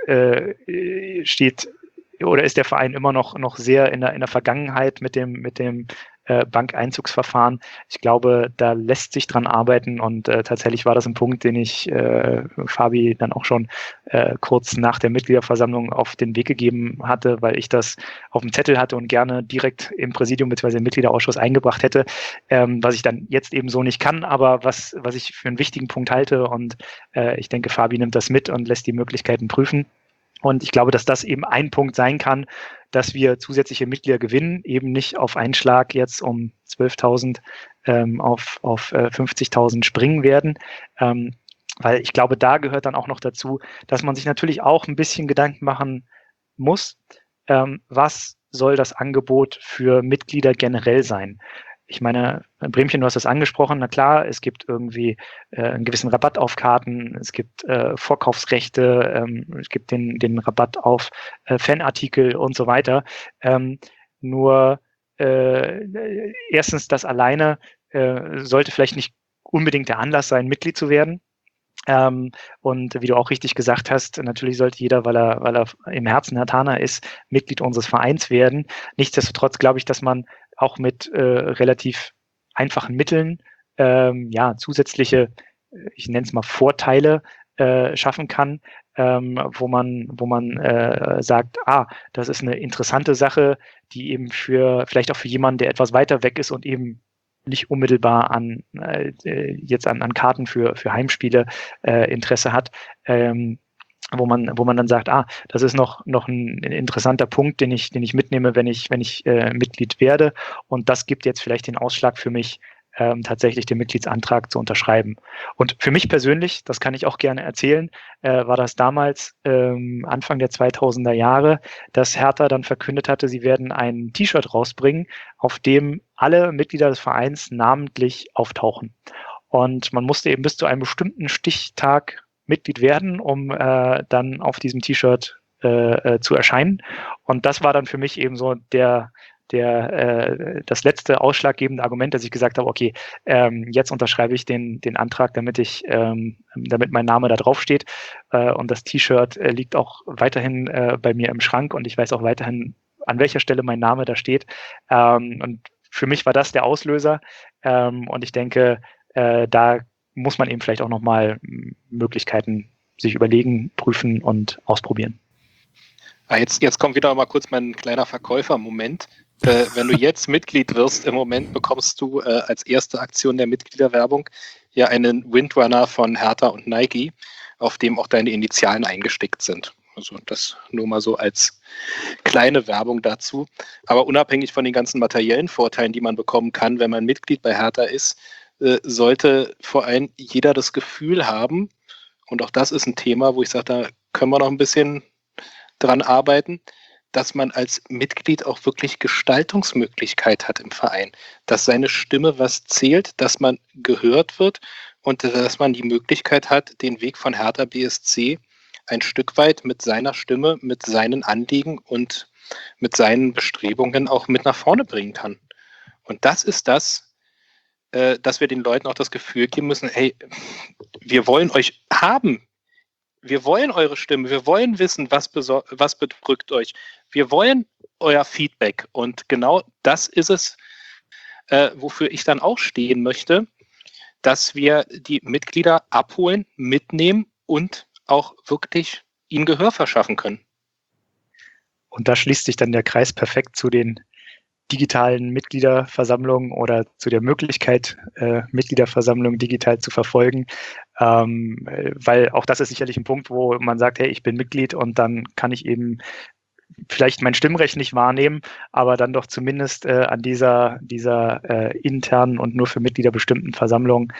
steht oder ist der Verein immer noch sehr in der Vergangenheit mit dem Bankeinzugsverfahren. Ich glaube, da lässt sich dran arbeiten und tatsächlich war das ein Punkt, den ich Fabi dann auch schon kurz nach der Mitgliederversammlung auf den Weg gegeben hatte, weil ich das auf dem Zettel hatte und gerne direkt im Präsidium bzw. im Mitgliederausschuss eingebracht hätte, was ich dann jetzt eben so nicht kann, aber was ich für einen wichtigen Punkt halte und ich denke, Fabi nimmt das mit und lässt die Möglichkeiten prüfen. Und ich glaube, dass das eben ein Punkt sein kann, dass wir zusätzliche Mitglieder gewinnen, eben nicht auf einen Schlag jetzt um 12.000 auf 50.000 springen werden. Weil ich glaube, da gehört dann auch noch dazu, dass man sich natürlich auch ein bisschen Gedanken machen muss, was soll das Angebot für Mitglieder generell sein? Ich meine, Bremchen, du hast das angesprochen, na klar, es gibt irgendwie einen gewissen Rabatt auf Karten, es gibt Vorkaufsrechte, es gibt den Rabatt auf Fanartikel und so weiter. Nur erstens, das alleine sollte vielleicht nicht unbedingt der Anlass sein, Mitglied zu werden. Und wie du auch richtig gesagt hast, natürlich sollte jeder, weil er im Herzen Herthaner ist, Mitglied unseres Vereins werden. Nichtsdestotrotz glaube ich, dass man auch mit relativ einfachen Mitteln zusätzliche, ich nenne es mal Vorteile schaffen kann, wo man sagt, das ist eine interessante Sache, die eben vielleicht auch für jemanden, der etwas weiter weg ist und eben nicht unmittelbar an Karten für Heimspiele Interesse hat, wo man dann sagt, das ist noch ein interessanter Punkt, den ich mitnehme, wenn ich Mitglied werde, und das gibt jetzt vielleicht den Ausschlag für mich, tatsächlich den Mitgliedsantrag zu unterschreiben. Und für mich persönlich, das kann ich auch gerne erzählen, war das damals Anfang der 2000er Jahre, dass Hertha dann verkündet hatte, sie werden ein T-Shirt rausbringen, auf dem alle Mitglieder des Vereins namentlich auftauchen. Und man musste eben bis zu einem bestimmten Stichtag Mitglied werden, um dann auf diesem T-Shirt zu erscheinen. Und das war dann für mich eben so das letzte ausschlaggebende Argument, dass ich gesagt habe, okay, jetzt unterschreibe ich den Antrag, damit mein Name da drauf steht. Und das T-Shirt liegt auch weiterhin bei mir im Schrank, und ich weiß auch weiterhin, an welcher Stelle mein Name da steht. Und für mich war das der Auslöser. Und ich denke, da muss man eben vielleicht auch nochmal Möglichkeiten sich überlegen, prüfen und ausprobieren. Jetzt kommt wieder mal kurz mein kleiner Verkäufer-Moment. Wenn du jetzt Mitglied wirst, im Moment bekommst du als erste Aktion der Mitgliederwerbung ja einen Windrunner von Hertha und Nike, auf dem auch deine Initialen eingestickt sind. Also das nur mal so als kleine Werbung dazu. Aber unabhängig von den ganzen materiellen Vorteilen, die man bekommen kann, wenn man Mitglied bei Hertha ist, sollte vor allem jeder das Gefühl haben, und auch das ist ein Thema, wo ich sage, da können wir noch ein bisschen dran arbeiten, dass man als Mitglied auch wirklich Gestaltungsmöglichkeit hat im Verein, dass seine Stimme was zählt, dass man gehört wird und dass man die Möglichkeit hat, den Weg von Hertha BSC ein Stück weit mit seiner Stimme, mit seinen Anliegen und mit seinen Bestrebungen auch mit nach vorne bringen kann. Und das ist das, dass wir den Leuten auch das Gefühl geben müssen, hey, wir wollen euch haben. Wir wollen eure Stimme, wir wollen wissen, was bedrückt euch. Wir wollen euer Feedback. Und genau das ist es, wofür ich dann auch stehen möchte, dass wir die Mitglieder abholen, mitnehmen und auch wirklich ihnen Gehör verschaffen können. Und da schließt sich dann der Kreis perfekt zu den digitalen Mitgliederversammlungen oder zu der Möglichkeit, Mitgliederversammlungen digital zu verfolgen, weil auch das ist sicherlich ein Punkt, wo man sagt, hey, ich bin Mitglied, und dann kann ich eben vielleicht mein Stimmrecht nicht wahrnehmen, aber dann doch zumindest an dieser internen und nur für Mitglieder bestimmten Versammlung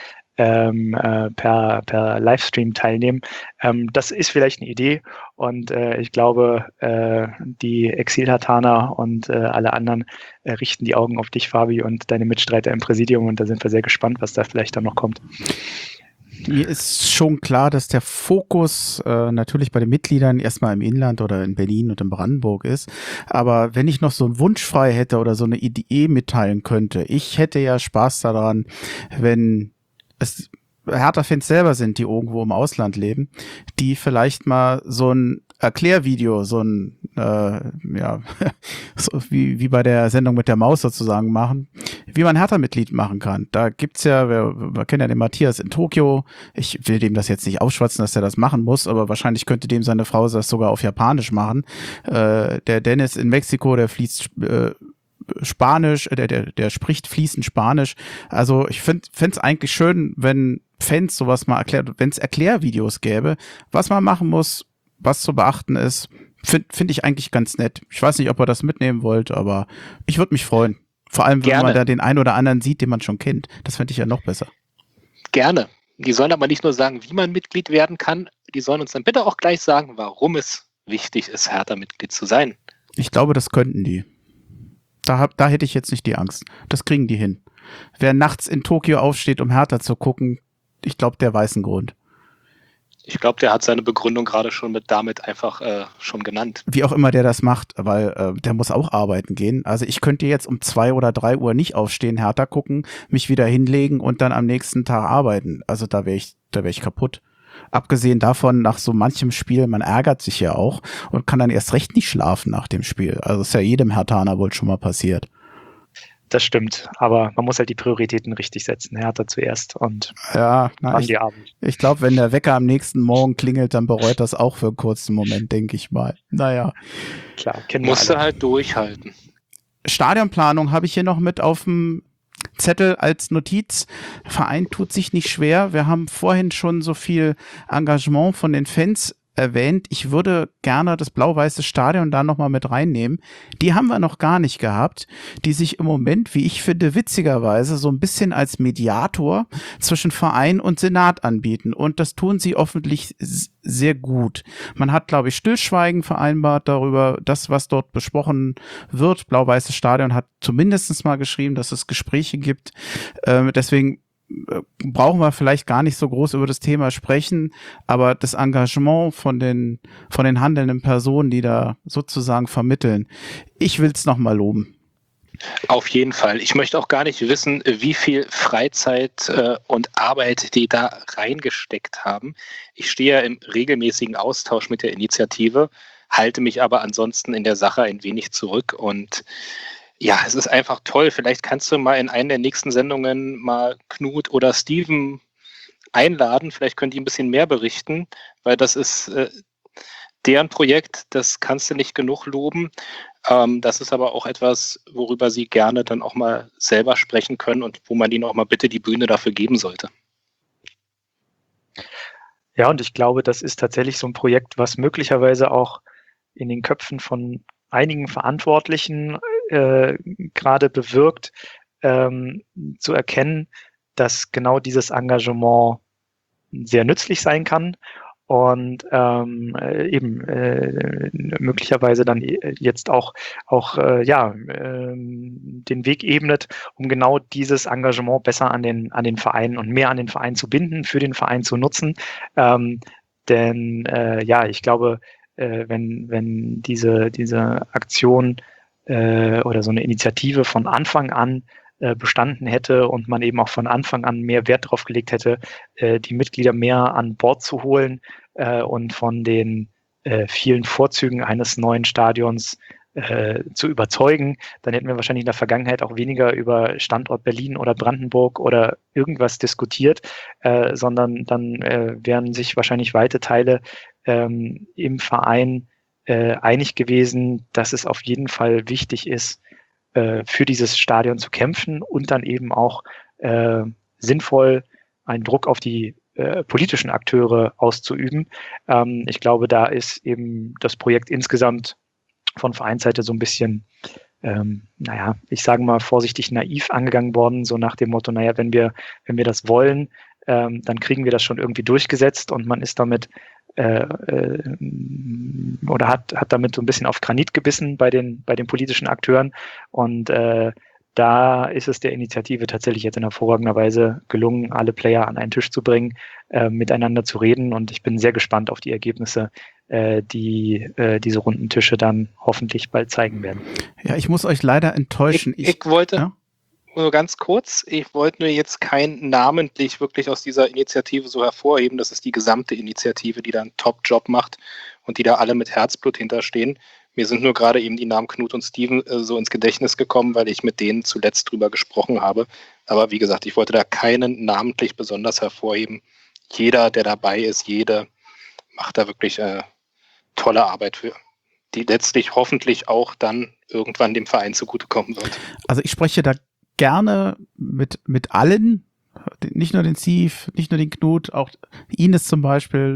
per Livestream teilnehmen. Das ist vielleicht eine Idee, und ich glaube, die Exil-Herthaner und alle anderen richten die Augen auf dich, Fabi, und deine Mitstreiter im Präsidium, und da sind wir sehr gespannt, was da vielleicht dann noch kommt. Mir ist schon klar, dass der Fokus natürlich bei den Mitgliedern erstmal im Inland oder in Berlin und in Brandenburg ist. Aber wenn ich noch so einen Wunsch frei hätte oder so eine Idee mitteilen könnte, ich hätte ja Spaß daran, wenn es Hertha-Fans selber sind, die irgendwo im Ausland leben, die vielleicht mal so ein Erklärvideo, so ein so wie bei der Sendung mit der Maus sozusagen machen, wie man Hertha-Mitglied machen kann. Da gibt's ja, wir kennen ja den Matthias in Tokio. Ich will dem das jetzt nicht aufschwatzen, dass er das machen muss, aber wahrscheinlich könnte dem seine Frau das sogar auf Japanisch machen. Der Dennis in Mexiko, der fließt Spanisch, der spricht fließend Spanisch. Also ich fände es eigentlich schön, wenn Fans sowas mal erklärt, wenn es Erklärvideos gäbe, was man machen muss, was zu beachten ist, find ich eigentlich ganz nett. Ich weiß nicht, ob ihr das mitnehmen wollt, aber ich würde mich freuen. Vor allem, wenn Gerne. man da den einen oder anderen sieht, den man schon kennt. Das fände ich ja noch besser. Gerne. Die sollen aber nicht nur sagen, wie man Mitglied werden kann, die sollen uns dann bitte auch gleich sagen, warum es wichtig ist, Hertha-Mitglied zu sein. Ich glaube, das könnten die. Da hätte ich jetzt nicht die Angst. Das kriegen die hin. Wer nachts in Tokio aufsteht, um Hertha zu gucken, ich glaube, der weiß einen Grund. Ich glaube, der hat seine Begründung gerade schon damit einfach schon genannt. Wie auch immer der das macht, weil der muss auch arbeiten gehen. Also ich könnte jetzt um 2 oder 3 Uhr nicht aufstehen, Hertha gucken, mich wieder hinlegen und dann am nächsten Tag arbeiten. Also da wäre ich kaputt. Abgesehen davon, nach so manchem Spiel, man ärgert sich ja auch und kann dann erst recht nicht schlafen nach dem Spiel. Also ist ja jedem Herthaner wohl schon mal passiert. Das stimmt, aber man muss halt die Prioritäten richtig setzen. Hertha zuerst und Ja, dann die Arbeit. ich glaube, wenn der Wecker am nächsten Morgen klingelt, dann bereut das auch für einen kurzen Moment, denke ich mal. Naja. Klar, kennen wir Musst du alle. halt durchhalten. Stadionplanung habe ich hier noch mit auf dem Zettel als Notiz. Verein tut sich nicht schwer. Wir haben vorhin schon so viel Engagement von den Fans erwähnt. Ich würde gerne das blau-weiße Stadion da nochmal mit reinnehmen. Die haben wir noch gar nicht gehabt, die sich im Moment, wie ich finde, witzigerweise so ein bisschen als Mediator zwischen Verein und Senat anbieten. Und das tun sie offensichtlich sehr gut. Man hat, glaube ich, Stillschweigen vereinbart darüber, das, was dort besprochen wird. Blau-weißes Stadion hat zumindest mal geschrieben, dass es Gespräche gibt. Deswegen brauchen wir vielleicht gar nicht so groß über das Thema sprechen, aber das Engagement von den handelnden Personen, die da sozusagen vermitteln, ich will es nochmal loben. Auf jeden Fall. Ich möchte auch gar nicht wissen, wie viel Freizeit und Arbeit die da reingesteckt haben. Ich stehe ja im regelmäßigen Austausch mit der Initiative, halte mich aber ansonsten in der Sache ein wenig zurück und ja, es ist einfach toll. Vielleicht kannst du mal in einer der nächsten Sendungen mal Knut oder Steven einladen. Vielleicht können die ein bisschen mehr berichten, weil das ist deren Projekt, das kannst du nicht genug loben. Das ist aber auch etwas, worüber sie gerne dann auch mal selber sprechen können und wo man ihnen auch mal bitte die Bühne dafür geben sollte. Ja, und ich glaube, das ist tatsächlich so ein Projekt, was möglicherweise auch in den Köpfen von einigen Verantwortlichen gerade bewirkt, zu erkennen, dass genau dieses Engagement sehr nützlich sein kann und möglicherweise dann jetzt auch den Weg ebnet, um genau dieses Engagement besser an den Verein und mehr an den Verein zu binden, für den Verein zu nutzen. Ich glaube, wenn diese Aktion oder so eine Initiative von Anfang an bestanden hätte und man eben auch von Anfang an mehr Wert darauf gelegt hätte, die Mitglieder mehr an Bord zu holen und von den vielen Vorzügen eines neuen Stadions zu überzeugen, dann hätten wir wahrscheinlich in der Vergangenheit auch weniger über Standort Berlin oder Brandenburg oder irgendwas diskutiert, sondern dann wären sich wahrscheinlich weite Teile im Verein einig gewesen, dass es auf jeden Fall wichtig ist, für dieses Stadion zu kämpfen und dann eben auch sinnvoll einen Druck auf die politischen Akteure auszuüben. Ich glaube, da ist eben das Projekt insgesamt von Vereinsseite so ein bisschen, ich sage mal vorsichtig naiv angegangen worden, so nach dem Motto, wenn wir das wollen, dann kriegen wir das schon irgendwie durchgesetzt und man ist damit oder hat damit so ein bisschen auf Granit gebissen bei den politischen Akteuren und da ist es der Initiative tatsächlich jetzt in hervorragender Weise gelungen, alle Player an einen Tisch zu bringen, miteinander zu reden und ich bin sehr gespannt auf die Ergebnisse, die diese runden Tische dann hoffentlich bald zeigen werden. Ja, ich muss euch leider enttäuschen. Ich wollte nur ganz kurz, ich wollte nur jetzt kein namentlich wirklich aus dieser Initiative so hervorheben. Das ist die gesamte Initiative, die da einen Top-Job macht und die da alle mit Herzblut hinterstehen. Mir sind nur gerade eben die Namen Knut und Steven so ins Gedächtnis gekommen, weil ich mit denen zuletzt drüber gesprochen habe. Aber wie gesagt, ich wollte da keinen namentlich besonders hervorheben. Jeder, der dabei ist, jede macht da wirklich tolle Arbeit für, die letztlich hoffentlich auch dann irgendwann dem Verein zugutekommen wird. Also ich spreche da gerne mit allen Nicht nur den Steve, nicht nur den Knut, auch Ines zum Beispiel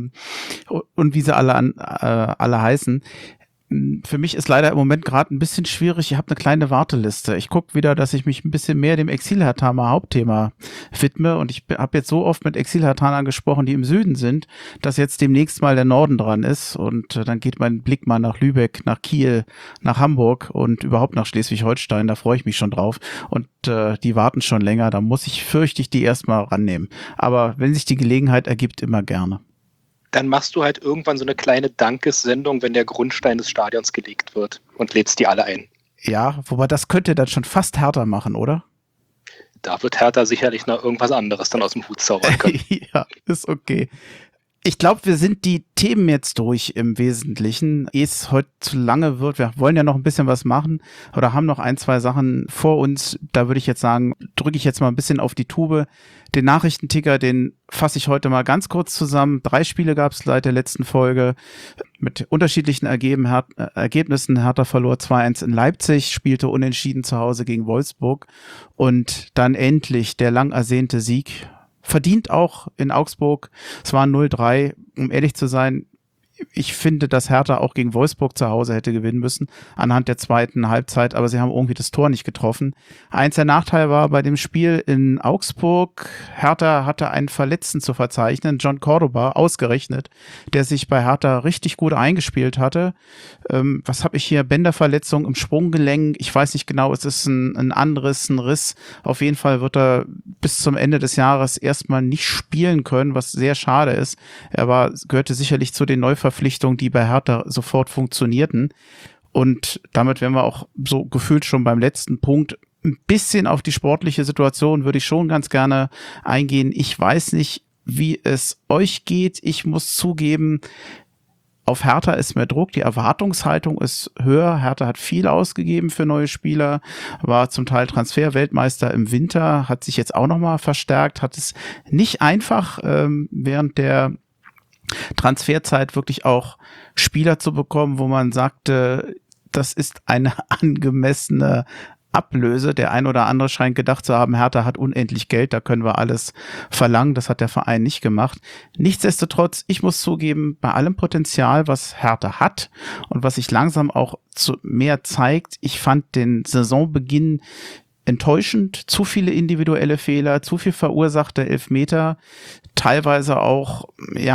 und wie sie alle heißen. Für mich ist leider im Moment gerade ein bisschen schwierig. Ich habe eine kleine Warteliste. Ich gucke wieder, dass ich mich ein bisschen mehr dem Exil-Hertaner Hauptthema widme. Und ich habe jetzt so oft mit Exil-Hertanern gesprochen, die im Süden sind, dass jetzt demnächst mal der Norden dran ist. Und dann geht mein Blick mal nach Lübeck, nach Kiel, nach Hamburg und überhaupt nach Schleswig-Holstein. Da freue ich mich schon drauf. Und die warten schon länger. Da muss ich, fürchte ich, die erstmal rannehmen. Aber wenn sich die Gelegenheit ergibt, immer gerne. Dann machst du halt irgendwann so eine kleine Dankessendung, wenn der Grundstein des Stadions gelegt wird und lädst die alle ein. Ja, wobei das könnte dann schon fast Hertha machen, oder? Da wird Hertha sicherlich noch irgendwas anderes dann aus dem Hut zaubern können. Ja, ist okay. Ich glaube, wir sind die Themen jetzt durch im Wesentlichen. Ehe es heute zu lange wird, wir wollen ja noch ein bisschen was machen oder haben noch 1, 2 Sachen vor uns. Da würde ich jetzt sagen, drücke ich jetzt mal ein bisschen auf die Tube. Den Nachrichtenticker, den fasse ich heute mal ganz kurz zusammen. 3 Spiele gab es seit der letzten Folge mit unterschiedlichen Ergebnissen. Hertha verlor 2-1 in Leipzig, spielte unentschieden zu Hause gegen Wolfsburg und dann endlich der lang ersehnte Sieg. Verdient auch in Augsburg. Es war 0-3. Um ehrlich zu sein, ich finde, dass Hertha auch gegen Wolfsburg zu Hause hätte gewinnen müssen, anhand der zweiten Halbzeit, aber sie haben irgendwie das Tor nicht getroffen. Eins der Nachteile war bei dem Spiel in Augsburg, Hertha hatte einen Verletzten zu verzeichnen, John Cordoba, ausgerechnet, der sich bei Hertha richtig gut eingespielt hatte. Was habe ich hier? Bänderverletzung im Sprunggelenk, ich weiß nicht genau, es ist ein anderes, ein Riss. Auf jeden Fall wird er bis zum Ende des Jahres erstmal nicht spielen können, was sehr schade ist. Er gehörte sicherlich zu den Neuverpflichtungen, die bei Hertha sofort funktionierten. Und damit wären wir auch so gefühlt schon beim letzten Punkt. Ein bisschen auf die sportliche Situation würde ich schon ganz gerne eingehen. Ich weiß nicht, wie es euch geht. Ich muss zugeben, auf Hertha ist mehr Druck, die Erwartungshaltung ist höher. Hertha hat viel ausgegeben für neue Spieler, war zum Teil Transferweltmeister im Winter, hat sich jetzt auch nochmal verstärkt, hat es nicht einfach während der Transferzeit wirklich auch Spieler zu bekommen, wo man sagte, das ist eine angemessene Ablöse. Der ein oder andere scheint gedacht zu haben, Hertha hat unendlich Geld, da können wir alles verlangen. Das hat der Verein nicht gemacht. Nichtsdestotrotz, ich muss zugeben, bei allem Potenzial, was Hertha hat und was sich langsam auch mehr zeigt, ich fand den Saisonbeginn enttäuschend, zu viele individuelle Fehler, zu viel verursachte Elfmeter, teilweise auch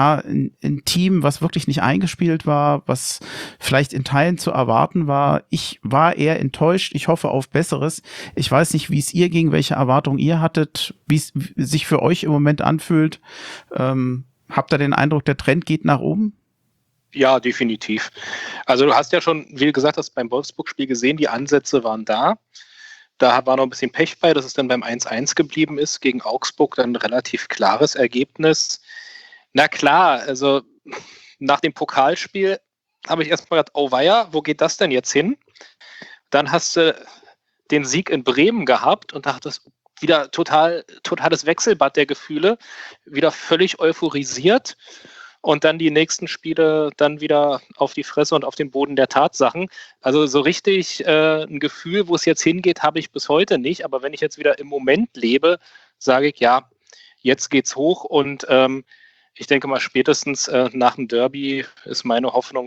ein Team, was wirklich nicht eingespielt war, was vielleicht in Teilen zu erwarten war. Ich war eher enttäuscht, ich hoffe auf Besseres. Ich weiß nicht, wie es ihr ging, welche Erwartungen ihr hattet, wie es sich für euch im Moment anfühlt. Habt ihr den Eindruck, der Trend geht nach oben? Ja, definitiv. Also du hast ja schon, wie du gesagt hast, beim Wolfsburg-Spiel gesehen, die Ansätze waren da. Da war noch ein bisschen Pech bei, dass es dann beim 1-1 geblieben ist. Gegen Augsburg dann ein relativ klares Ergebnis. Na klar, also nach dem Pokalspiel habe ich erstmal gedacht, oh weia, wo geht das denn jetzt hin? Dann hast du den Sieg in Bremen gehabt und dachtest, wieder totales Wechselbad der Gefühle, wieder völlig euphorisiert. Und dann die nächsten Spiele dann wieder auf die Fresse und auf den Boden der Tatsachen. Also so richtig ein Gefühl, wo es jetzt hingeht, habe ich bis heute nicht. Aber wenn ich jetzt wieder im Moment lebe, sage ich, ja, jetzt geht's hoch. Und ich denke mal, spätestens nach dem Derby ist meine Hoffnung,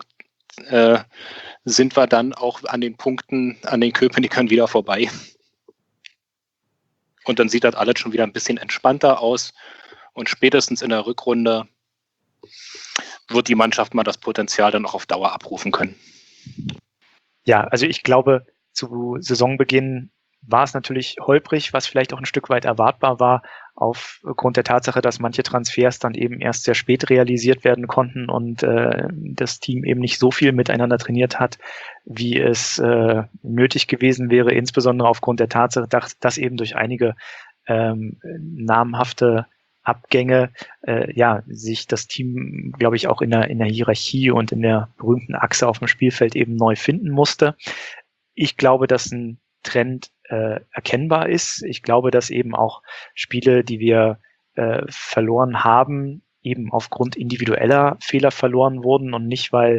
sind wir dann auch an den Punkten, an den Köpenickern wieder vorbei. Und dann sieht das alles schon wieder ein bisschen entspannter aus. Und spätestens in der Rückrunde wird die Mannschaft mal das Potenzial dann auch auf Dauer abrufen können. Ja, also ich glaube, zu Saisonbeginn war es natürlich holprig, was vielleicht auch ein Stück weit erwartbar war, aufgrund der Tatsache, dass manche Transfers dann eben erst sehr spät realisiert werden konnten und das Team eben nicht so viel miteinander trainiert hat, wie es nötig gewesen wäre, insbesondere aufgrund der Tatsache, dass eben durch einige namhafte Abgänge, sich das Team, glaube ich, auch in der Hierarchie und in der berühmten Achse auf dem Spielfeld eben neu finden musste. Ich glaube, dass ein Trend erkennbar ist. Ich glaube, dass eben auch Spiele, die wir verloren haben, eben aufgrund individueller Fehler verloren wurden und nicht, weil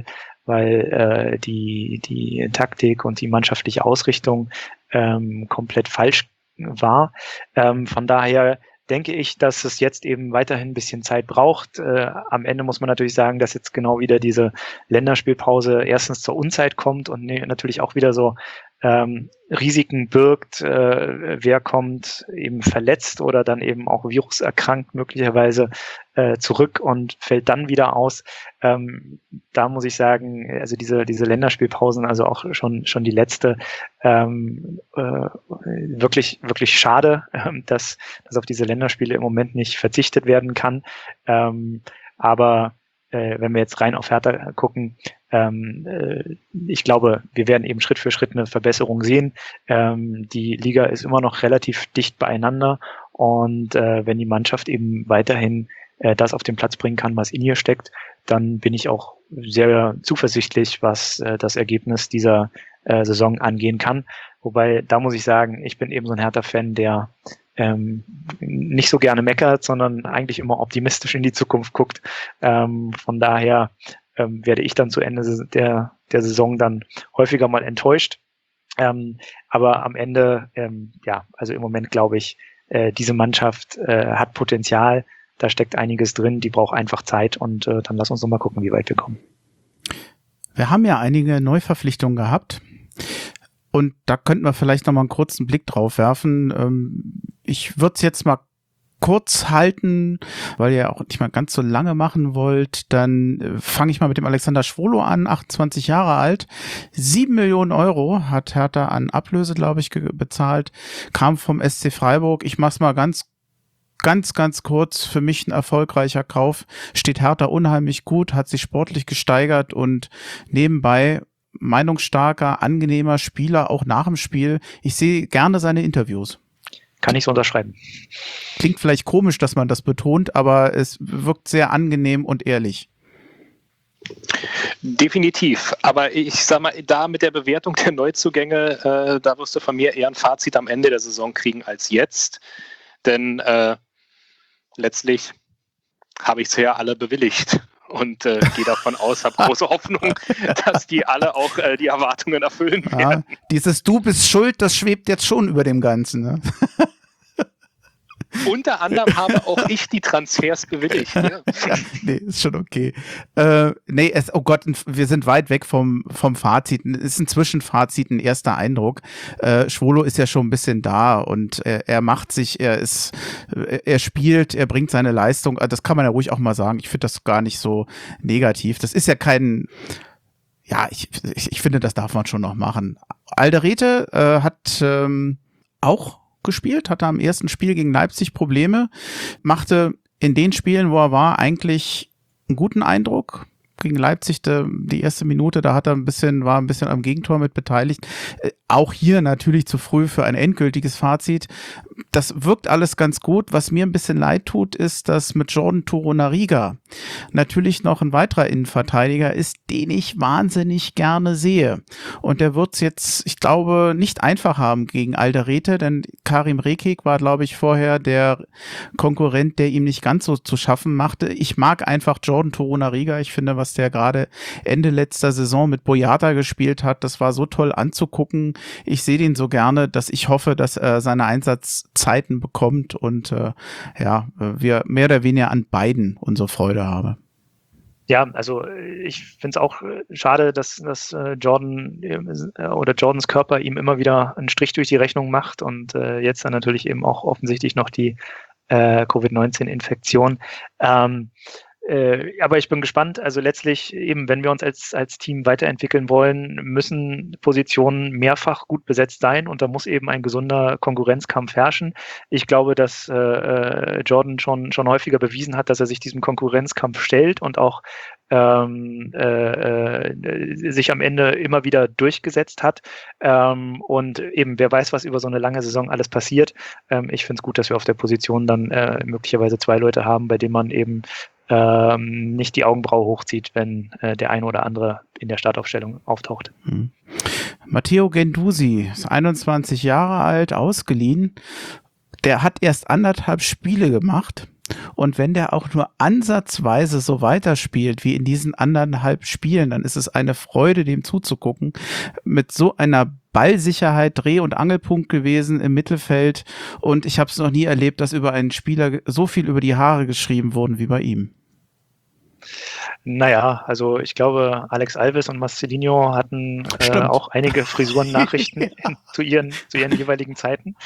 die Taktik und die mannschaftliche Ausrichtung komplett falsch war. Von daher denke ich, dass es jetzt eben weiterhin ein bisschen Zeit braucht. Am Ende muss man natürlich sagen, dass jetzt genau wieder diese Länderspielpause erstens zur Unzeit kommt und natürlich auch wieder so Risiken birgt, wer kommt eben verletzt oder dann eben auch viruserkrankt möglicherweise zurück und fällt dann wieder aus. Da muss ich sagen, also diese Länderspielpausen, also auch schon die letzte, wirklich, wirklich schade, dass auf diese Länderspiele im Moment nicht verzichtet werden kann. Aber wenn wir jetzt rein auf Hertha gucken, ich glaube, wir werden eben Schritt für Schritt eine Verbesserung sehen. Die Liga ist immer noch relativ dicht beieinander und wenn die Mannschaft eben weiterhin das auf den Platz bringen kann, was in ihr steckt, dann bin ich auch sehr zuversichtlich, was das Ergebnis dieser Saison angehen kann. Wobei, da muss ich sagen, ich bin eben so ein Hertha-Fan, der nicht so gerne meckert, sondern eigentlich immer optimistisch in die Zukunft guckt. Von daher werde ich dann zu Ende der Saison dann häufiger mal enttäuscht. Aber am Ende, also im Moment glaube ich, diese Mannschaft hat Potenzial, da steckt einiges drin, die braucht einfach Zeit und dann lass uns noch mal gucken, wie weit wir kommen. Wir haben ja einige Neuverpflichtungen gehabt. Und da könnten wir vielleicht noch mal einen kurzen Blick drauf werfen. Ich würde es jetzt mal kurz halten, weil ihr auch nicht mal ganz so lange machen wollt. Dann fange ich mal mit dem Alexander Schwolo an, 28 Jahre alt. 7 Millionen Euro hat Hertha an Ablöse, glaube ich, bezahlt. Kam vom SC Freiburg. Ich mach's mal ganz kurz, für mich ein erfolgreicher Kauf. Steht Hertha unheimlich gut, hat sich sportlich gesteigert und nebenbei meinungsstarker, angenehmer Spieler, auch nach dem Spiel. Ich sehe gerne seine Interviews. Kann ich so unterschreiben. Klingt vielleicht komisch, dass man das betont, aber es wirkt sehr angenehm und ehrlich. Definitiv. Aber ich sag mal, da mit der Bewertung der Neuzugänge, da wirst du von mir eher ein Fazit am Ende der Saison kriegen als jetzt. Denn letztlich habe ich es ja alle bewilligt. Und gehe davon aus, habe große Hoffnung, dass die alle auch die Erwartungen erfüllen werden. Ja, dieses Du bist schuld, das schwebt jetzt schon über dem Ganzen. Ne? Unter anderem habe auch ich die Transfers bewilligt. Ja. Ja, nee, ist schon okay. Oh Gott, wir sind weit weg vom Fazit. Es ist ein Zwischenfazit, ein erster Eindruck. Schwolo ist ja schon ein bisschen da und er macht sich, er spielt, er bringt seine Leistung. Das kann man ja ruhig auch mal sagen. Ich finde das gar nicht so negativ. Das ist ja kein, ja, ich finde, das darf man schon noch machen. Alderete hat auch gespielt, hatte am ersten Spiel gegen Leipzig Probleme, machte in den Spielen, wo er war, eigentlich einen guten Eindruck. Gegen Leipzig die erste Minute, da war ein bisschen am Gegentor mit beteiligt. Auch hier natürlich zu früh für ein endgültiges Fazit. Das wirkt alles ganz gut. Was mir ein bisschen leid tut, ist, dass mit Jordan Torunariga natürlich noch ein weiterer Innenverteidiger ist, den ich wahnsinnig gerne sehe. Und der wird es jetzt, ich glaube, nicht einfach haben gegen Alderete, denn Karim Rekik war, glaube ich, vorher der Konkurrent, der ihm nicht ganz so zu schaffen machte. Ich mag einfach Jordan Torunariga. Ich finde, was der gerade Ende letzter Saison mit Boyata gespielt hat, das war so toll anzugucken. Ich sehe den so gerne, dass ich hoffe, dass er seine Einsatzzeiten bekommt und wir mehr oder weniger an beiden unsere Freude haben. Ja, also ich finde es auch schade, dass Jordan oder Jordans Körper ihm immer wieder einen Strich durch die Rechnung macht und jetzt dann natürlich eben auch offensichtlich noch die Covid-19-Infektion. Aber ich bin gespannt. Also letztlich eben, wenn wir uns als Team weiterentwickeln wollen, müssen Positionen mehrfach gut besetzt sein und da muss eben ein gesunder Konkurrenzkampf herrschen. Ich glaube, dass Jordan schon häufiger bewiesen hat, dass er sich diesem Konkurrenzkampf stellt und auch sich am Ende immer wieder durchgesetzt hat. Und eben, wer weiß, was über so eine lange Saison alles passiert. Ich finde es gut, dass wir auf der Position dann möglicherweise zwei Leute haben, bei denen man eben nicht die Augenbraue hochzieht, wenn der eine oder andere in der Startaufstellung auftaucht. Matteo Guendouzi ist 21 Jahre alt, ausgeliehen. Der hat erst 1,5 Spiele gemacht Und wenn der auch nur ansatzweise so weiterspielt wie in diesen 1,5 Spielen, dann ist es eine Freude, dem zuzugucken. Mit so einer Ballsicherheit, Dreh- und Angelpunkt gewesen im Mittelfeld. Und ich habe es noch nie erlebt, dass über einen Spieler so viel über die Haare geschrieben wurden wie bei ihm. Naja, also ich glaube, Alex Alves und Marcelinho hatten auch einige Frisurennachrichten zu ihren jeweiligen Zeiten.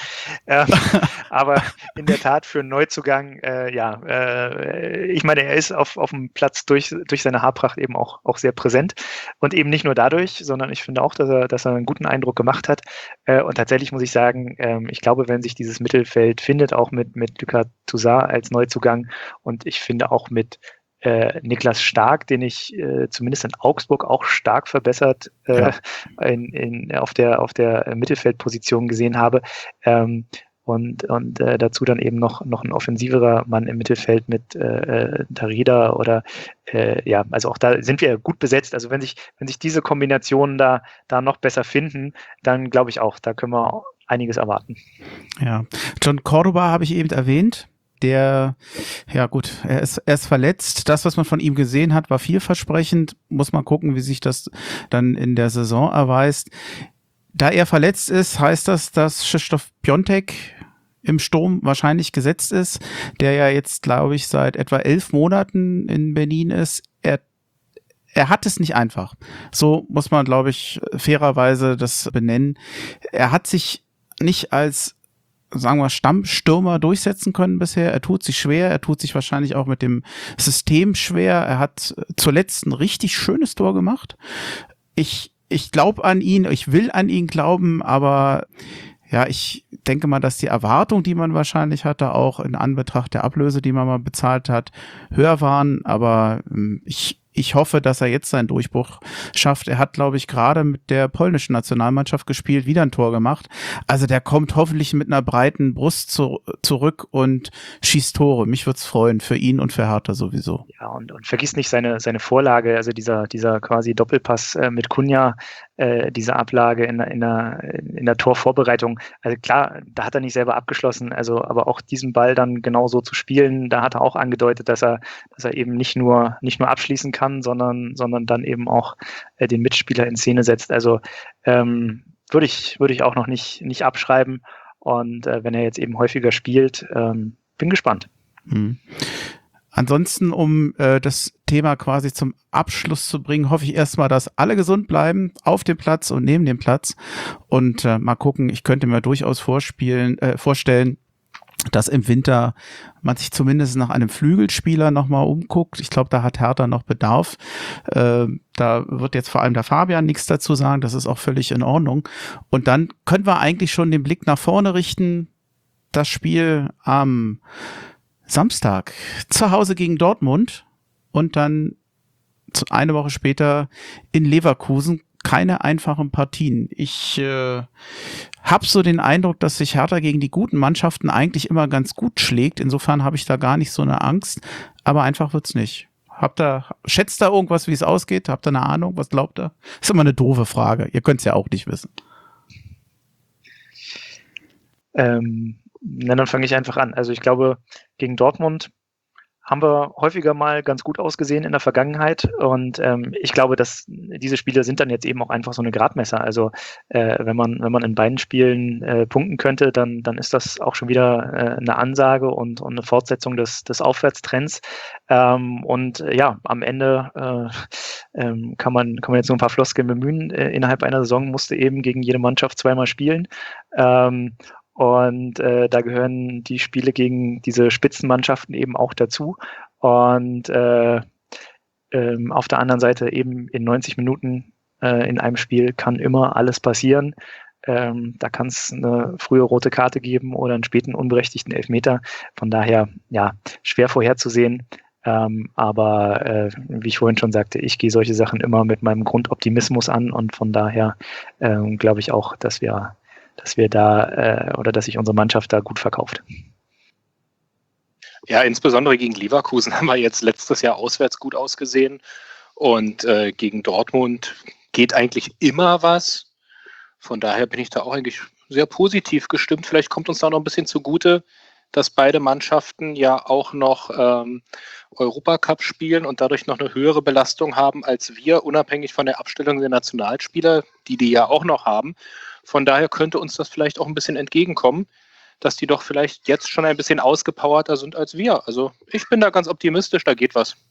Aber in der Tat für einen Neuzugang, ich meine, er ist auf dem Platz durch seine Haarpracht eben auch sehr präsent. Und eben nicht nur dadurch, sondern ich finde auch, dass er einen guten Eindruck gemacht hat. Und tatsächlich muss ich sagen, ich glaube, wenn sich dieses Mittelfeld findet, auch mit Lucas Toussaint als Neuzugang und ich finde auch mit Niklas Stark, den ich zumindest in Augsburg auch stark verbessert auf der Mittelfeldposition gesehen habe. Und dazu dann eben noch ein offensiverer Mann im Mittelfeld mit Darida oder also auch da sind wir gut besetzt. Also wenn sich diese Kombinationen da noch besser finden, dann glaube ich auch, da können wir einiges erwarten. Ja, John Cordoba habe ich eben erwähnt. Er ist verletzt. Das, was man von ihm gesehen hat, war vielversprechend. Muss man gucken, wie sich das dann in der Saison erweist. Da er verletzt ist, heißt das, dass Krzysztof Piątek im Sturm wahrscheinlich gesetzt ist, der ja jetzt, glaube ich, seit etwa 11 Monaten in Berlin ist. Er hat es nicht einfach. So muss man, glaube ich, fairerweise das benennen. Er hat sich nicht als, sagen wir, Stammstürmer durchsetzen können bisher. Er tut sich schwer, er tut sich wahrscheinlich auch mit dem System schwer. Er hat zuletzt ein richtig schönes Tor gemacht. Ich glaube an ihn, ich will an ihn glauben, aber ja, ich denke mal, dass die Erwartung, die man wahrscheinlich hatte, auch in Anbetracht der Ablöse, die man mal bezahlt hat, höher waren, aber ich hoffe, dass er jetzt seinen Durchbruch schafft. Er hat, glaube ich, gerade mit der polnischen Nationalmannschaft gespielt, wieder ein Tor gemacht. Also der kommt hoffentlich mit einer breiten Brust zurück und schießt Tore. Mich würde es freuen, für ihn und für Hertha sowieso. Ja, und vergiss nicht seine Vorlage, also dieser quasi Doppelpass mit Cunha, diese Ablage in der Torvorbereitung. Also klar, da hat er nicht selber abgeschlossen, also aber auch diesen Ball dann genauso zu spielen, da hat er auch angedeutet, dass er eben nicht nur abschließen kann, sondern dann eben auch den Mitspieler in Szene setzt. Also würde ich auch noch nicht abschreiben. Und wenn er jetzt eben häufiger spielt, bin gespannt. Ansonsten, um das Thema quasi zum Abschluss zu bringen, hoffe ich erstmal, dass alle gesund bleiben, auf dem Platz und neben dem Platz. Und mal gucken, ich könnte mir durchaus vorstellen, dass im Winter man sich zumindest nach einem Flügelspieler nochmal umguckt. Ich glaube, da hat Hertha noch Bedarf. Da wird jetzt vor allem der Fabian nichts dazu sagen. Das ist auch völlig in Ordnung. Und dann können wir eigentlich schon den Blick nach vorne richten. Das Spiel am Samstag zu Hause gegen Dortmund und dann eine Woche später in Leverkusen. Keine einfachen Partien. Ich habe so den Eindruck, dass sich Hertha gegen die guten Mannschaften eigentlich immer ganz gut schlägt. Insofern habe ich da gar nicht so eine Angst. Aber einfach wird's nicht. Schätzt da irgendwas, wie es ausgeht? Habt ihr eine Ahnung? Was glaubt ihr? Ist immer eine doofe Frage. Ihr könnt es ja auch nicht wissen. Dann fange ich einfach an. Also ich glaube, gegen Dortmund haben wir häufiger mal ganz gut ausgesehen in der Vergangenheit und ich glaube, dass diese Spiele sind dann jetzt eben auch einfach so eine Gradmesser. Also wenn man in beiden Spielen punkten könnte, dann ist das auch schon wieder eine Ansage und eine Fortsetzung des Aufwärtstrends. Und am Ende kann man jetzt nur ein paar Floskeln bemühen. Innerhalb einer Saison musste eben gegen jede Mannschaft zweimal spielen. Und da gehören die Spiele gegen diese Spitzenmannschaften eben auch dazu. Und auf der anderen Seite eben in 90 Minuten in einem Spiel kann immer alles passieren. Da kann es eine frühe rote Karte geben oder einen späten unberechtigten Elfmeter. Von daher, ja, schwer vorherzusehen. Aber wie ich vorhin schon sagte, ich gehe solche Sachen immer mit meinem Grundoptimismus an und von daher glaube ich auch, dass sich unsere Mannschaft da gut verkauft. Ja, insbesondere gegen Leverkusen haben wir jetzt letztes Jahr auswärts gut ausgesehen und gegen Dortmund geht eigentlich immer was. Von daher bin ich da auch eigentlich sehr positiv gestimmt. Vielleicht kommt uns da noch ein bisschen zugute, dass beide Mannschaften ja auch noch Europacup spielen und dadurch noch eine höhere Belastung haben als wir, unabhängig von der Abstellung der Nationalspieler, die ja auch noch haben. Von daher könnte uns das vielleicht auch ein bisschen entgegenkommen, dass die doch vielleicht jetzt schon ein bisschen ausgepowerter sind als wir. Also ich bin da ganz optimistisch, da geht was.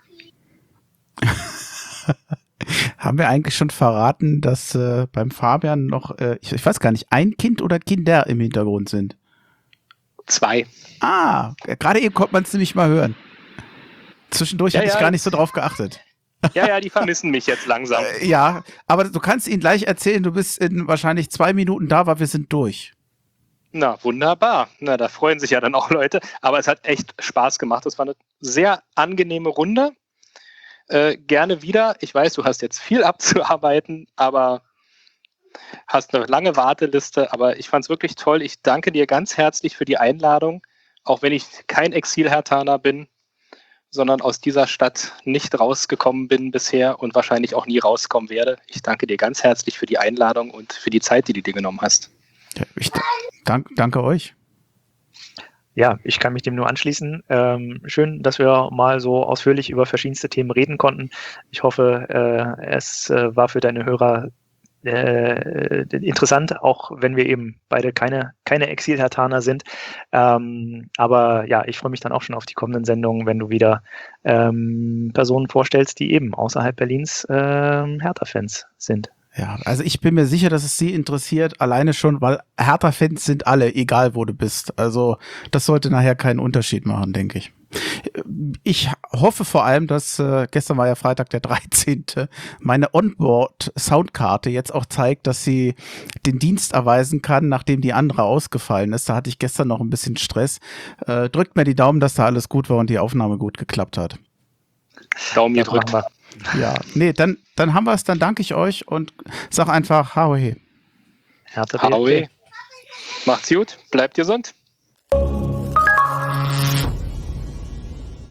Haben wir eigentlich schon verraten, dass beim Fabian noch, ich weiß gar nicht, ein Kind oder Kinder im Hintergrund sind? 2. Ah, gerade eben konnte man es nämlich mal hören. Zwischendurch hatte ich gar nicht so drauf geachtet. Ja, die vermissen mich jetzt langsam. Ja, aber du kannst ihnen gleich erzählen, du bist in wahrscheinlich 2 Minuten da, weil wir sind durch. Na, wunderbar. Na, da freuen sich ja dann auch Leute. Aber es hat echt Spaß gemacht. Es war eine sehr angenehme Runde. Gerne wieder. Ich weiß, du hast jetzt viel abzuarbeiten, aber hast eine lange Warteliste. Aber ich fand es wirklich toll. Ich danke dir ganz herzlich für die Einladung, auch wenn ich kein Exil-Herthaner bin, sondern aus dieser Stadt nicht rausgekommen bin bisher und wahrscheinlich auch nie rauskommen werde. Ich danke dir ganz herzlich für die Einladung und für die Zeit, die du dir genommen hast. Ja, ich danke euch. Ja, ich kann mich dem nur anschließen. Schön, dass wir mal so ausführlich über verschiedenste Themen reden konnten. Ich hoffe, es war für deine Hörer interessant, auch wenn wir eben beide keine Exil-Herthaner sind. Aber ja, ich freue mich dann auch schon auf die kommenden Sendungen, wenn du wieder Personen vorstellst, die eben außerhalb Berlins Hertha-Fans sind. Ja, also ich bin mir sicher, dass es Sie interessiert, alleine schon, weil Hertha-Fans sind alle, egal wo du bist. Also das sollte nachher keinen Unterschied machen, denke ich. Ich hoffe vor allem, dass gestern war ja Freitag der 13. meine Onboard-Soundkarte jetzt auch zeigt, dass sie den Dienst erweisen kann, nachdem die andere ausgefallen ist. Da hatte ich gestern noch ein bisschen Stress. Drückt mir die Daumen, dass da alles gut war und die Aufnahme gut geklappt hat. Daumen gedrückt. Ja, nee, dann haben wir es, dann danke ich euch und sag einfach Haohe. Haohe. Macht's gut, bleibt gesund.